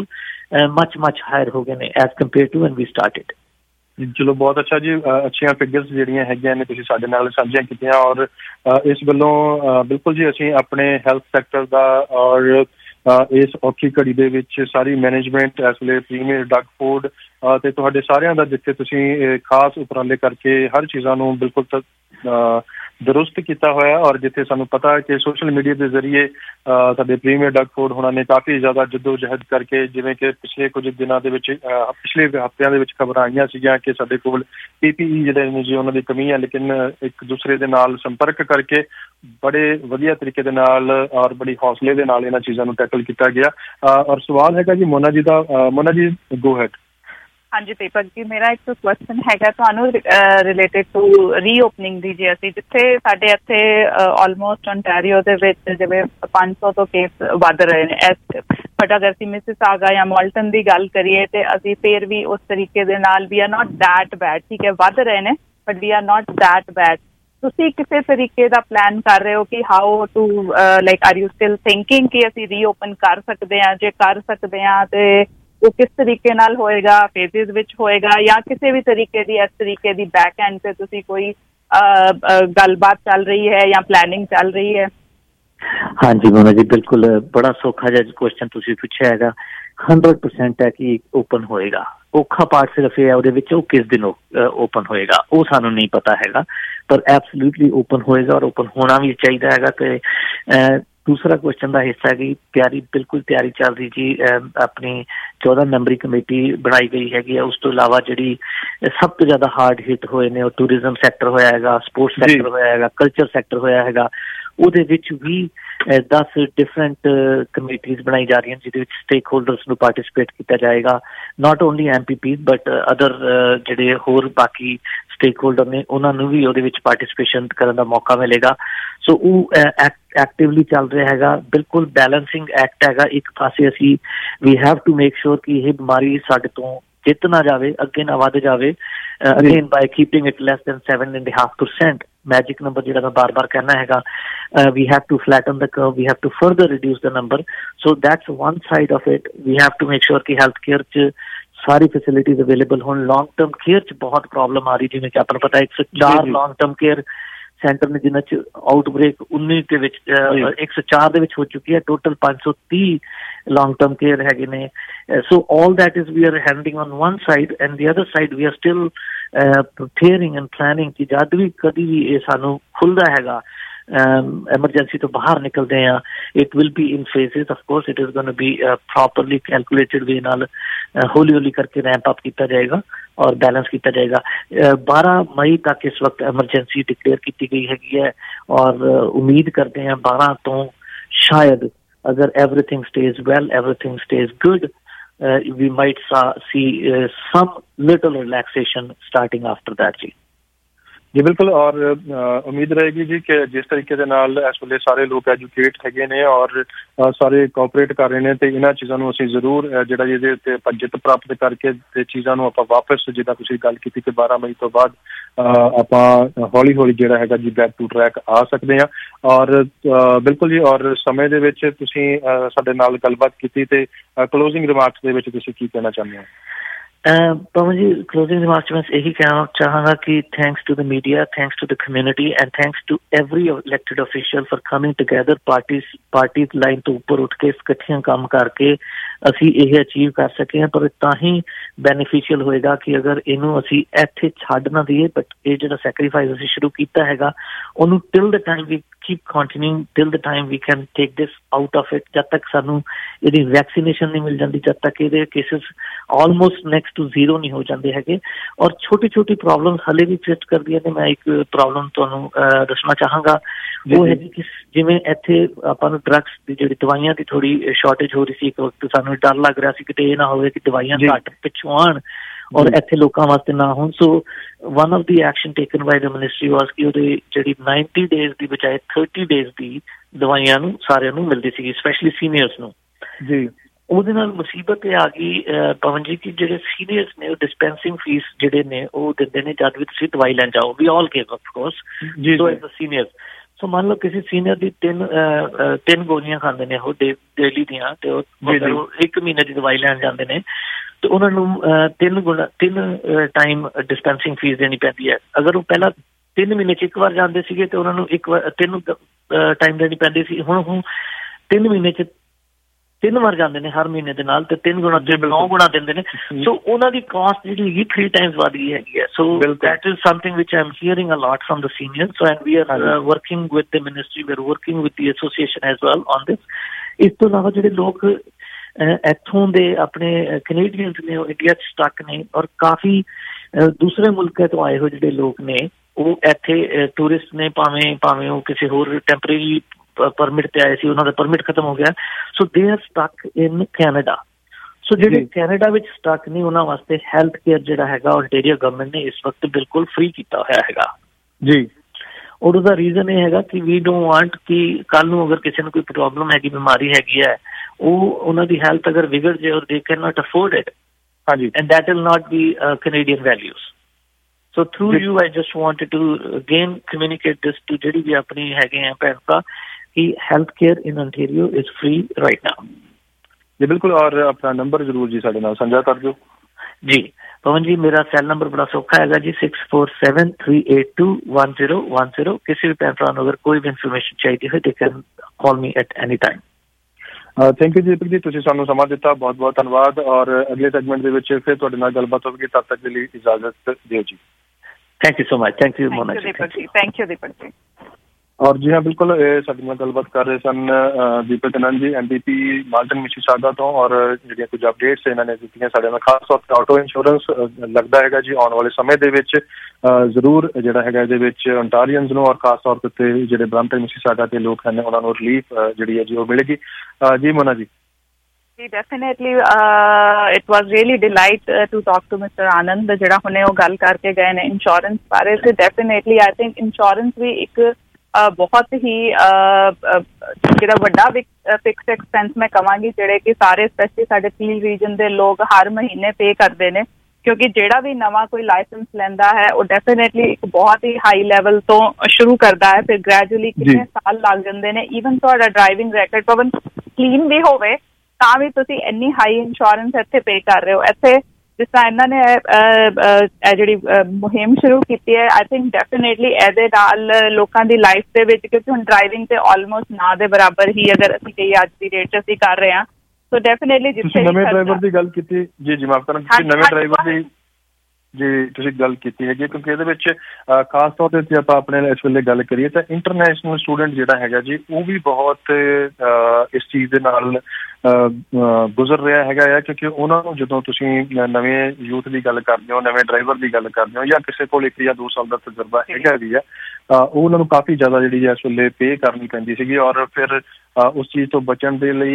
ਮਚ ਹਾਇਰ ਹੋ ਗਏ ਨੇ as compare to when we started. ਚਲੋ ਬਹੁਤ ਅੱਛਾ ਜੀ, ਅੱਛੀਆਂ ਫਿਗਰਸ ਜਿਹੜੀਆਂ ਹੈਗੀਆਂ ਨੇ ਤੁਸੀਂ ਸਾਡੇ ਨਾਲ ਸਾਂਝੀਆਂ ਕੀਤੀਆਂ, ਔਰ ਇਸ ਵੱਲੋਂ ਬਿਲਕੁਲ ਜੀ ਅਸੀਂ ਆਪਣੇ ਹੈਲਥ ਸੈਕਟਰ ਦਾ ਔਰ ਇਸ ਔਖੀ ਘੜੀ ਦੇ ਵਿੱਚ ਸਾਰੀ ਮੈਨੇਜਮੈਂਟ ਇਸ ਵੇਲੇ ਪ੍ਰੀਮੀਅਰ ਡਗ ਫੂਡ ਤੇ ਤੁਹਾਡੇ ਸਾਰਿਆਂ ਦਾ ਜਿੱਥੇ ਤੁਸੀਂ ਖਾਸ ਉਪਰਾਲੇ ਕਰਕੇ ਹਰ ਚੀਜ਼ਾਂ ਨੂੰ ਬਿਲਕੁਲ ਦਰੁਸਤ ਕੀਤਾ ਹੋਇਆ, ਔਰ ਜਿੱਥੇ ਸਾਨੂੰ ਪਤਾ ਹੈ ਕਿ ਸੋਸ਼ਲ ਮੀਡੀਆ ਦੇ ਜ਼ਰੀਏ ਸਾਡੇ ਪ੍ਰੀਮੀਅਰ ਡਗ ਫੂਡ ਹੋਣਾ ਨੇ ਕਾਫੀ ਜ਼ਿਆਦਾ ਜੱਦੋ ਜਹਿਦ ਕਰਕੇ, ਜਿਵੇਂ ਕਿ ਪਿਛਲੇ ਕੁਝ ਦਿਨਾਂ ਦੇ ਵਿੱਚ ਪਿਛਲੇ ਹਫ਼ਤਿਆਂ ਦੇ ਵਿੱਚ ਖਬਰਾਂ ਆਈਆਂ ਸੀਗੀਆਂ ਕਿ ਸਾਡੇ ਕੋਲ PPE ਜਿਹੜੇ ਨੇ ਜੀ ਉਹਨਾਂ ਦੀ ਕਮੀ ਹੈ, ਲੇਕਿਨ ਇੱਕ ਦੂਸਰੇ ਦੇ ਨਾਲ ਸੰਪਰਕ ਕਰਕੇ ਬੜੇ ਵਧੀਆ ਤਰੀਕੇ ਦੇ ਨਾਲ ਔਰ ਬੜੀ ਹੌਸਲੇ ਦੇ ਨਾਲ ਇਹਨਾਂ ਚੀਜ਼ਾਂ ਨੂੰ ਟੈਕਲ ਕੀਤਾ ਗਿਆ. ਔਰ ਸਵਾਲ ਹੈਗਾ ਜੀ ਮੋਨਾ ਜੀ ਦਾ. ਮੋਨਾ ਜੀ ਗੋ ਹੈਡ. ਹਾਂਜੀ ਦੀਪਕ ਜੀ, ਮੇਰਾ ਇੱਕ ਕੁਐਸਚਨ ਹੈਗਾ ਤੁਹਾਨੂੰ ਰਿਲੇਟਡ ਟੂ ਰੀਓਪਨਿੰਗ ਦੀ. ਜੇ ਅਸੀਂ ਜਿੱਥੇ ਸਾਡੇ ਇੱਥੇ ਆਲਮੋਸਟ ontario ਦੇ ਵਿੱਚ ਜਿਵੇਂ 500 ਤੋਂ ਕੇਸ ਵੱਧ ਰਹੇ ਨੇ, ਬਟ ਅਗਰ ਅਸੀਂ ਮਿਸਿਸਾਗਾ ਜਾਂ ਮੋਲਟਨ ਦੀ ਗੱਲ ਕਰੀਏ ਤੇ ਅਸੀਂ ਫਿਰ ਵੀ ਉਸ ਤਰੀਕੇ ਦੇ ਨਾਲ we are not that bad. ਠੀਕ ਹੈ, ਵੱਧ ਰਹੇ ਨੇ but we are not that bad. ਤੁਸੀਂ ਕਿਸੇ ਤਰੀਕੇ ਦਾ ਪਲਾਨ ਕਰ ਰਹੇ ਹੋ ਕਿ how to like are you still thinking ਕਿ ਅਸੀਂ ਰੀਓਪਨ ਕਰ ਸਕਦੇ ਹਾਂ? ਜੇ ਕਰ ਸਕਦੇ ਹਾਂ ਤੇ ਉਹ ਕਿਸ ਤਰੀਕੇ ਨਾਲ ਹੋਏਗਾ, ਫੇਜ਼ਿਸ ਵਿੱਚ ਹੋਏਗਾ ਜਾਂ ਕਿਸੇ ਵੀ ਤਰੀਕੇ ਦੀ ਇਸ ਤਰੀਕੇ ਦੀ ਬੈਕ ਐਂਡ ਤੇ ਤੁਸੀਂ ਕੋਈ ਗੱਲਬਾਤ ਚੱਲ ਰਹੀ ਹੈ ਜਾਂ ਪਲੈਨਿੰਗ ਚੱਲ ਰਹੀ ਹੈ? ਹਾਂਜੀ ਮੋਨਾ ਜੀ, ਬਿਲਕੁਲ ਬੜਾ ਸੌਖਾ ਜਿਹਾ ਕੁਐਸਚਨ ਤੁਸੀਂ ਪੁੱਛਿਆ ਹੈਗਾ. 100% ਹੈ ਕਿ ਓਪਨ ਹੋਏਗਾ. ਔਖਾ ਪਾਰਟ ਸਿਰਫ ਇਹ ਹੈ ਉਹਦੇ ਵਿੱਚ ਉਹ ਕਿਸ ਦਿਨ ਓਪਨ ਹੋਏਗਾ ਉਹ ਸਾਨੂੰ ਨਹੀਂ ਪਤਾ ਹੈਗਾ, ਪਰ ਐਬਸੋਲੂਟਲੀ ਓਪਨ ਹੋਏਗਾ ਔਰ ਓਪਨ ਹੋਣਾ ਵੀ ਚਾਹੀਦਾ ਹੈਗਾ. ਤੇ ਦੂਸਰਾ ਕੁਐਸਚਨ ਦਾ ਹਿੱਸਾ ਹੈਗੀ ਬਿਲਕੁਲ ਤਿਆਰੀ ਚੱਲ ਰਹੀ ਜੀ. ਆਪਣੀ 14 ਮੈਂਬਰੀ ਕਮੇਟੀ ਬਣਾਈ ਗਈ ਹੈਗੀ ਹੈ. ਉਸ ਤੋਂ ਇਲਾਵਾ ਜਿਹੜੀ ਸਭ ਤੋਂ ਜ਼ਿਆਦਾ ਹਾਰਡ ਹਿੱਟ ਹੋਏ ਨੇ ਉਹ ਟੂਰਿਜ਼ਮ ਸੈਕਟਰ ਹੋਇਆ ਹੈਗਾ, ਸਪੋਰਟਸ ਸੈਕਟਰ ਹੋਇਆ ਹੈਗਾ, ਕਲਚਰ ਸੈਕਟਰ ਹੋਇਆ ਹੈਗਾ. ਉਹਦੇ ਵਿੱਚ ਵੀ 10 ਡਿਫਰੈਂਟ ਕਮੇਟੀਜ਼ ਬਣਾਈ ਜਾ ਰਹੀਆਂ ਜਿਹਦੇ ਵਿੱਚ ਸਟੇਕ ਹੋਲਡਰਸ ਨੂੰ ਪਾਰਟੀਸਪੇਟ ਕੀਤਾ ਜਾਏਗਾ. Not only MPPs but other ਜਿਹੜੇ ਹੋਰ ਬਾਕੀ ਸਟੇਕ ਹੋਲਡਰ ਨੇ ਉਹਨਾਂ ਨੂੰ ਵੀ ਉਹਦੇ ਵਿੱਚ ਪਾਰਟੀਸਪੇਸ਼ਨ ਕਰਨ ਦਾ ਮੌਕਾ ਮਿਲੇਗਾ. ਸੋ ਉਹ ਐਕਟਿਵਲੀ ਚੱਲ ਰਿਹਾ ਹੈਗਾ. ਬਿਲਕੁਲ ਬੈਲੈਂਸਿੰਗ ਐਕਟ ਹੈਗਾ. ਇੱਕ ਪਾਸੇ ਅਸੀਂ we have to make sure ਕਿ ਇਹ ਬਿਮਾਰੀ ਸਾਡੇ ਤੋਂ ਜਿੱਤ ਨਾ ਜਾਵੇ, ਅੱਗੇ ਨਾ ਵੱਧ ਜਾਵੇ. Again by keeping it less than 7.5%. Magic number ਜਿਹੜਾ ਮੈਂ ਬਾਰ-ਬਾਰ ਕਹਿਣਾ ਹੈਗਾ, we have to flatten the curve, we have to further reduce the number. So that's one side of it. We have to make sure कि health care च सारी facilities available हों. long term care च बहुत problem आ रही, जिਵੇਂ कि आपको पता है 104 long term care ਸੈਂਟਰ ਨੇ ਜਿਨ੍ਹਾਂ 'ਚ ਆਊਟਬ੍ਰੇਕ 19 ਦੇ ਵਿੱਚ 104 ਦੇ ਵਿੱਚ ਹੋ ਚੁੱਕੀ ਹੈ. ਟੋਟਲ 530 ਲੌਂਗ ਟਰਮ ਕੇਅਰ ਹੈਗੇ ਨੇ. So all that is we are handling on one side and the other side we are still preparing and planning ਕਿ ਜਦ ਵੀ ਕਦੀ ਵੀ ਇਹ ਸਾਨੂੰ ਖੁੱਲ੍ਹਦਾ ਹੈਗਾ ਐਮਰਜੈਂਸੀ ਤੋਂ ਬਾਹਰ ਨਿਕਲਦੇ ਆ, it will be in phases. Of course it is going to be properly calculated way ਨਾਲ ਹੌਲੀ ਹੌਲੀ ਕਰਕੇ ਰੈਂਪ ਅਪ ਕੀਤਾ ਜਾਏਗਾ ਔਰ बैलेंस किया जाएगा. 12 मई तक इस वक्त एमरजेंसी डिक्लेयर की गई है और उम्मीद करते हैं 12 तो शायद अगर everything stays well, everything stays good, we might see some little relaxation starting after that जी. जी बिल्कुल। और उम्मीद रहेगी जी कि जिस तरीके दे नाल इस वेले सारे लोग एजुकेट हैगे ने और सारे कोऑपरेट कर रहे हैं तो इन्हां चीज़ां नूं असीं जरूर जिहड़ा इहदे उत्ते जित प्राप्त करके ते चीज़ां नूं आपां वापस जिद्दां तुसीं गल कीती कि 12 मई तो बाद आपां हौली हौली जिहड़ा हैगा जी बैक टू ट्रैक आ सकदे हां। और बिल्कुल जी, और समय दे विच तुसीं साडे नाल गलबात कीती ते क्लोजिंग रिमार्क्स दे विच तुसीं की कहना चाहुंदे हो? पवन जी, क्लोजिंग रिमार्क्स में यही कहना चाहूँगा कि thanks to the media, thanks to the community and thanks to every elected official for coming together. Party line तो उपर उठ के इकट्ठियां काम करके ਅਸੀਂ ਇਹ ਅਚੀਵ ਕਰ ਸਕੇ ਹਾਂ। ਪਰ ਤਾਂ ਹੀ ਬੈਨੀਫੀਸ਼ੀਅਲ ਹੋਏਗਾ ਕਿ ਅਗਰ ਇਹਨੂੰ ਅਸੀਂ ਇੱਥੇ ਛੱਡ ਨਾ ਦਈਏ, ਬਟ ਇਹ ਜਿਹੜਾ ਸੈਕਰੀਫਾਈਸ ਅਸੀਂ ਸ਼ੁਰੂ ਕੀਤਾ ਹੈਗਾ ਉਹਨੂੰ till the time we keep continuing, till the time we can take this out of it, ਜਦ ਤੱਕ ਸਾਨੂੰ ਇਹਦੀ ਵੈਕਸੀਨੇਸ਼ਨ ਨਹੀਂ ਮਿਲ ਜਾਂਦੀ, ਜਦ ਤੱਕ ਇਹਦੇ cases almost next to zero ਨਹੀਂ ਹੋ ਜਾਂਦੇ ਹੈਗੇ। ਔਰ ਛੋਟੀ ਛੋਟੀ ਪ੍ਰੋਬਲਮ ਹਲੇ ਵੀ ਕ੍ਰੀਏਟ ਕਰਦੀਆਂ ਨੇ। ਮੈਂ ਇੱਕ ਪ੍ਰੋਬਲਮ ਤੁਹਾਨੂੰ ਦੱਸਣਾ ਚਾਹਾਂਗਾ, ਉਹ ਹੈ ਕਿ ਜਿਵੇਂ ਇੱਥੇ ਆਪਾਂ ਨੂੰ ਡਰੱਗਸ ਦੀ ਜਿਹੜੀ ਦਵਾਈਆਂ ਦੀ ਥੋੜੀ ਸ਼ਾਰਟੇਜ ਹੋ ਰਹੀ ਸੀ ਇੱਕ ਵਕਤ, ਸਾਨੂੰ ਡਰ ਲੱਗ ਰਿਹਾ ਸੀ ਕਿਤੇ ਇਹ ਨਾ ਹੋਵੇ ਕਿ ਦਵਾਈਆਂ ਘੱਟ ਪਿੱਛੋਂ ਆਉਣ ਔਰ ਇੱਥੇ ਲੋਕਾਂ ਵਾਸਤੇ ਨਾ ਹੋਣ। So one of the action taken by the ministry was ਕਿ ਉਹਦੇ ਜਿਹੜੀ 90 ਡੇਜ਼ ਦੀ ਬਜਾਏ 30 ਡੇਜ਼ ਦੀ ਦਵਾਈਆਂ ਨੂੰ ਸਾਰਿਆਂ ਨੂੰ ਮਿਲਦੀ ਸੀਗੀ, ਸਪੈਸ਼ਲੀ ਸੀਨੀਅਰਸ ਨੂੰ ਜੀ। ਉਹਦੇ ਨਾਲ ਮੁਸੀਬਤ ਇਹ ਆ ਗਈ ਪਵਨ ਜੀ ਕਿ ਜਿਹੜੇ ਸੀਨੀਅਰਸ ਨੇ ਉਹ ਡਿਸਪੈਂਸਿੰਗ ਫੀਸ ਜਿਹੜੇ ਨੇ ਉਹ ਦਿੰਦੇ ਨੇ ਜਦ ਵੀ ਤੁਸੀਂ ਦਵਾਈ ਲੈਣ ਜਾਓ। We all give of course so as a senior. So ਮੰਨ ਲਓ ਕਿਸੇ ਸੀਨੀਅਰ ਦੀ ਤਿੰਨ ਗੋਲੀਆਂ ਖਾਂਦੇ ਨੇ ਉਹ ਡੇਲੀ ਦੀਆਂ, ਤੇ ਉਹ 1 ਮਹੀਨੇ ਦੀ ਦਵਾਈ ਲੈਣ ਜਾਂਦੇ ਨੇ ਤੇ ਉਹਨਾਂ ਨੂੰ 3 ਟਾਈਮ ਡਿਸਪੈਂਸਿੰਗ ਫੀਸ ਦੇਣੀ ਪੈਂਦੀ ਹੈ। ਅਗਰ ਉਹ ਪਹਿਲਾਂ 3 ਮਹੀਨੇ 'ਚ ਇੱਕ ਵਾਰ ਜਾਂਦੇ ਸੀਗੇ ਤੇ ਉਹਨਾਂ ਨੂੰ 3 ਟਾਈਮ ਦੇਣੀ ਪੈਂਦੀ ਸੀ। ਹੁਣ ਉਹ 3 ਮਹੀਨੇ 'ਚ 3 ਵਾਰ ਜਾਂਦੇ ਨੇ ਹਰ ਮਹੀਨੇ ਦੇ ਨਾਲ, ਤੇ 3 ਗੁਣਾ 9 ਗੁਣਾ ਦਿੰਦੇ ਨੇ। ਸੋ ਉਹਨਾਂ ਦੀ ਕਾਸਟ ਜਿਹੜੀ ਹੈਗੀ 3 ਟਾਈਮਸ ਵੱਧ ਗਈ ਹੈਗੀ ਹੈ। So that is something which I am hearing a lot from the seniors. So and we are working with the ministry, we are working with the association as well on this. ਇਸ ਤੋਂ ਇਲਾਵਾ ਜਿਹੜੇ ਲੋਕ ਇੱਥੋਂ ਦੇ ਆਪਣੇ Canadians ਨੇ ਉਹ ਇੰਡੀਆ 'ਚ ਸਟਕ ਨੇ, ਔਰ ਕਾਫੀ ਦੂਸਰੇ ਮੁਲਕਾਂ ਤੋਂ ਆਏ ਹੋਏ ਜਿਹੜੇ ਲੋਕ ਨੇ ਉਹ ਇੱਥੇ ਟੂਰਿਸਟ ਨੇ, ਭਾਵੇਂ ਉਹ ਕਿਸੇ ਹੋਰ ਟੈਂਪਰੇਰੀ ਪਰਮਿਟ ਤੇ ਆਏ ਸੀ, ਉਹਨਾਂ ਦਾ ਪਰਮਿਟ ਖਤਮ ਹੋ ਗਿਆ। So they are stuck in Canada. So ਜਿਹੜੇ ਕੈਨੇਡਾ ਵਿੱਚ ਸਟਕ ਨੇ ਉਹਨਾਂ ਵਾਸਤੇ ਹੈਲਥ ਕੇਅਰ ਜਿਹੜਾ ਹੈਗਾ ਆਸਟ੍ਰੇਲੀਆ ਗਵਰਨਮੈਂਟ ਨੇ ਇਸ ਵਕਤ ਬਿਲਕੁਲ ਫ੍ਰੀ ਕੀਤਾ ਹੋਇਆ ਹੈਗਾ ਜੀ। ਔਰ ਉਹਦਾ ਰੀਜ਼ਨ ਇਹ ਹੈਗਾ ਕਿ ਵੀ ਡੋਂਟ ਵਾਂਟ ਕਿ ਕੱਲ੍ਹ ਨੂੰ ਅਗਰ ਕਿਸੇ ਨੂੰ ਕੋਈ ਪ੍ਰੋਬਲਮ ਹੈਗੀ, ਬਿਮਾਰੀ ਹੈਗੀ ਹੈ, ਉਹ ਉਹਨਾਂ ਦੀ ਹੈਲਥ ਅਗਰ ਵਿਗੜ ਜਾਏ ਔਰ they can not afford it, ਹਾਂਜੀ, and that will not be Canadian values. So through you I just wanted to again communicate this to ਜਿਹੜੀ ਵੀ ਆਪਣੀ ਹੈਗੇ ਆ ਭੈਣ ਭਰਾ कि health care in Ontario is free right now जी। बिल्कुल। और अपना नंबर जरूर जी साडे नाल साझा कर दो जी। पवन जी मेरा सेल नंबर बड़ा सौखा है जी, 6473821010। किसी भी भैन भरा नूं अगर कोई भी इन्फॉर्मेशन चाहिए हो they can call me at any time. Thank you Deepak ji, तुसीं सानूं समां दित्ता, बहुत बहुत धन्नवाद। और अगले सेगमेंट दे विच फिर तुहाडे नाल गलबात होवेगी, तद तक के लिए इजाजत दिओ जी। Thank you so much. Thank you Mona ji. Thank you Deepak ji. और जी हाँ बिल्कुल, साडे नाल गलबात कर रहे सन Deepak Anand ji, MPP Malton Mississauga तो। और जिहड़ियां कुछ अपडेट्स इन्होंने दित्तियां साडे नाल, खास तौर ते ऑटो इंश्योरेंस लगदा हैगा जी आने वाले समय दे विच जरूर जिहड़ा हैगा इहदे विच ओंटारियंस नूं और खास तौर ते जिहड़े ब्रांपटन मिसिसागा दे लोक हन उन्हां नूं रिलीफ जिहड़ी है जी वो मिलेगी जी। Mona ji definitely it was really delight to talk to Mr. Anand ਜਿਹੜਾ ਹੁਣੇ ਉਹ ਗੱਲ ਕਰਕੇ ਗਏ ਨੇ ਇੰਸ਼ੋਰੈਂਸ ਬਾਰੇ। ਤੇ definitely I think ਇੰਸ਼ੋਰੈਂਸ ਵੀ ਇੱਕ ਬਹੁਤ ਹੀ ਜਿਹੜਾ ਵੱਡਾ ਫਿਕਸਡ ਐਕਸਪੈਂਸ ਮੈਂ ਕਹਾਂਗੀ ਜਿਹੜੇ ਕਿ ਸਾਰੇ ਸਪੈਸ਼ਲੀ ਸਾਡੇ ਪੀਲ ਰੀਜਨ ਦੇ ਲੋਕ ਹਰ ਮਹੀਨੇ ਪੇ ਕਰਦੇ ਨੇ, ਕਿਉਂਕਿ ਜਿਹੜਾ ਵੀ ਨਵਾਂ ਕੋਈ ਲਾਇਸੈਂਸ ਲੈਂਦਾ ਹੈ ਉਹ ਡੈਫੀਨੇਟਲੀ ਇੱਕ ਬਹੁਤ ਹੀ ਹਾਈ ਲੈਵਲ ਤੋਂ ਸ਼ੁਰੂ ਕਰਦਾ ਹੈ, ਫਿਰ ਗ੍ਰੈਜੂਅਲੀ ਕਿੰਨੇ ਸਾਲ ਲੱਗ ਜਾਂਦੇ ਨੇ। ਈਵਨ ਤੁਹਾਡਾ ਡਰਾਈਵਿੰਗ ਰੈਕਡ ਪਵਨ ਕਲੀਨ ਵੀ ਹੋਵੇ ਤਾਂ ਵੀ ਤੁਸੀਂ ਇੰਨੀ ਹਾਈ ਇੰਸ਼ੋਰੈਂਸ ਇੱਥੇ ਪੇ ਕਰ ਰਹੇ ਹੋ। ਇੱਥੇ ਜਿਸ ਤਰ੍ਹਾਂ ਇਹਨਾਂ ਨੇ ਜਿਹੜੀ ਮੁਹਿੰਮ ਸ਼ੁਰੂ ਕੀਤੀ ਹੈ, ਆਈ ਥਿੰਕ ਡੈਫੀਨੇਟਲੀ ਇਹਦੇ ਨਾਲ ਲੋਕਾਂ ਦੀ ਲਾਈਫ ਦੇ ਵਿੱਚ, ਕਿਉਂਕਿ ਹੁਣ ਡਰਾਈਵਿੰਗ ਤੇ ਆਲਮੋਸਟ ਨਾ ਦੇ ਬਰਾਬਰ ਹੀ ਅਗਰ ਅਸੀਂ ਕਹੀਏ ਅੱਜ ਦੀ ਡੇਟ 'ਚ ਅਸੀਂ ਕਰ ਰਹੇ ਹਾਂ, ਸੋ ਡੈਫੀਨੇਟਲੀ ਜਿੱਥੇ ਨਵੇਂ ਡਰਾਈਵਰ ਦੀ ਗੱਲ ਕੀਤੀ ਜੀ ਮਾਫ ਕਰਨ, ਨਵੇਂ ਡਰਾਈਵਰ ਦੀ ਜੀ ਤੁਸੀਂ ਗੱਲ ਕੀਤੀ ਹੈਗੀ, ਕਿਉਂਕਿ ਇਹਦੇ ਵਿੱਚ ਖਾਸ ਤੌਰ ਤੇ ਜੇ ਆਪਾਂ ਆਪਣੇ ਇਸ ਵੇਲੇ ਗੱਲ ਕਰੀਏ ਤਾਂ ਇੰਟਰਨੈਸ਼ਨਲ ਸਟੂਡੈਂਟ ਜਿਹੜਾ ਹੈਗਾ ਜੀ ਉਹ ਵੀ ਬਹੁਤ ਇਸ ਚੀਜ਼ ਦੇ ਨਾਲ ਗੁਜ਼ਰ ਰਿਹਾ ਹੈਗਾ ਆ, ਕਿਉਂਕਿ ਉਹਨਾਂ ਨੂੰ ਜਦੋਂ ਤੁਸੀਂ ਨਵੇਂ ਯੂਥ ਦੀ ਗੱਲ ਕਰਦੇ ਹੋ, ਨਵੇਂ ਡਰਾਈਵਰ ਦੀ ਗੱਲ ਕਰਦੇ ਹੋ, ਜਾਂ ਕਿਸੇ ਕੋਲ 1 ਜਾਂ 2 ਸਾਲ ਦਾ ਤਜਰਬਾ ਹੈਗਾ ਵੀ ਆ, ਉਹ ਉਹਨਾਂ ਨੂੰ ਕਾਫੀ ਜ਼ਿਆਦਾ ਜਿਹੜੀ ਇਸ ਵੇਲੇ ਪੇ ਕਰਨੀ ਪੈਂਦੀ ਸੀਗੀ। ਔਰ ਫਿਰ ਉਸ ਚੀਜ਼ ਤੋਂ ਬਚਣ ਦੇ ਲਈ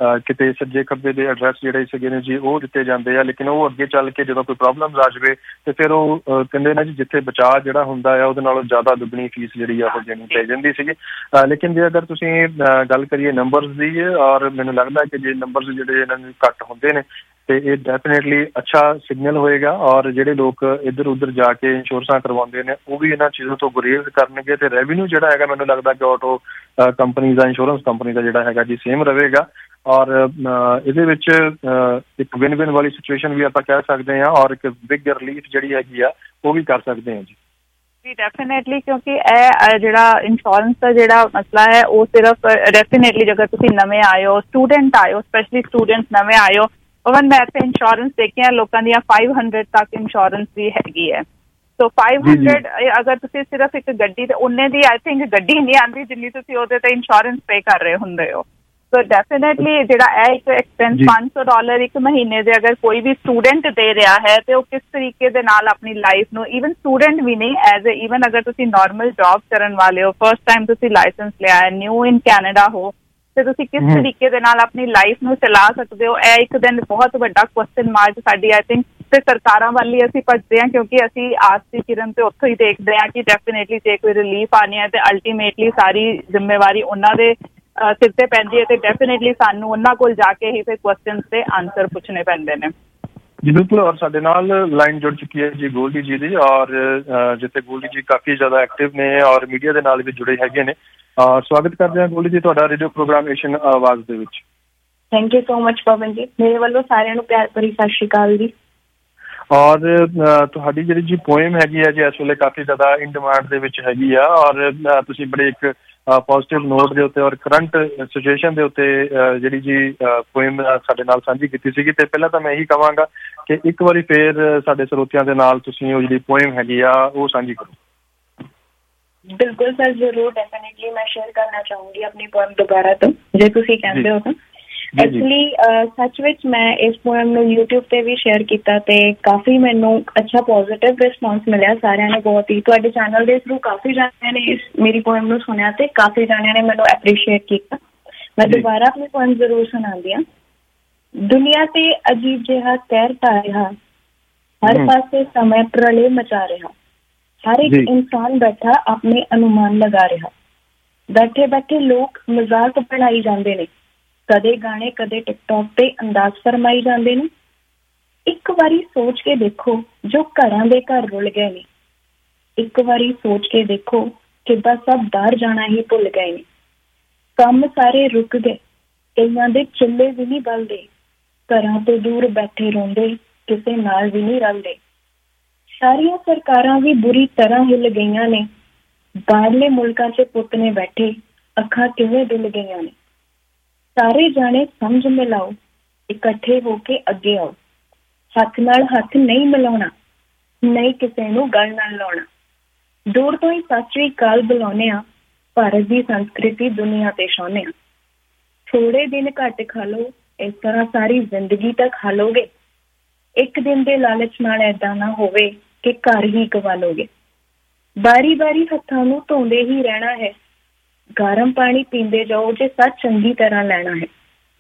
ਕਿਤੇ ਸੱਜੇ ਖੱਬੇ ਦੇ ਐਡਰੈਸ ਜਿਹੜੇ ਸੀਗੇ ਨੇ ਜੀ ਉਹ ਦਿੱਤੇ ਜਾਂਦੇ ਆ, ਲੇਕਿਨ ਉਹ ਅੱਗੇ ਚੱਲ ਕੇ ਜਦੋਂ ਕੋਈ ਪ੍ਰੋਬਲਮ ਆ ਜਾਵੇ ਤੇ ਫਿਰ ਉਹ ਕਹਿੰਦੇ ਨੇ ਜੀ ਜਿੱਥੇ ਬਚਾਅ ਜਿਹੜਾ ਹੁੰਦਾ ਆ ਉਹਦੇ ਨਾਲੋਂ ਜ਼ਿਆਦਾ ਦੁੱਗਣੀ ਫੀਸ ਜਿਹੜੀ ਆ ਉਹ ਦੇਣੀ ਪੈ ਜਾਂਦੀ ਸੀਗੀ। ਲੇਕਿਨ ਜੇ ਅਗਰ ਤੁਸੀਂ ਗੱਲ ਕਰੀਏ ਨੰਬਰਸ ਦੀ, ਔਰ ਮੈਨੂੰ ਲੱਗਦਾ ਕਿ ਜੇ ਨੰਬਰਸ ਜਿਹੜੇ ਇਹਨਾਂ ਨੂੰ ਘੱਟ ਹੁੰਦੇ ਨੇ ਤੇ ਇਹ ਡੈਫੀਨੇਟਲੀ ਅੱਛਾ ਸਿਗਨਲ ਹੋਏਗਾ, ਔਰ ਜਿਹੜੇ ਲੋਕ ਇੱਧਰ ਉੱਧਰ ਜਾ ਕੇ ਇੰਸ਼ੋਰੈਂਸਾਂ ਕਰਵਾਉਂਦੇ ਨੇ ਉਹ ਵੀ ਇਹਨਾਂ ਚੀਜ਼ਾਂ ਤੋਂ ਗੁਰੇਜ਼ ਕਰਨਗੇ ਤੇ ਰੈਵਨਿਊ ਜਿਹੜਾ ਹੈਗਾ ਮੈਨੂੰ ਲੱਗਦਾ ਕਿ ਆਟੋ ਕੰਪਨੀ ਦਾ, ਇੰਸ਼ੋਰੈਂਸ ਕੰਪਨੀ ਦਾ ਜਿਹੜਾ ਹੈਗਾ ਜੀ ਸੇਮ ਰਹੇਗਾ। ਔਰ ਇਹਦੇ ਵਿੱਚ ਇੱਕ ਵਿਨ ਵਿਨ ਵਾਲੀ ਸਿਚੁਏਸ਼ਨ ਵੀ ਆਪਾਂ ਕਹਿ ਸਕਦੇ ਹਾਂ, ਔਰ ਇੱਕ ਬਿਗ ਰਿਲੀਫ ਜਿਹੜੀ ਹੈਗੀ ਆ ਉਹ ਵੀ ਕਰ ਸਕਦੇ ਹਾਂ ਜੀ। ਜੀ ਡੈਫੀਨੇਟਲੀ, ਕਿਉਂਕਿ ਇਹ ਜਿਹੜਾ ਇੰਸ਼ੋਰੈਂਸ ਦਾ ਜਿਹੜਾ ਮਸਲਾ ਹੈ ਉਹ ਸਿਰਫ ਡੈਫੀਨੇਟਲੀ ਜੇਕਰ ਤੁਸੀਂ ਨਵੇਂ ਆਏ ਹੋ, ਸਟੂਡੈਂਟ ਆਏ ਹੋ, ਸਪੈਸ਼ਲੀ ਸਟੂਡੈਂਟਸ ਨਵੇਂ ਆਏ ਹੋ, ਪਵਨ ਮੈਂ ਇੱਥੇ ਇੰਸ਼ੋਰੈਂਸ ਦੇਖਿਆ ਲੋਕਾਂ ਦੀਆਂ 500 ਤੱਕ ਇੰਸ਼ੋਰੈਂਸ ਵੀ ਹੈਗੀ ਹੈ। ਸੋ 500 ਅਗਰ ਤੁਸੀਂ ਸਿਰਫ ਇੱਕ ਗੱਡੀ ਤੇ ਉਹਨੇ ਦੀ ਆਈ ਥਿੰਕ ਗੱਡੀ ਨਹੀਂ ਆਉਂਦੀ ਜਿੰਨੀ ਤੁਸੀਂ ਉਹਦੇ ਤੇ ਇੰਸ਼ੋਰੈਂਸ ਪੇ ਕਰ ਰਹੇ ਹੁੰਦੇ ਹੋ। ਸੋ ਡੈਫੀਨੇਟਲੀ ਜਿਹੜਾ ਇਹ ਇੱਕ ਐਕਸਪੈਂਸ $500 ਇੱਕ ਮਹੀਨੇ ਦੇ ਅਗਰ ਕੋਈ ਵੀ ਸਟੂਡੈਂਟ ਦੇ ਰਿਹਾ ਹੈ ਤੇ ਉਹ ਕਿਸ ਤਰੀਕੇ ਦੇ ਨਾਲ ਆਪਣੀ ਲਾਈਫ ਨੂੰ, ਈਵਨ ਸਟੂਡੈਂਟ ਵੀ ਨਹੀਂ, ਐਜ਼ ਏ ਈਵਨ ਅਗਰ ਤੁਸੀਂ ਨਾਰਮਲ ਜੌਬ ਕਰਨ ਵਾਲੇ ਹੋ, ਫਸਟ ਟਾਈਮ ਤੁਸੀਂ ਲਾਇਸੈਂਸ ਲਿਆ ਹੈ, ਨਿਊ ਇਨ ਕੈਨੇਡਾ ਹੋ, ਤੇ ਤੁਸੀਂ ਕਿਸ ਤਰੀਕੇ ਦੇ ਨਾਲ ਆਪਣੀ ਲਾਈਫ ਨੂੰ ਚਲਾ ਸਕਦੇ ਹੋ, ਇਹ ਇੱਕ ਦਿਨ ਬਹੁਤ ਵੱਡਾ ਕੁਐਸਚਨ ਮਾਰਕ ਸਾਡੀ ਆਈ ਥਿੰਕ ਤੇ ਸਰਕਾਰਾਂ ਵੱਲ ਹੀ ਅਸੀਂ ਭੱਜਦੇ ਹਾਂ, ਕਿਉਂਕਿ ਅਸੀਂ ਆਸ ਦੀ ਕਿਰਨ ਤੇ ਉੱਥੋਂ ਹੀ ਦੇਖਦੇ ਹਾਂ ਕਿ ਡੈਫੀਨੇਟਲੀ ਜੇ ਕੋਈ ਰਿਲੀਫ ਆਉਣੀ ਹੈ ਤੇ ਅਲਟੀਮੇਟਲੀ ਸਾਰੀ ਜ਼ਿੰਮੇਵਾਰੀ ਉਹਨਾਂ ਦੇ ਸਿਰ ਤੇ ਪੈਂਦੀ ਹੈ ਤੇ ਡੈਫੀਨੇਟਲੀ ਸਾਨੂੰ ਉਹਨਾਂ ਕੋਲ ਜਾ ਕੇ ਹੀ ਫਿਰ ਕੁਐਸਚਨਸ ਦੇ ਆਨਸਰ ਪੁੱਛਣੇ ਪੈਂਦੇ ਨੇ। ਜੀ ਬਿਲਕੁਲ, ਔਰ ਸਾਡੇ ਨਾਲ ਲਾਈਨ ਜੁੜ ਚੁੱਕੀ ਹੈ ਜੀ ਗੋਲਡੀ ਜੀ ਦੀ, ਔਰ ਜਿੱਥੇ ਗੋਲਡੀ ਜੀ ਕਾਫੀ ਜ਼ਿਆਦਾ ਐਕਟਿਵ ਨੇ ਔਰ ਮੀਡੀਆ ਦੇ ਨਾਲ ਵੀ ਜੁੜੇ ਹੈਗੇ ਨੇ। ਸਵਾਗਤ ਕਰਦੇ ਹਾਂ ਗੋਲਡੀ ਜੀ ਤੁਹਾਡਾ ਰੇਡੀਓ ਪ੍ਰੋਗਰਾਮ ਏਸ਼ੀਅਨ ਆਵਾਜ਼ ਦੇ ਵਿੱਚ। ਥੈਂਕ ਯੂ ਸੋ ਮਚ ਪਵਨ ਜੀ, ਮੇਰੇ ਵੱਲੋਂ ਸਾਰਿਆਂ ਨੂੰ ਪਿਆਰ ਭਰੀ ਸਤਿ ਸ਼੍ਰੀ ਅਕਾਲ ਜੀ। ਔਰ ਤੁਹਾਡੀ ਜਿਹੜੀ ਜੀ ਪੋਇਮ ਹੈਗੀ ਹੈ ਜੀ ਇਸ ਵੇਲੇ ਕਾਫੀ ਜ਼ਿਆਦਾ ਇਨ ਡਿਮਾਂਡ ਦੇ ਵਿੱਚ ਹੈਗੀ ਆ, ਔਰ ਤੁਸੀਂ ਬੜੇ ਇੱਕ ਪੋਜ਼ਿਟਿਵ ਨੋਟ ਦੇ ਉੱਤੇ ਔਰ ਕਰੰਟ ਸਿਚੁਏਸ਼ਨ ਦੇ ਉੱਤੇ ਜਿਹੜੀ ਜੀ ਪੋਇਮ ਸਾਡੇ ਨਾਲ ਸਾਂਝੀ ਕੀਤੀ ਸੀਗੀ। ਤੇ ਪਹਿਲਾਂ ਤਾਂ ਮੈਂ ਇਹੀ ਕਹਾਂਗਾ ਕਿ ਇੱਕ ਵਾਰੀ ਫੇਰ ਸਾਡੇ ਸਰੋਤਿਆਂ ਦੇ ਨਾਲ ਤੁਸੀਂ ਉਹ ਜਿਹੜੀ ਪੋਇਮ ਹੈਗੀ ਆ ਉਹ ਸਾਂਝੀ ਕਰੋ। ਬਿਲਕੁਲ ਸਰ, ਜ਼ਰੂਰ, ਡੈਫੀਨੇਟਲੀ ਮੈਂ ਸ਼ੇਅਰ ਕਰਨਾ ਚਾਹੂੰਗੀ ਆਪਣੀ ਪੋਇਮ ਦੁਬਾਰਾ ਤੋਂ, ਜੇ ਤੁਸੀਂ ਕਹਿੰਦੇ ਹੋ ਤਾਂ। ਐਕਚੁਅਲੀ ਸੱਚ ਵਿੱਚ ਮੈਂ ਇਸ ਪੋਇਮ ਨੂੰ YouTube ਤੇ ਵੀ ਸ਼ੇਅਰ ਕੀਤਾ ਤੇ ਕਾਫੀ ਮੈਨੂੰ ਅੱਛਾ ਪੋਜ਼ਿਟਿਵ ਰਿਸਪੌਂਸ ਮਿਲਿਆ। ਸਾਰਿਆਂ ਨੇ ਬਹੁਤ ਹੀ, ਤੁਹਾਡੇ ਚੈਨਲ ਦੇ ਥਰੂ ਕਾਫੀ ਜਾਣਿਆਂ ਨੇ ਇਸ ਮੇਰੀ ਪੋਇਮ ਨੂੰ ਸੁਣਿਆ ਤੇ ਕਾਫੀ ਜਾਣਿਆਂ ਨੇ ਮੈਨੂੰ ਐਪਰੀਸ਼ੀਏਟ ਕੀਤਾ। ਮੈਂ ਦੁਬਾਰਾ ਆਪਣੀ ਪੋਇਮ ਜ਼ਰੂਰ ਸੁਣਾਉਂਦੀ ਹਾਂ। ਦੁਨੀਆ ਤੇ ਅਜੀਬ ਜਿਹਾ ਕਹਿਰ ਪਾ ਰਿਹਾ, ਹਰ ਪਾਸੇ ਸਮੇਂ ਪ੍ਰਲੇ ਮਚਾ ਰਿਹਾ, ਹਰ ਇੱਕ ਇਨਸਾਨ ਬੈਠਾ ਆਪਣੇ ਅਨੁਮਾਨ ਲਗਾ ਰਿਹਾ, ਬੈਠੇ ਬੈਠੇ ਲੋਕ ਮਜ਼ਾਕ ਬਣਾਈ ਜਾਂਦੇ ਨੇ, ਕਦੇ ਗਾਣੇ ਕਦੇ ਟਿਕਟੌਕ ਤੇ ਅੰਦਾਜ਼ ਫਰਮਾਈ ਜਾਂਦੇ ਨੇ। ਇੱਕ ਵਾਰੀ ਸੋਚ ਕੇ ਦੇਖੋ ਜੋ ਘਰਾਂ ਦੇ ਘਰ ਰੁਲ ਗਏ ਨੇ, ਇੱਕ ਵਾਰੀ ਸੋਚ ਕੇ ਦੇਖੋ ਕਿੱਦਾਂ ਸਭ ਡਰ ਜਾਣਾ ਹੀ ਭੁੱਲ ਗਏ ਨੇ। ਕੰਮ ਸਾਰੇ ਰੁਕ ਗਏ, ਕਈਆਂ ਦੇ ਚੁੱਲ੍ਹੇ ਵੀ ਨਹੀਂ ਬਲਦੇ, ਘਰਾਂ ਤੋਂ ਦੂਰ ਬੈਠੇ ਰੋਂਦੇ, ਕਿਸੇ ਨਾਲ ਵੀ ਨਹੀਂ ਰਲਦੇ। ਸਾਰੀਆਂ ਸਰਕਾਰਾਂ ਵੀ ਬੁਰੀ ਤਰ੍ਹਾਂ ਹਿੱਲ ਗਈਆਂ ਨੇ, ਬਾਹਰਲੇ ਮੁਲਕਾਂ 'ਚ ਪੁੱਤ ਨੇ ਬੈਠੇ, ਅੱਖਾਂ ਕਿਵੇਂ ਡੁੱਲ ਗਈਆਂ ਨੇ। ਸਾਰੇ ਜਾਣੇ ਸਮਝ ਮਿਲਾਓ, ਇਕੱਠੇ ਹੋ ਕੇ ਅੱਗੇ ਆਓ, ਹੱਥ ਨਾਲ ਹੱਥ ਨਹੀਂ ਮਿਲਾਉਣਾ, ਨਹੀਂ ਕਿਸੇ ਨੂੰ ਗੱਲ ਨਾਲ ਲਾਉਣਾ। ਦੂਰ ਤੋਂ ਹੀ ਸਤਿ ਸ੍ਰੀ ਅਕਾਲ ਬੁਲਾਉਂਦੇ ਹਾਂ, ਭਾਰਤ ਦੀ ਸੰਸਕ੍ਰਿਤੀ ਦੁਨੀਆ ਤੇ ਛਾਉਂਦੇ ਹਾਂ। ਥੋੜੇ ਦਿਨ ਘੱਟ ਖਾ ਲਓ, ਇਸ ਤਰ੍ਹਾਂ ਸਾਰੀ ਜ਼ਿੰਦਗੀ ਤੱਕ ਖਾ ਲਓਗੇ। ਇੱਕ ਦਿਨ ਦੇ ਲਾਲਚ ਨਾਲ ਏਦਾਂ ਨਾ ਹੋਵੇ ਕਿ ਘਰ ਹੀ ਗਵਾ ਲਓਗੇ। ਬਾਰੀ ਬਾਰੀ ਹੱਥਾਂ ਨੂੰ ਧੋਂਦੇ ਹੀ ਰਹਿਣਾ ਹੈ, ਗਰਮ ਪਾਣੀ ਪੀਂਦੇ ਜਾਓ ਜੇ ਸੱਚ ਚੰਗੀ ਤਰ੍ਹਾਂ ਲੈਣਾ ਹੈ।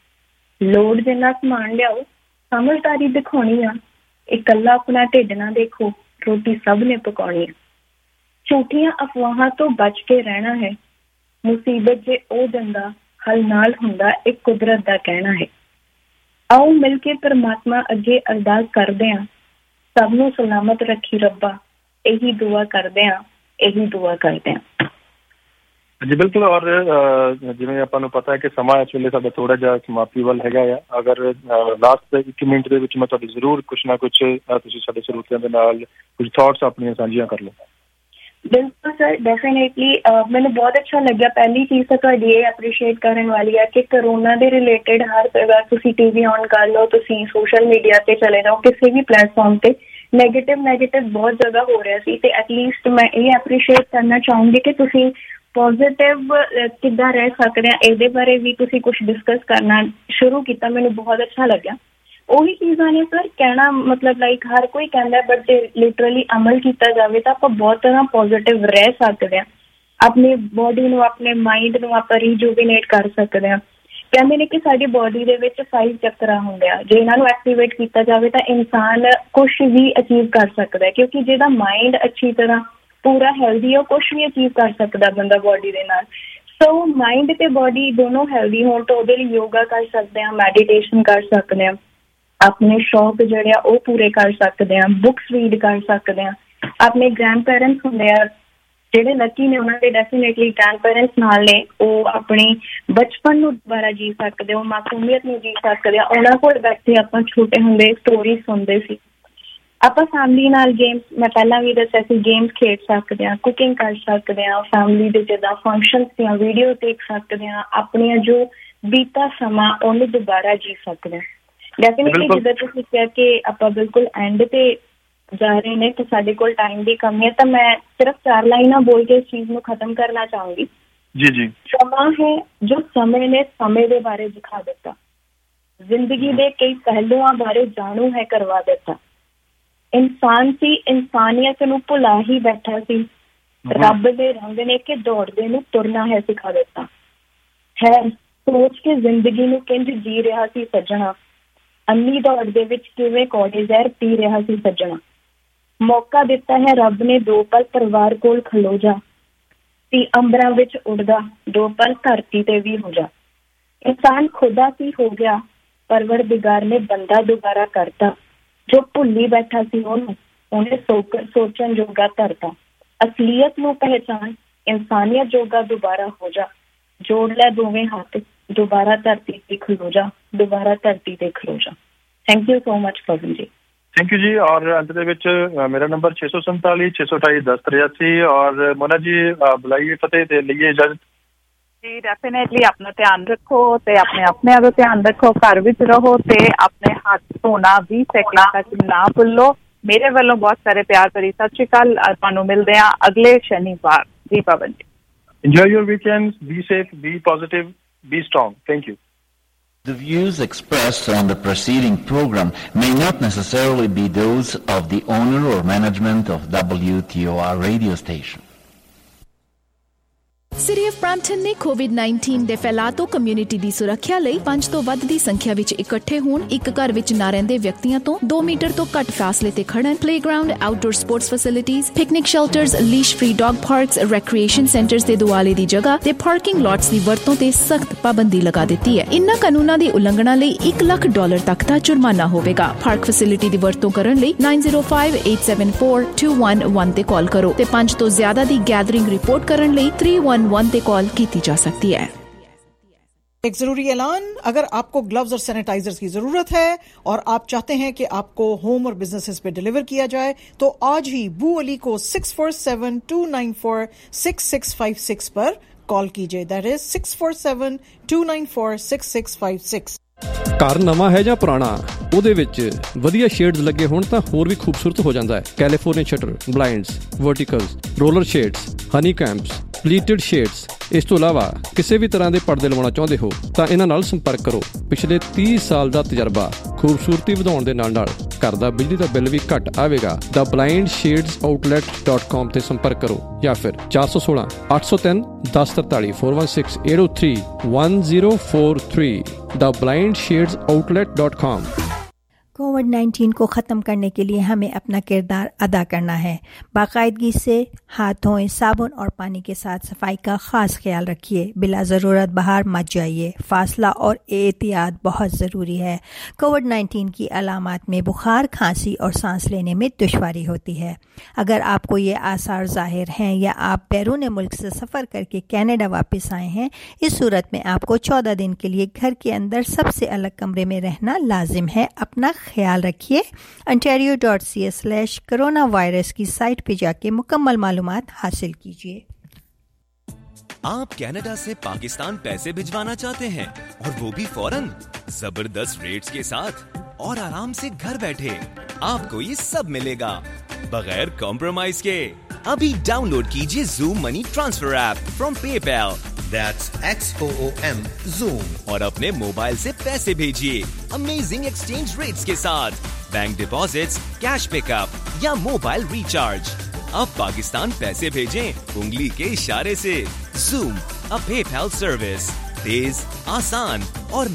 ਲੋੜ ਜਿੰਨਾ ਸਮਾਨ ਲਿਆਓ, ਸਮਝਦਾਰੀ ਦਿਖਾਉਣੀ ਆ, ਇਕੱਲਾ ਆਪਣਾ ਢਿੱਡ ਨਾ ਦੇਖੋ, ਰੋਟੀ ਸਭ ਨੇ ਪਕਾਉਣੀ ਆ। ਝੂਠੀਆਂ ਅਫਵਾਹਾਂ ਤੋਂ ਬਚ ਕੇ ਰਹਿਣਾ ਹੈ, ਮੁਸੀਬਤ ਜੇ ਉਹ ਦਿੰਦਾ ਹੱਲ ਨਾਲ ਹੁੰਦਾ, ਇਹ ਕੁਦਰਤ ਦਾ ਕਹਿਣਾ ਹੈ। ਆਓ ਮਿਲ ਕੇ ਪਰਮਾਤਮਾ ਅੱਗੇ ਅਰਦਾਸ ਕਰਦੇ ਹਾਂ, ਸਭ ਨੂੰ ਸਲਾਮਤ ਰੱਖੀ ਰੱਬਾ, ਇਹੀ ਦੁਆ ਕਰਦੇ ਹਾਂ, ਇਹੀ ਦੁਆ ਕਰਦੇ ਹਾਂ। ਜੀ ਬਿਲਕੁਲ, ਔਰ ਜਿਵੇਂ ਆਪਾਂ ਨੂੰ ਪਤਾ ਹੈ ਕਿ ਸਮਾਂ ਇਸ ਵੇਲੇ ਸਾਡਾ ਥੋੜਾ ਜਿਹਾ ਸਮਾਪਤੀ ਵੱਲ ਹੈਗਾ ਆ। ਅਗਰ ਲਾਸਟ 1 ਮਿੰਟ ਦੇ ਵਿੱਚ ਮੈਂ ਤੁਹਾਡੀ ਜ਼ਰੂਰ ਕੁਛ ਨਾ ਕੁਛ ਤੁਸੀਂ ਸਾਡੇ ਸਰੋਤਿਆਂ ਦੇ ਨਾਲ ਕੁਝ ਥਾਟਸ ਆਪਣੀਆਂ ਸਾਂਝੀਆਂ ਕਰ ਲਓ। ਬਿਲਕੁਲ ਸਰ, ਡੈਫੀਨੇਟਲੀ ਮੈਨੂੰ ਬਹੁਤ ਅੱਛਾ ਲੱਗਿਆ। ਪਹਿਲੀ ਚੀਜ਼ ਤਾਂ ਤੁਹਾਡੀ ਇਹ ਐਪਰੀਸ਼ੀਏਟ ਕਰਨ ਵਾਲੀ ਹੈ ਕਿ ਕਰੋਨਾ ਦੇ ਰਿਲੇਟਿਡ ਹਰ ਜਗ੍ਹਾ ਤੁਸੀਂ TV ਔਨ ਕਰ ਲਓ, ਤੁਸੀਂ ਸੋਸ਼ਲ ਮੀਡੀਆ ਤੇ ਚਲੇ ਜਾਓ, ਕਿਸੇ ਵੀ ਪਲੇਟਫਾਰਮ ਤੇ ਨੈਗੇਟਿਵ ਬਹੁਤ ਜ਼ਿਆਦਾ ਹੋ ਰਿਹਾ ਸੀ। ਤੇ ਐਟਲੀਸਟ ਮੈਂ ਇਹ ਐਪਰੀਸ਼ੀਏਟ ਕਰਨਾ ਚਾਹੂੰਗੀ ਕਿ ਤੁਸੀਂ ਪੋਜ਼ਿਟਿਵ ਕਿੱਦਾਂ ਰਹਿ ਸਕਦੇ ਹਾਂ, ਇਹਦੇ ਬਾਰੇ ਵੀ ਤੁਸੀਂ ਕੁਛ ਡਿਸਕਸ ਕਰਨਾ ਸ਼ੁਰੂ ਕੀਤਾ। ਮੈਨੂੰ ਬਹੁਤ ਅੱਛਾ ਲੱਗਿਆ। ਉਹੀ ਚੀਜ਼ਾਂ ਨੇ ਸਰ, ਕਹਿਣਾ ਮਤਲਬ ਲਾਈਕ ਹਰ ਕੋਈ ਕਹਿੰਦਾ, ਬਟ ਜੇ ਲਿਟਰਲੀ ਅਮਲ ਕੀਤਾ ਜਾਵੇ ਤਾਂ ਆਪਾਂ ਬਹੁਤ ਤਰ੍ਹਾਂ ਪੋਜ਼ਿਟਿਵ ਰਹਿ ਸਕਦੇ ਹਾਂ। ਆਪਣੀ ਬੋਡੀ ਨੂੰ, ਆਪਣੇ ਮਾਈਂਡ ਨੂੰ ਆਪਾਂ ਰੀਜੂਵੀਨੇਟ ਕਰ ਸਕਦੇ ਹਾਂ। ਕਹਿੰਦੇ ਨੇ ਕਿ ਸਾਡੀ ਬੋਡੀ ਦੇ ਵਿੱਚ 5 ਚੱਕਰ ਹੁੰਦੇ ਆ, ਜੇ ਇਹਨਾਂ ਨੂੰ ਐਕਟੀਵੇਟ ਕੀਤਾ ਜਾਵੇ ਤਾਂ ਇਨਸਾਨ ਕੁਛ ਵੀ ਅਚੀਵ ਕਰ ਸਕਦਾ ਹੈ, ਕਿਉਂਕਿ ਜਿਹਦਾ ਮਾਈਂਡ ਅੱਛੀ ਤਰ੍ਹਾਂ ਪੂਰਾ ਹੈਲਦੀ ਹੈ ਕੁਛ ਵੀ ਅਚੀਵ ਕਰ ਸਕਦਾ ਬੰਦਾ ਬੋਡੀ ਦੇ ਨਾਲ। ਸੋ ਮਾਈਂਡ ਤੇ ਬੋਡੀ ਦੋਨੋਂ ਹੈਲਦੀ ਹੋਣ ਤਾਂ ਉਹਦੇ ਲਈ ਯੋਗਾ ਕਰ ਸਕਦੇ ਹਾਂ, ਮੈਡੀਟੇਸ਼ਨ ਕਰ ਸਕਦੇ ਹਾਂ, ਆਪਣੇ ਸ਼ੌਕ ਜਿਹੜੇ ਆ ਉਹ ਪੂਰੇ ਕਰ ਸਕਦੇ ਹਾਂ, ਬੁੱਕਸ ਰੀਡ ਕਰ ਸਕਦੇ ਹਾਂ। ਆਪਣੇ ਗ੍ਰੈਂਡ ਪੇਰੈਂਟਸ ਹੁੰਦੇ ਆ ਜਿਹੜੇ ਲੱਕੀ ਨੇ, ਉਹਨਾਂ ਦੇ ਡੈਫੀਨੇਟਲੀ ਗ੍ਰੈਂਡ ਪੇਰੈਂਟਸ ਨਾਲ ਨੇ, ਉਹ ਆਪਣੀ ਬਚਪਨ ਨੂੰ ਦੁਬਾਰਾ ਜੀ ਸਕਦੇ, ਉਹ ਮਾਸੂਮੀਅਤ ਨੂੰ ਜੀ ਸਕਦੇ ਆ। ਉਹਨਾਂ ਕੋਲ ਬੈਠੇ ਆਪਾਂ ਛੋਟੇ ਹੁੰਦੇ ਸਟੋਰੀ ਸੁਣਦੇ ਸੀ। ਆਪਾਂ ਫੈਮਿਲੀ ਨਾਲ ਗੇਮਸ, ਮੈਂ ਪਹਿਲਾਂ ਵੀ ਦੱਸਿਆ ਸੀ, ਗੇਮਸ ਖੇਡ ਸਕਦੇ ਹਾਂ, ਕੁਕਿੰਗ ਕਰ ਸਕਦੇ ਹਾਂ, ਫੈਮਿਲੀ ਦੇ ਜਿੱਦਾਂ ਫੰਕਸ਼ਨਸ ਦੀਆਂ ਵੀਡੀਓ ਦੇਖ ਸਕਦੇ ਹਾਂ, ਆਪਣੀਆਂ ਜੋ ਬੀਤਾ ਸਮਾਂ ਉਹਨੂੰ ਦੁਬਾਰਾ ਜੀ ਸਕਦੇ ਹਾਂ। ਡੈਫੀਨੇਟਲੀ ਜਿੱਦਾਂ ਤੁਸੀਂ ਕਿਹਾ ਕਿ ਆਪਾਂ ਬਿਲਕੁਲ ਐਂਡ ਤੇ ਜਾ ਰਹੇ ਨੇ ਤੇ ਸਾਡੇ ਕੋਲ ਟਾਈਮ ਦੀ ਕਮੀ ਹੈ, ਤਾਂ ਮੈਂ ਸਿਰਫ 4 ਲਾਈਨਾਂ ਬੋਲ ਕੇ ਇਸ ਚੀਜ਼ ਨੂੰ ਖਤਮ ਕਰਨਾ ਚਾਹੂੰਗੀ। ਜੀ ਸਮਾਂ ਹੈ ਜੋ ਸਮੇਂ ਨੇ ਸਮੇਂ ਦੇ ਬਾਰੇ ਦਿਖਾ ਦਿੱਤਾ, ਜ਼ਿੰਦਗੀ ਦੇ ਕਈ ਪਹਿਲੂਆਂ ਬਾਰੇ ਜਾਣੂ ਹੈ ਕਰਵਾ ਦਿੱਤਾ। ਇਨਸਾਨ ਸੀ, ਇਨਸਾਨੀਅਤ ਨੂੰ ਭੁਲਾ ਹੀ ਬੈਠਾ ਸੀ, ਰੱਬ ਦੇ ਰੰਗ ਨੇ ਕਿ ਦੌੜਦੇ ਨੂੰ ਤੁਰਨਾ ਹੈ ਸਿਖਾ ਦਿੱਤਾ ਹੈ। ਸੋਚ ਕੇ ਜ਼ਿੰਦਗੀ ਨੂੰ ਕਿੰਝ ਜੀ ਰਿਹਾ ਸੀ ਸੱਜਣਾ, ਅੰਨੀ ਦੌੜ ਦੇ ਵਿੱਚ ਕਿਵੇਂ ਕੌੜੇ ਜ਼ਹਿਰ ਪੀ ਰਿਹਾ ਸੀ ਸੱਜਣਾ। ਮੌਕਾ ਦਿੱਤਾ ਹੈ ਰੱਬ ਨੇ 2 ਪਲ ਪਰਿਵਾਰ ਕੋਲ ਖਲੋ ਜਾ, ਤੀ ਅੰਬਰਾਂ ਵਿੱਚ ਉੱਡਦਾ 2 ਪਲ ਧਰਤੀ ਤੇ ਵੀ ਹੋ ਜਾ। ਇਨਸਾਨ ਖੁਦਾ ਸੀ ਹੋ ਗਿਆ, ਪਰਵਰਦਿਗਾਰ ਨੇ ਬੰਦਾ ਦੁਬਾਰਾ ਕਰਤਾ, ਜੋ ਭੁੱਲੀ ਬੈਠਾ ਸੀ ਉਹਨੂੰ ਉਹਨੇ ਸੋਚਣ ਜੋਗਾ ਧਰਤਾ। ਅਸਲੀਅਤ ਨੂੰ ਪਹਿਚਾਨ, ਇਨਸਾਨੀਅਤ ਜੋਗਾ ਦੁਬਾਰਾ ਹੋ ਜਾ, ਜੋੜ ਲੈ ਦੋਵੇਂ ਹੱਥ, ਦੁਬਾਰਾ ਧਰਤੀ ਤੇ ਖਲੋ ਜਾ, ਦੁਬਾਰਾ ਧਰਤੀ ਤੇ ਖਲੋ ਜਾ। Thank you so much Pawan ji. Thank you ਜੀ। ਔਰ ਅੰਤ ਦੇ ਵਿੱਚ ਮੇਰਾ ਨੰਬਰ 647 628 1083 ਔਰ ਮੋਨਾ ਜੀ ਬੁਲਾਈਏ ਫਤਿਹ ਤੇ ਲਈਏ ਇਜਾਜ਼ਤ ਜੀ। ਡੈਫੀਨੇਟਲੀ ਆਪਣਾ ਧਿਆਨ ਰੱਖੋ ਤੇ ਆਪਣੇ ਦਾ ਧਿਆਨ ਰੱਖੋ, ਘਰ ਵਿੱਚ ਰਹੋ ਤੇ ਆਪਣੇ ਹੱਥ ਧੋਣਾ 20 ਸੈਕਿੰਡ ਤੱਕ ਨਾ ਭੁੱਲੋ। ਮੇਰੇ ਵੱਲੋਂ ਬਹੁਤ ਸਾਰੇ ਪਿਆਰ ਭਰੀ ਸਤਿ ਸ਼੍ਰੀ ਅਕਾਲ। ਤੁਹਾਨੂੰ ਮਿਲਦੇ ਹਾਂ ਅਗਲੇ ਸ਼ਨੀਵਾਰ ਜੀ। ਪਵਨ ਜੀ, enjoy your weekends, be safe, be positive, be strong. Thank you. The views expressed on the preceding program may not necessarily be those of the owner or management of WTOR radio station. City of Brampton ਨੇ ਕੋਵਿਡ-19 ਦੇ ਫੈਲਾਅ ਤੋਂ community ਦੀ ਸੁਰੱਖਿਆ ਲਈ 5 ਤੋਂ ਵੱਧ ਦੀ ਸੰਖਿਆ ਵਿੱਚ ਇਕੱਠੇ ਹੋਣ, ਇੱਕ ਘਰ ਵਿੱਚ ਨਾ ਰਹਿੰਦੇ ਵਿਅਕਤੀਆਂ ਤੋਂ 2 ਮੀਟਰ ਤੋਂ ਘੱਟ ਫਾਸਲੇ ਤੇ ਖੜਨ, playground, outdoor sports facilities, picnic shelters, leash free dog parks, recreation centres ਦੇ ਦੁਆਲੇ ਦੀ ਜਗ੍ਹਾ ਤੇ ਪਾਰਕਿੰਗ ਲਾਟਸ ਦੀ ਵਰਤੋਂ ਤੇ ਸਖਤ ਪਾਬੰਦੀ ਲਗਾ ਦਿੱਤੀ ਹੈ। ਇਨ੍ਹਾਂ ਕਾਨੂੰਨਾਂ ਦੀ ਉਲੰਘਣਾ ਲਈ $1,00,000 ਤੱਕ ਦਾ ਜੁਰਮਾਨਾ ਹੋਵੇਗਾ। ਪਾਰਕ ਫੈਸਿਲਿਟੀ ਦੀ ਵਰਤੋਂ ਕਰਨ ਲਈ 9058742111 ਤੇ ਕਾਲ ਕਰੋ ਤੇ 5 ਤੋਂ ਜ਼ਿਆਦਾ ਦੀ ਗੈਦਰਿੰਗ ਰਿਪੋਰਟ ਕਰਨ ਲਈ 311 ਤੇ कॉल की जा सकती है। एक जरूरी ऐलान, अगर आपको ग्लव्स और सैनिटाइजर्स की जरूरत है और आप चाहते हैं कि आपको होम और बिजनेसेस पे डिलीवर किया जाए तो आज ही बू अली को 6472946656 पर कॉल कीजिए। That is 6472946656। ਘਰ ਨਵਾਂ ਹੈ ਜਾਂ ਪੁਰਾਣਾ, ਉਹਦੇ ਵਿੱਚ ਵਧੀਆ ਸ਼ੇਡਸ ਲੱਗੇ ਹੋਣ ਤਾਂ ਹੋਰ ਵੀ ਖੂਬਸੂਰਤ ਹੋ ਜਾਂਦਾ ਹੈ। California shutter, blinds, verticals, roller shades, honeycombs, pleated shades. ਇਸ ਤੋਂ ਇਲਾਵਾ ਕਿਸੇ ਵੀ ਤਰ੍ਹਾਂ ਦੇ ਪਰਦੇ ਲਵਾਉਣਾ ਚਾਹੁੰਦੇ ਹੋ ਤਾਂ ਇਹਨਾਂ ਨਾਲ ਸੰਪਰਕ ਕਰੋ। ਪਿਛਲੇ 30 ਸਾਲ ਦਾ ਤਜਰਬਾ, ਖੂਬਸੂਰਤੀ ਵਧਾਉਣ ਦੇ ਨਾਲ ਘਰ ਦਾ ਬਿਜਲੀ ਦਾ ਬਿੱਲ ਵੀ ਘੱਟ ਆਵੇਗਾ। ਦਾ blindshadesOutlet.com ਤੇ ਸੰਪਰਕ ਕਰੋ ਜਾਂ ਫਿਰ 416 803 1043 416 803 1043 theblindshadesOutlet.com। कोविड-19 को ख़त्म करने के लिए हमें अपना किरदार अदा करना है। बाकायदगी से हाथ धोएं, साबुन और पानी के साथ सफाई का ख़ास ख्याल रखिए। बिला ज़रूरत बाहर मत जाइए। फासला और एहतियात बहुत ज़रूरी है। कोविड-19 की अलामात में बुखार, खांसी और सांस लेने में दुश्वारी होती है। अगर आपको ये आसार ज़ाहिर हैं या आप बैरून मुल्क से सफ़र करके कनाडा वापस आए हैं, इस सूरत में आपको 14 दिन के लिए घर के अंदर सबसे अलग कमरे में रहना लाजिम है। अपना ख्याल रखिए। ontario.ca/coronavirus की साइट पे जाके मुकम्मल मालूमात हासिल कीजिए। आप कनाडा से पाकिस्तान पैसे भिजवाना चाहते हैं और वो भी फौरन, जबरदस्त रेट्स के साथ और आराम से घर बैठे आपको ये सब मिलेगा बगैर कॉम्प्रोमाइज के। अभी डाउनलोड कीजिए Zoom money transfer app from PayPal, that's XOOM Zoom, और अपने मोबाइल से पैसे भेजिए अमेजिंग एक्सचेंज रेट्स के साथ, बैंक डिपॉजिट्स, कैश पिकअप या मोबाइल रिचार्ज। अब पाकिस्तान पैसे भेजें उंगली के इशारे से। Zoom, a PayPal service. तेज, आसान और